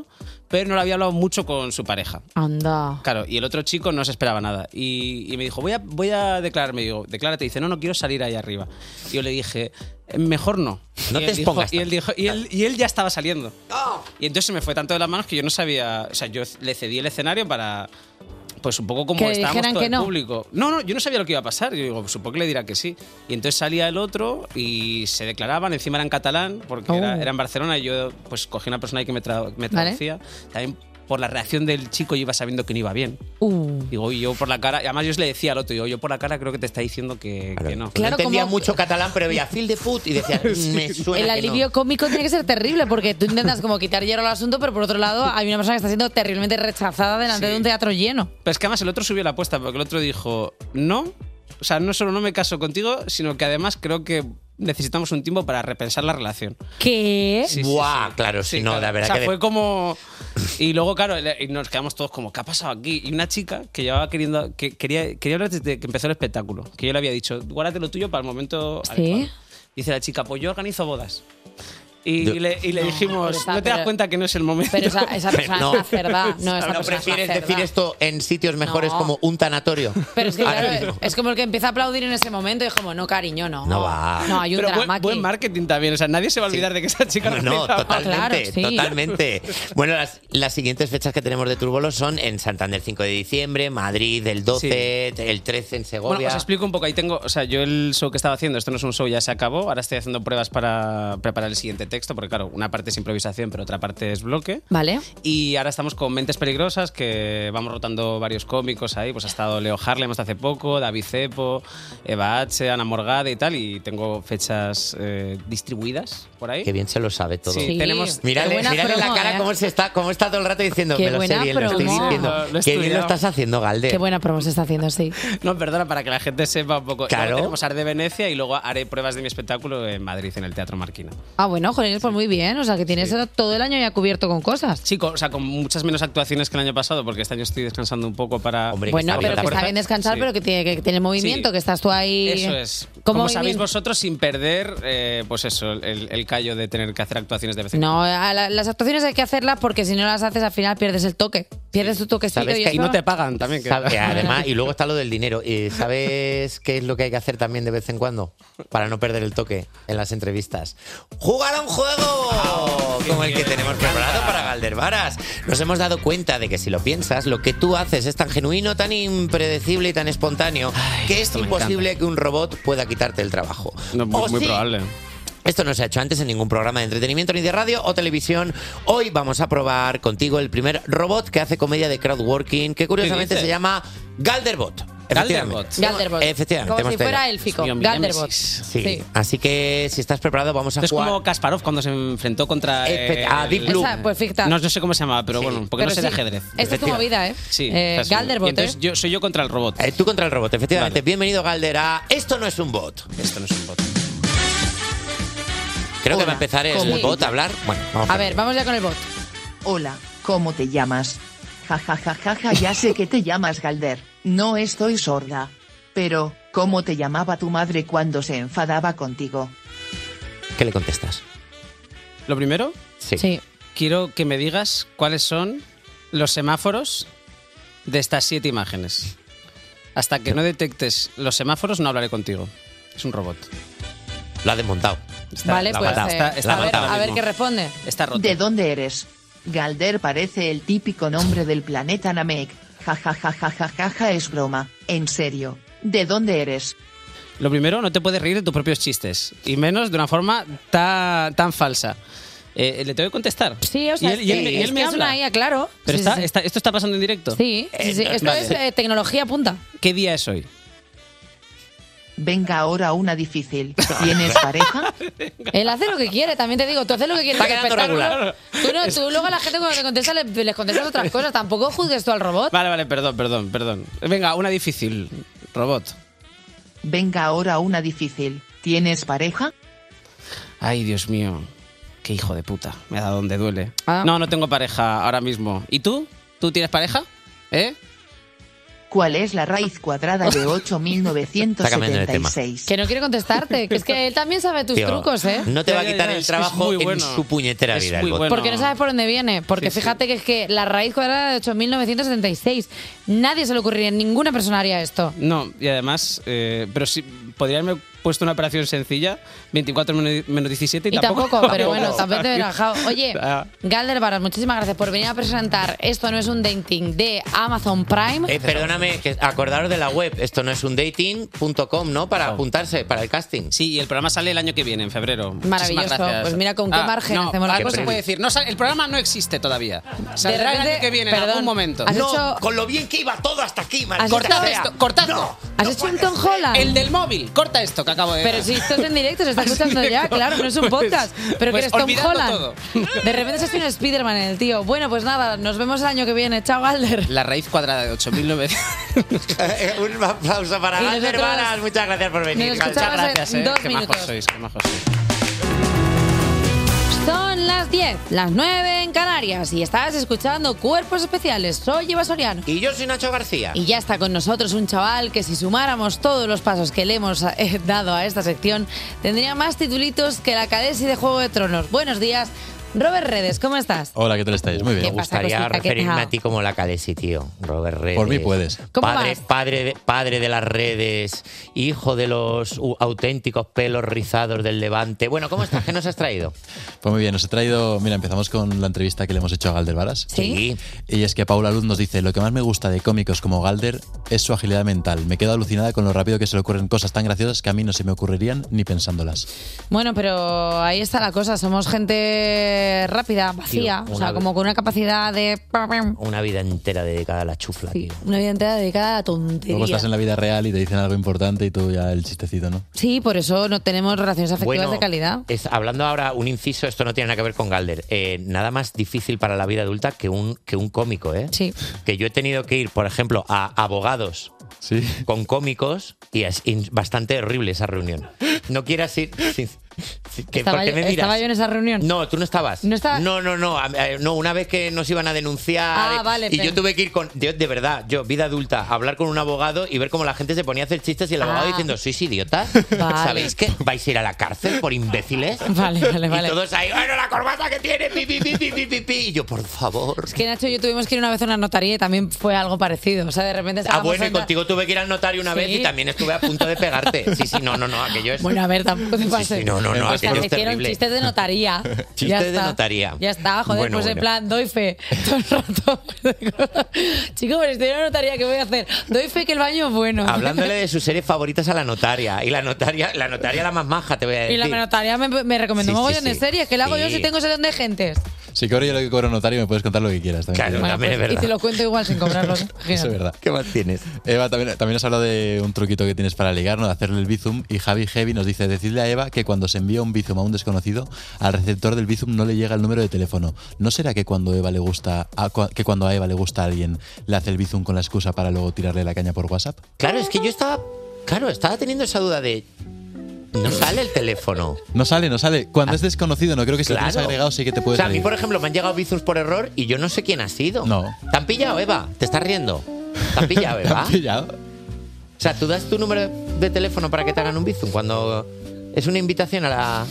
pero no lo había hablado mucho con su pareja. Anda. Claro, y el otro chico no se esperaba nada. Y, y me dijo, voy a, voy a declararme. Y digo, declárate. Y dice, no, no quiero salir ahí arriba. Y yo le dije, mejor no. No y te él dijo- expongas y él dijo, y él, y él ya estaba saliendo. Y entonces se me fue tanto de las manos que yo no sabía. O sea, yo le cedí el escenario para. Pues un poco como Que estábamos dijeran todo que el no. público. No, no, yo no sabía lo que iba a pasar. Yo digo, supongo que le dirá que sí. Y entonces salía el otro y se declaraban, encima era en catalán, porque Oh. era, era en Barcelona y yo pues cogí una persona ahí que me, tra- me Vale. traducía. También por la reacción del chico yo iba sabiendo que no iba bien. Uh. Digo, y yo por la cara, y además yo le decía al otro, digo, yo por la cara creo que te está diciendo que, que no. no entendía mucho catalán, pero veía Phil de put y decía, me suena El que no". alivio cómico tiene que ser terrible porque tú intentas como quitar hierro al asunto, pero por otro lado hay una persona que está siendo terriblemente rechazada delante Sí. de un teatro lleno. Pero es que además el otro subió la apuesta, porque el otro dijo, no, o sea, no solo no me caso contigo, sino que además creo que necesitamos un tiempo para repensar la relación. ¿Qué? Sí, sí, Buah, sí. claro, sí, no, claro. la verdad O sea, que de- fue como... Y luego, claro, y nos quedamos todos como, ¿qué ha pasado aquí? Y una chica que llevaba queriendo... que quería, quería hablar desde que empezó el espectáculo, que yo le había dicho, guárdate lo tuyo para el momento ¿Sí? adecuado. Dice la chica, pues yo organizo bodas. Y, Yo- y le, y le dijimos, pero está- ¿no te das pero- cuenta que no es el momento? Pero esa, esa persona No. es una cerda. No, esa ¿No persona es una prefieres cerda. decir esto en sitios mejores No. como un tanatorio? Pero es que Ahora claro, mismo. es como el que empieza a aplaudir en ese momento y es como, no, cariño, no. No va. No, hay un Pero drama buen, aquí. buen marketing también, o sea, nadie se va a olvidar de que esa chica No, lo no, organizaba. totalmente, Claro, sí. totalmente. Bueno, las, las siguientes fechas que tenemos de Turbolo son en Santander cinco de diciembre, Madrid el doce, el trece en Segovia. Bueno, os explico un poco. Ahí tengo, o sea, yo el show que estaba haciendo, esto no es un show, ya se acabó. Ahora estoy haciendo pruebas para preparar el siguiente texto, porque claro, una parte es improvisación, pero otra parte es bloque. Vale. Y ahora estamos con Mentes Peligrosas, que vamos rotando varios cómicos ahí. Pues ha estado Leo Harlem hasta hace poco, David Cepo, Eva H, Ana Morgade y tal. Y tengo fechas eh, distribuidas por ahí. Qué bien se lo sabe todo. Sí, tenemos. Mírale, buena mírale la promo, cara ¿eh? cómo se está, cómo está todo el rato diciendo, Qué me lo sé buena bien, lo estoy promo. diciendo. Lo he Qué bien lo estudiado. estás haciendo, Galder. Qué buena promo se está haciendo, sí. No, perdona, para que la gente sepa un poco. Claro. Luego tenemos Art de Venecia y luego haré pruebas de mi espectáculo en Madrid, en el Teatro Marquina. Ah, bueno, joder, pues muy bien. O sea, que tienes todo el año ya cubierto con cosas. Sí, con- o sea, con muchas menos actuaciones que el año pasado, porque este año estoy descansando un poco para. Hombre, Bueno, pero que está bien descansar, Sí. pero que tiene que tener movimiento, Sí. que estás tú ahí. Eso es. ¿Cómo Como sabéis movimiento? vosotros, sin perder, eh, pues eso, el, el callo de tener que hacer actuaciones de vez en No, a la- las actuaciones hay que hacerlas porque si no las haces al final pierdes el toque. Pierdes tu toquecito ¿Sabes y, que eso- Y no te pagan también. Que... Sabe- además, y luego está lo del dinero. ¿Y sabes qué es lo que hay que hacer también de vez en cuando? Para no perder el toque en las entrevistas. ¡Jugar a un juego! Como el que tenemos preparado para Galder Varas. Nos hemos dado cuenta de que si lo piensas, lo que tú haces es tan genuino, tan impredecible y tan espontáneo que es esto me imposible que un robot pueda quitarte el trabajo. No, muy, ¿O muy sí? probable. Esto no se ha hecho antes en ningún programa de entretenimiento ni de radio o televisión. Hoy vamos a probar contigo el primer robot que hace comedia de crowdworking, que curiosamente dices? se llama Galderbot. Galderbot. Efectivamente. Galderbot. Efectivamente. Como hemos si fuera traído. élfico. Dios mío, mi Galderbot. némesis. Sí. Sí. Así que si estás preparado vamos a Es jugar. como Kasparov cuando se enfrentó contra. Efe- eh, a Deep el- Blue. Esa, pues fíjate. No, no sé cómo se llamaba, pero Sí. bueno, porque Pero no sé de sí, ajedrez. Esta es tu movida, ¿eh? Sí, Eh, esa es mi- Galderbot, y entonces ¿eh? yo soy yo contra el robot. Eh, tú contra el robot, efectivamente. Vale. Bienvenido, Galder, a Esto no es un bot. Esto no es un bot. Creo que Hola, va a empezar el ¿cómo bot te a hablar. Bueno, vamos A ver, vamos ya con el bot. Hola, ¿cómo te llamas? Ja ja ja ja ja, ya sé que te llamas Galder. No estoy sorda. Pero, ¿cómo te llamaba tu madre cuando se enfadaba contigo? ¿Qué le contestas? Lo primero, Sí. Sí. quiero que me digas cuáles son los semáforos de estas siete imágenes. Hasta que no detectes los semáforos, no hablaré contigo. Es un robot. Lo ha desmontado. Está- Vale, la pues mata. eh, Está- está a, ver, matada a ver mismo. qué responde. Está roto. ¿De dónde eres? Galder parece el típico nombre del planeta Namek. Ja ja ja ja ja ja ja, es broma. En serio. ¿De dónde eres? Lo primero, no te puedes reír de tus propios chistes. Y menos de una forma tan, tan falsa. Eh, ¿Le tengo que contestar? Sí, o sea, y él, y él sí, me- y es él me que es habla. una I A, claro. Pero Sí, está, sí, sí. está- ¿esto está pasando en directo? Sí, sí, sí. Esto Vale. es eh, tecnología punta. ¿Qué día es hoy? Venga ahora una difícil. ¿Tienes pareja? Él hace lo que quiere, también te digo. Tú haces lo que quieres. Está en el quedando espectáculo. Tú, no, tú luego a la gente cuando te contesta le- les contestas otras cosas. Tampoco juzgues tú al robot. Vale, vale, perdón, perdón, perdón. Venga, una difícil. Robot. Venga ahora una difícil. ¿Tienes pareja? Ay, Dios mío. Qué hijo de puta. Me ha dado donde duele. Ah. No, no tengo pareja ahora mismo. ¿Y tú? ¿Tú tienes pareja? ¿Eh? ¿Cuál es la raíz cuadrada de ocho mil novecientos setenta y seis? Que no quiere contestarte, que es que él también sabe tus Tío, trucos, ¿eh? No te va a Ya, ya, quitar ya, el es que es trabajo muy en bueno. su puñetera Es vida. muy el bot. bueno. Porque no sabes por dónde viene. Porque Sí, sí. fíjate que es que la raíz cuadrada de ocho mil novecientos setenta y seis. Nadie se le ocurriría, ninguna persona haría esto. No, y además, eh, pero sí, podría haberme puesto una operación sencilla, veinticuatro menos diecisiete, y, Y tampoco, pero bueno, también te he he relajado. Oye, Galder Varas, muchísimas gracias por venir a presentar Esto no es un dating de Amazon Prime. Eh, perdóname, que acordaros de la web. Esto no es un dating punto com, ¿no? Para apuntarse, para el casting. Sí, y el programa sale el año que viene, en febrero. Maravilloso. Muchísimas gracias. Pues mira con qué Ah, margen no, hacemos la algo cosa. se puede decir. No, sal- el programa no existe todavía. Saldrá el repente- año que viene, en perdón, algún momento. has No, hecho- con lo bien que iba todo hasta aquí, Has maldita Cortad sea. esto, cortadlo. ¿Has hecho un Tom Holland? El del móvil, corta esto que acabo de... Pero si esto es en directo, se está escuchando ya, claro, no es un Pues- podcast. Pero pues que eres Tom olvidadlo Holland. todo. De repente se hace un Spiderman en el tío. Bueno, pues nada, nos vemos el año que viene. Chao, Galder. La raíz cuadrada de ocho mil novecientos. Un aplauso para Y Galder nosotros- Varas. Muchas gracias por venir. nos Galder. escuchamos en Gracias, eh. dos Qué minutos. majos sois, qué majos sois. Son las diez, las nueve en Canarias y estás escuchando Cuerpos Especiales. Soy Eva Soriano. Y yo soy Nacho García. Y ya está con nosotros un chaval que si sumáramos todos los pasos que le hemos eh, dado a esta sección, tendría más titulitos que la Khaleesi de Juego de Tronos. Buenos días, Robert Redes, ¿cómo estás? Hola, ¿qué tal estáis? Muy bien. ¿Qué Me pasa, gustaría cosita? ¿Qué referirme tal? a ti como la Khaleesi, tío. Robert Redes. Por mí puedes. ¿Cómo Padre, vas? padre, de, padre de las redes, hijo de los uh, auténticos pelos rizados del Levante. Bueno, ¿cómo estás? ¿Qué nos has traído? Pues muy bien, os he traído. Mira, empezamos con la entrevista que le hemos hecho a Galder Varas. Sí. Y es que Paula Luz nos dice: lo que más me gusta de cómicos como Galder es su agilidad mental. Me quedo alucinada con lo rápido que se le ocurren cosas tan graciosas que a mí no se me ocurrirían ni pensándolas. Bueno, pero ahí está la cosa. Somos gente rápida, vacía. Tío, o sea, una- como con una capacidad de... Una vida entera dedicada a la chufla, tío. Una vida entera dedicada a la tontería. Luego estás en la vida real y te dicen algo importante y tú ya el chistecito, ¿no? Sí, por eso no tenemos relaciones afectivas Bueno, de calidad. es- hablando ahora, un inciso, esto no tiene nada que ver con Galder. Eh, nada más difícil para la vida adulta que un, que un cómico, ¿eh? Sí. Que yo he tenido que ir, por ejemplo, a abogados Sí. con cómicos y es in- bastante horrible esa reunión. No quieras ir... sí, sí, que- Estaba, ¿por qué yo, me miras? estaba yo en esa reunión. No, tú no estabas. ¿No estaba? No, no, no. a- a- no, una vez que nos iban a denunciar. Ah, eh, vale, Y pero- yo tuve que ir con. De, de verdad, yo, vida adulta, a hablar con un abogado y ver cómo la gente se ponía a hacer chistes y el abogado Ah. diciendo: ¿sois idiotas? Vale. ¿Sabéis que vais a ir a la cárcel por imbéciles? Vale, vale, vale. Y todos ahí, bueno, la corbata que tiene, pi, pi, pi, pi, pi, pi, pi. Y yo, por favor. Es que Nacho y yo tuvimos que ir una vez a una notaría y también fue algo parecido. O sea, de repente Ah, estábamos bueno, y senta- contigo tuve que ir al notario una Sí. vez y también estuve a punto de pegarte. Sí, sí, no, no, no, aquello es. Bueno, a ver, tampoco te pases. sí, no, no, no, O sea, aquello me es hicieron terrible. chistes de notaría. Chistes Ya de está. notaría. Ya está, joder, Bueno, pues en bueno. plan, doy fe todo el rato. Chicos, pero estoy en una notaría, ¿qué voy a hacer? Doy fe que el baño es bueno. Hablándole de sus series favoritas a la notaria. Y la notaria, la notaria la más maja, te voy a decir. Y la notaria me, me recomendó Sí, un sí, mogollón de sí. series. ¿Qué le hago yo Sí. si tengo ese don de gentes? Si cobro yo lo que cobro notario, me puedes contar lo que quieras. También. Claro, Bueno, también pues, es verdad. y te lo cuento igual sin cobrarlo. Eso es verdad. ¿Qué más tienes? Eva, también, también nos habla de un truquito que tienes para ligar, ¿no? De hacerle el bizum. Y Javi Heavy nos dice: decidle a Eva que cuando se envía un bizum a un desconocido, al receptor del bizum no le llega el número de teléfono. ¿No será que cuando Eva le gusta a, cua- que cuando a Eva le gusta a alguien, le hace el bizum con la excusa para luego tirarle la caña por WhatsApp? Claro, es que yo estaba. Claro, estaba teniendo esa duda de. No sale el teléfono. No sale, no sale. Cuando es desconocido, no creo que si lo tienes Claro. agregado sí que te O puede sea, a mí, salir. por ejemplo, me han llegado bizums por error y yo no sé quién ha sido. No. ¿Te han pillado, Eva? ¿Te estás riendo? ¿Te han pillado, ¿Te Eva? han pillado? O sea, tú das tu número de teléfono para que te hagan un bizum cuando es una invitación a la.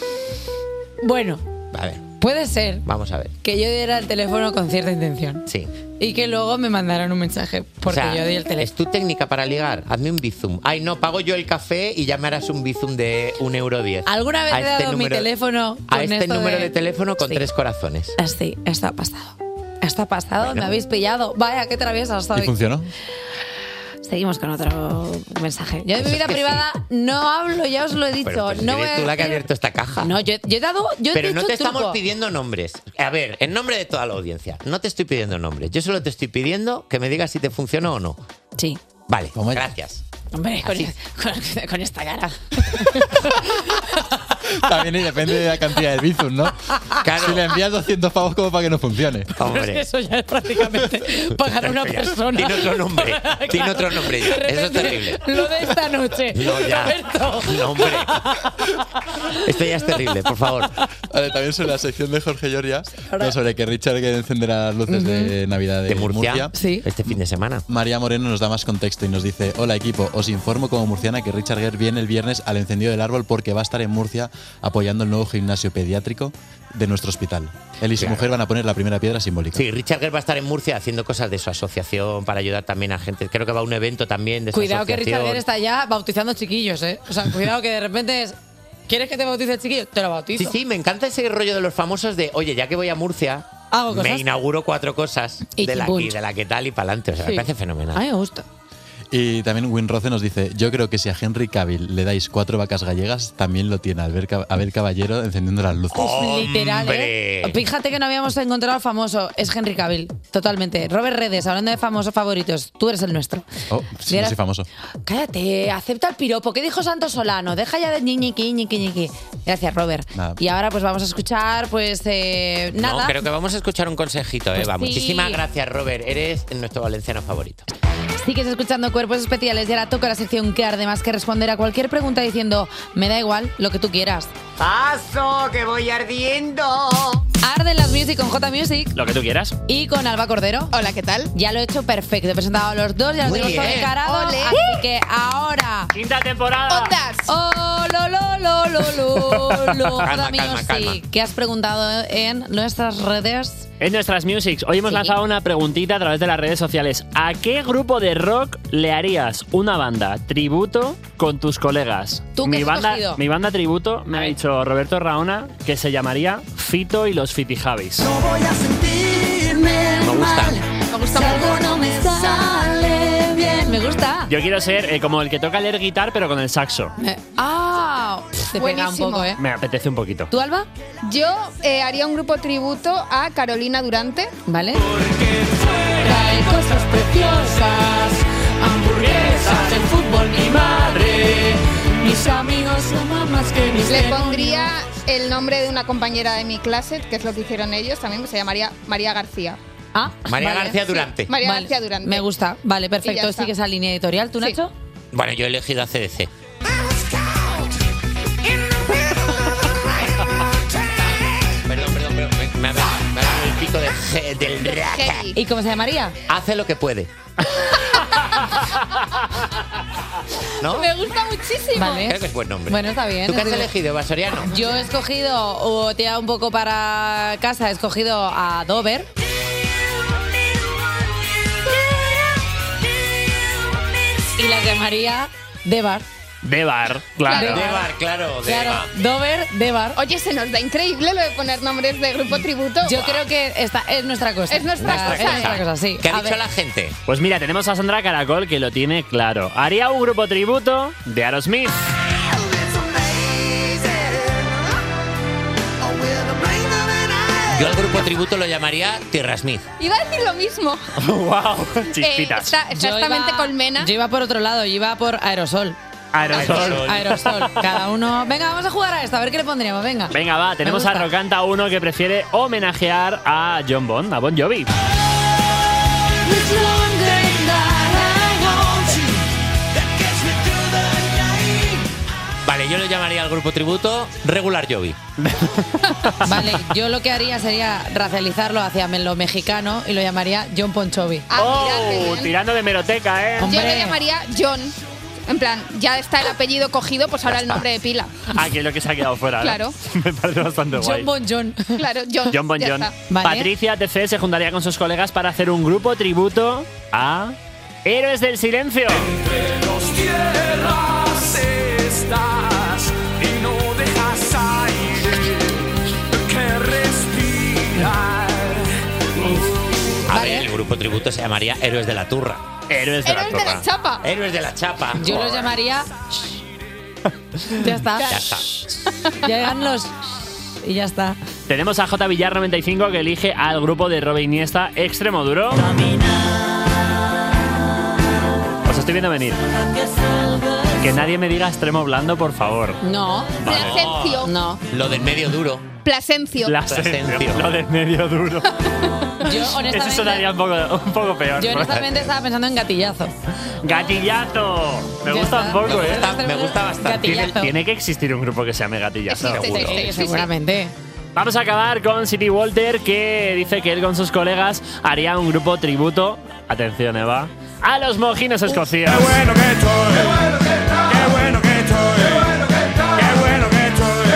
Bueno, A ver, puede ser vamos a ver. que yo diera el teléfono con cierta intención. Sí. Y que luego me mandaran un mensaje porque O sea, yo di el teléfono. ¿es tu técnica para ligar? Hazme un bizum. Ay, no, pago yo el café y ya me harás un bizum de un euro diez. ¿Alguna vez A he este dado mi número- teléfono A con este esto número de- de, teléfono con Sí. tres corazones. Sí, esto ha pasado. Esto ha pasado, Bueno. me habéis pillado. Vaya, qué traviesa ¿Y soy. funcionó? Seguimos con otro mensaje. Yo de Pues mi es vida que privada no hablo, ya os lo he dicho. Pero pues, no eres voy a tú la que ha decir- abierto esta caja. No, yo, yo he dado. Yo Pero he no dicho te estamos truco. pidiendo nombres. A ver, en nombre de toda la audiencia, no te estoy pidiendo nombres. Yo solo te estoy pidiendo que me digas si te funcionó o no. Sí. Vale, gracias. Hombre, con, Así. con- con esta cara. También depende de la cantidad de bizum, ¿no? Si le envías doscientos pavos como para que no funcione. Pero es que eso ya es prácticamente pagar a una Ya, persona. Tiene otro nombre. Tiene otro nombre ya. De Eso es repente, terrible. Lo de esta noche. No, ya. Roberto. No, hombre. Esto ya es terrible, por favor. Vale, también sobre la sección de Jorge Giorgia, no, sobre que Richard que encenderá las luces de Navidad de, De Murcia. Murcia. Sí. Este fin de semana. María Moreno nos da más contexto y nos dice: hola equipo, os informo como murciana que Richard Gere viene el viernes al encendido del árbol porque va a estar en Murcia apoyando el nuevo gimnasio pediátrico de nuestro hospital. Él y su Claro. mujer van a poner la primera piedra simbólica. Sí, Richard Gere va a estar en Murcia haciendo cosas de su asociación para ayudar también a gente. Creo que va a un evento también de su Cuidado que asociación. Richard Gere está ya bautizando chiquillos, ¿eh? O sea, cuidado que de repente es... ¿Quieres que te bautice el chiquillo? Te lo bautizo. Sí, sí, me encanta ese rollo de los famosos de, oye, ya que voy a Murcia, Hago me cosas. inauguro cuatro cosas Y de la, punch. y de la que tal y para adelante. O sea, Sí. me parece fenomenal. A mí me gusta. Y también Winroce nos dice: yo creo que si a Henry Cavill le dais cuatro vacas gallegas, también lo tiene Abel, Cab- Abel Caballero encendiendo las luces. Literal, ¿eh? Fíjate que no habíamos encontrado al famoso. Es Henry Cavill, totalmente. Robert Redes, hablando de famosos favoritos, tú eres el nuestro. Oh, sí, Mira- no soy famoso. Cállate, acepta el piropo. ¿Qué dijo Santos Solano? Deja ya de ñiñiqui, ñiqui, ñiqui. Gracias, Robert. Nada. Y ahora pues vamos a escuchar, pues, eh, nada. No, creo que vamos a escuchar un consejito, Pues Eva. sí. Muchísimas gracias, Robert. Eres nuestro valenciano favorito. Sigues escuchando Cuerpos Especiales y ahora toca la sección que arde más que responder a cualquier pregunta diciendo, me da igual, lo que tú quieras. ¡Paso, que voy ardiendo! Arden las Music con J Music. Lo que tú quieras. Y con Alba Cordero. Hola, ¿qué tal? Ya lo he hecho perfecto. He presentado a los dos, ya los Muy tenemos todo bien. encarado. Ole. Así que ahora. Quinta temporada. ¡Ondas! ¡Oh, lo, lo, lo, lo, lo, lo! Calma, J calma, Music, calma. ¿qué has preguntado en nuestras redes? En nuestras Musics, hoy hemos Sí. lanzado una preguntita a través de las redes sociales. ¿A qué grupo de rock le harías una banda tributo con tus colegas? ¿Tú qué mi has banda, escogido? mi banda tributo me ha dicho Roberto Raona que se llamaría Fito y los Fitijavis. Voy a sentirme Me gusta. Me gusta si algo no me sale bien. Me gusta. Yo quiero ser eh, como el que toca leer guitar pero con el saxo. Eh, ¡Ah! Te pega un Buenísimo. poco, ¿eh? Me apetece un poquito. ¿Tú, Alba? Yo eh, haría un grupo tributo a Carolina Durante. ¿Vale? Trae cosas preciosas, hamburguesas, el fútbol, mi madre. Mis amigos son más que mis Le demonios. pondría el nombre de una compañera de mi clase, que es lo que hicieron ellos, también se llamaría María García. Ah, María vale. García Durante. María Vale. García Durante. Me gusta. Vale, Y ya perfecto. está. Sigue esa línea editorial. ¿Tú, Sí. Nacho? Bueno, yo he elegido a C D C. Perdón, perdón, perdón. Me, me ha dado me ha dado el pico de, G- del rata. ¿Y cómo se llamaría? Hace lo que puede. ¿No? Me gusta muchísimo. Vale. Creo que es buen nombre. Bueno, está bien. ¿Tú qué has Es- elegido, Eva Soriano? Yo he escogido, o te da un poco para casa, he escogido a Dover. Y las llamaría Debar. Debar, claro. Debar, claro. Claro, Deva. Dover, Debar. Oye, se nos da increíble lo de poner nombres de grupo tributo. Yo creo que esta es nuestra cosa. Es nuestra Ah, cosa. Es nuestra cosa, sí. ¿Qué ha A dicho ver. la gente? Pues mira, tenemos a Sandra Caracol que lo tiene claro. Haría un grupo tributo de Aerosmith. Yo al grupo tributo lo llamaría Tierra Smith. Iba a decir lo mismo. ¡Wow! Eh, Chispitas. está exactamente iba- Colmena. Yo iba por otro lado, yo iba por Aerosol. Aerosol. Aerosol. Cada uno. Venga, vamos a jugar a esto, a ver qué le pondríamos. Venga. Venga, va, tenemos Me a gusta. Rocanta uno que prefiere homenajear a John Bond, a Bon Jovi. Vale, yo lo llamaría al grupo tributo Regular Jovi. Vale, yo lo que haría sería racializarlo hacia lo mexicano y lo llamaría John Ponchovi. Ah, mira, qué ¡Oh! bien. Tirando de meroteca, ¿eh? Yo Hombre. le llamaría John. En plan, ya está el apellido cogido, pues ahora el nombre de pila. Ah, que es lo que se ha quedado fuera. ¿no? Claro. Me parece bastante guay. John Bon John. Claro, John. John Bon ya John. está. Vale. Patricia T C se juntaría con sus colegas para hacer un grupo tributo a Héroes del Silencio. Los tierras estás y no dejas aire que respirar. A ver, el grupo tributo se llamaría Héroes de la Turra. Héroes de Héroes de la chapa. Héroes de la chapa. Yo los llamaría. Ya está. Ya está. Llegan los. Y ya está. Tenemos a J Villar noventa y cinco que elige al grupo de Robe Iniesta Extremo Duro. Os estoy viendo venir. Que nadie me diga extremo blando, por favor. No. Plasencio. No. Lo del medio duro. Plasencio. Plasencio. Lo del medio duro. Yo, Eso honestamente. sonaría un poco, un poco peor. Yo, honestamente, estaba pensando en gatillazo. ¡Gatillazo! Me Ya gusta está. un poco, Me ¿eh? gusta, me gusta bastante. Tiene, Gatillazo. tiene que existir un grupo que se llame Gatillazo. Existe, Seguro. existe, Sí, existe. seguramente. Vamos a acabar con City Walter, que dice que él con sus colegas haría un grupo tributo, atención Eva, a los mojinos escocidos. Qué bueno que estoy, qué bueno que estoy, qué bueno que estoy, qué bueno que estoy, qué bueno que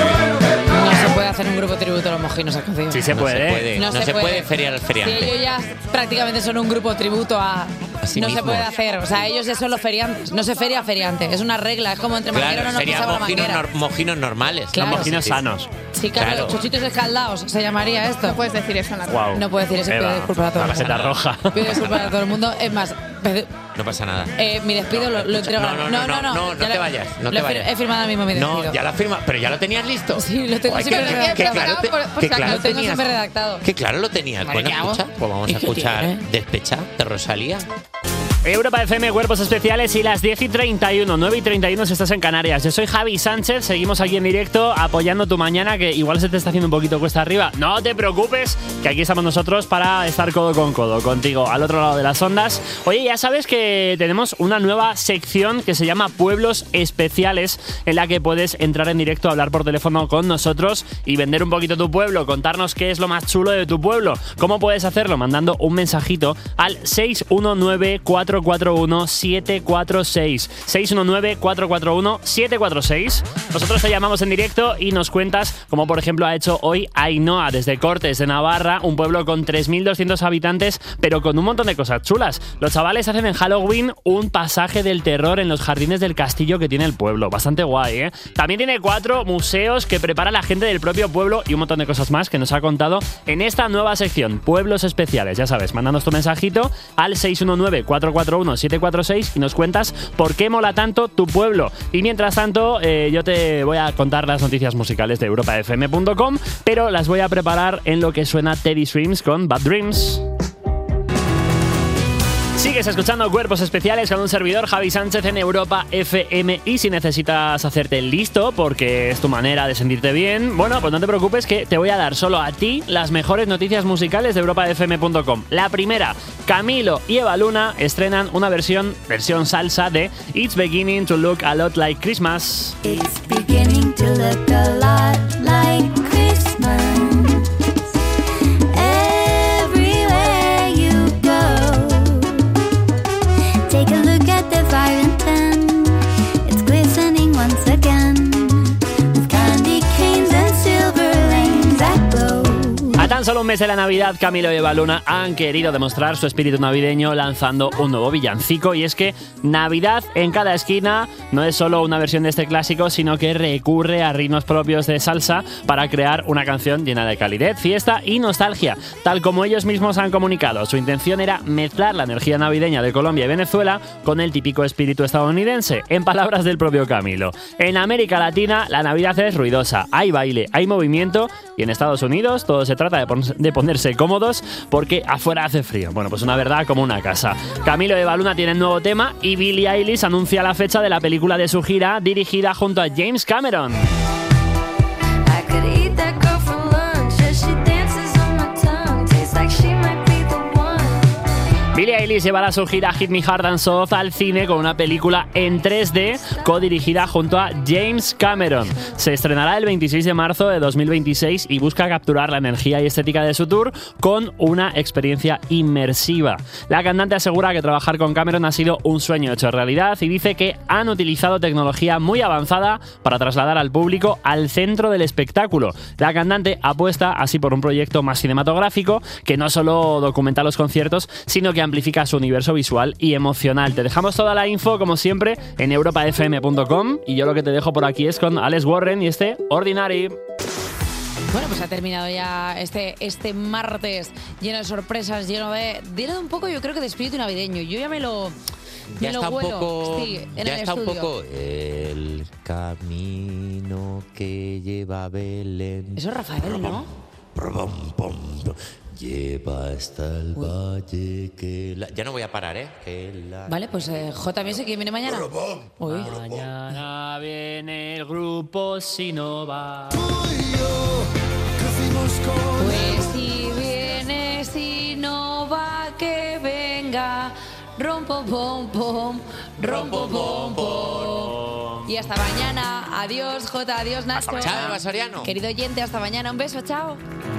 estoy. No se puede hacer un grupo tributo a los mojinos escocidos. Sí se No puede. se puede, No no se se puede. puede feriar al Si feriante. ellos ya prácticamente son un grupo tributo a... sí no se mismos. puede hacer. O sea, ellos ya son los feriantes. No se feria a feriante. Es una regla. Es como entre manguero Claro, no nos serían pisaba la mojinos, manguera. nor- mojinos normales. Claro. ¿no? Mojinos Sí. sanos. Sí, claro, Claro. chuchitos escaldados se llamaría esto. No puedes decir eso en la Guau. No puedo decir eso, pido Eva, disculpas a todo la el mundo. caseta roja. Pido disculpas a todo el mundo. Es más, pedi- No pasa nada. eh, mi despido lo, lo entrego. No, no, no, no, no, no, ya te lo- vayas, no lo te he fir- vayas. He firmado ahora mismo mi despido. No, ya lo has firmado, pero ya lo tenías listo. Sí, lo tengo Ay, siempre que- redactado. que claro te- Por- por que si acaso, claro lo tengo tenías- siempre redactado. Que claro lo tenías. Vale, Bueno, ¿qué hago? escucha, pues vamos ¿Y a qué escuchar tiene? Despecha de Rosalía. Europa F M, Cuerpos Especiales, y las diez y treinta y uno, nueve y treinta y uno si estás en Canarias. Yo soy Javi Sánchez, seguimos aquí en directo apoyando tu mañana, que igual se te está haciendo un poquito cuesta arriba. No te preocupes, que aquí estamos nosotros para estar codo con codo contigo al otro lado de las ondas. Oye, ya sabes que tenemos una nueva sección que se llama Pueblos Especiales, en la que puedes entrar en directo a hablar por teléfono con nosotros y vender un poquito tu pueblo, contarnos qué es lo más chulo de tu pueblo. ¿Cómo puedes hacerlo? Mandando un mensajito al seis uno nueve, cuatro cuatro uno, siete cuatro seis. seis uno nueve, cuatro cuatro uno, siete cuatro seis. Nosotros te llamamos en directo y nos cuentas, como por ejemplo ha hecho hoy Ainhoa desde Cortes de Navarra, un pueblo con tres mil doscientos habitantes, pero con un montón de cosas chulas. Los chavales hacen en Halloween un pasaje del terror en los jardines del castillo que tiene el pueblo. Bastante guay, ¿eh? También tiene cuatro museos que prepara la gente del propio pueblo y un montón de cosas más que nos ha contado en esta nueva sección, Pueblos Especiales. Ya sabes, mándanos tu mensajito al seis uno nueve, cuatro cuatro uno, siete cuatro seis y nos cuentas por qué mola tanto tu pueblo. Y mientras tanto, eh, yo te voy a contar las noticias musicales de europa f m punto com, pero las voy a preparar en lo que suena Teddy Swims con Bad Dreams. Sigues escuchando Cuerpos Especiales con un servidor, Javi Sánchez, en Europa F M. Y si necesitas hacerte listo porque es tu manera de sentirte bien, bueno, pues no te preocupes, que te voy a dar solo a ti las mejores noticias musicales de europa f m punto com. La primera, Camilo y Eva Luna estrenan una versión, versión salsa de It's Beginning to Look a Lot Like Christmas. It's beginning to look a lot like Christmas. Everywhere you go, take a look at the fire and ten. It's glistening once again, with candy canes and silver lanes that glow. A tan solo un mes de la Navidad, Camilo y Eva Luna han querido demostrar su espíritu navideño lanzando un nuevo villancico, y es que Navidad en cada esquina no es solo una versión de este clásico, sino que recurre a ritmos propios de salsa para crear una canción llena de calidez, fiesta y nostalgia. Tal como ellos mismos han comunicado, su intención era mezclar la energía navideña de Colombia y Venezuela con el típico espíritu estadounidense, en palabras del propio Camilo. En América Latina, la Navidad es ruidosa, hay baile, hay movimiento, y en Estados Unidos todo se trata de, pon- de ponerse cómodos porque afuera hace frío. Bueno, pues una verdad como una casa. Camilo y Eva Luna tienen nuevo tema y Billie Eilish anuncia la fecha de la película de su gira dirigida junto a James Cameron. I could eat that girl for lunch as she dances on my tongue. Tastes like she might be the one. Billie Eilish llevará su gira Hit Me Hard and Soft al cine con una película en tres D codirigida junto a James Cameron. Se estrenará el veintiséis de marzo de dos mil veintiséis y busca capturar la energía y estética de su tour con una experiencia inmersiva. La cantante asegura que trabajar con Cameron ha sido un sueño hecho realidad y dice que han utilizado tecnología muy avanzada para trasladar al público al centro del espectáculo. La cantante apuesta así por un proyecto más cinematográfico que no solo documenta los conciertos, sino que amplifica su universo visual y emocional. Te dejamos toda la info, como siempre, en europa f m punto com, y yo lo que te dejo por aquí es con Alex Warren y este Ordinary. Bueno, pues ha terminado ya este, este martes lleno de sorpresas, lleno de, lleno de un poco, yo creo que de espíritu navideño. Yo ya me lo, me Ya lo está un huelo, poco. sí, en ya el está un estudio. poco. El camino que lleva a Belén. Eso es Rafael, ¿no? Pum, pum, pum, lleva hasta el valle que la... Ya no voy a parar, ¿eh? Que la... Vale, pues eh, J M S, ¿quién viene mañana? Uy. Mañana viene el grupo Sinova. Pues si viene, si no va, que venga. Rompo, pom, pom, rompo, pom, pom. Y hasta mañana. Adiós, Jota. Adiós, Nacho. Chao, Eva Soriano. Querido oyente, hasta mañana. Un beso, chao.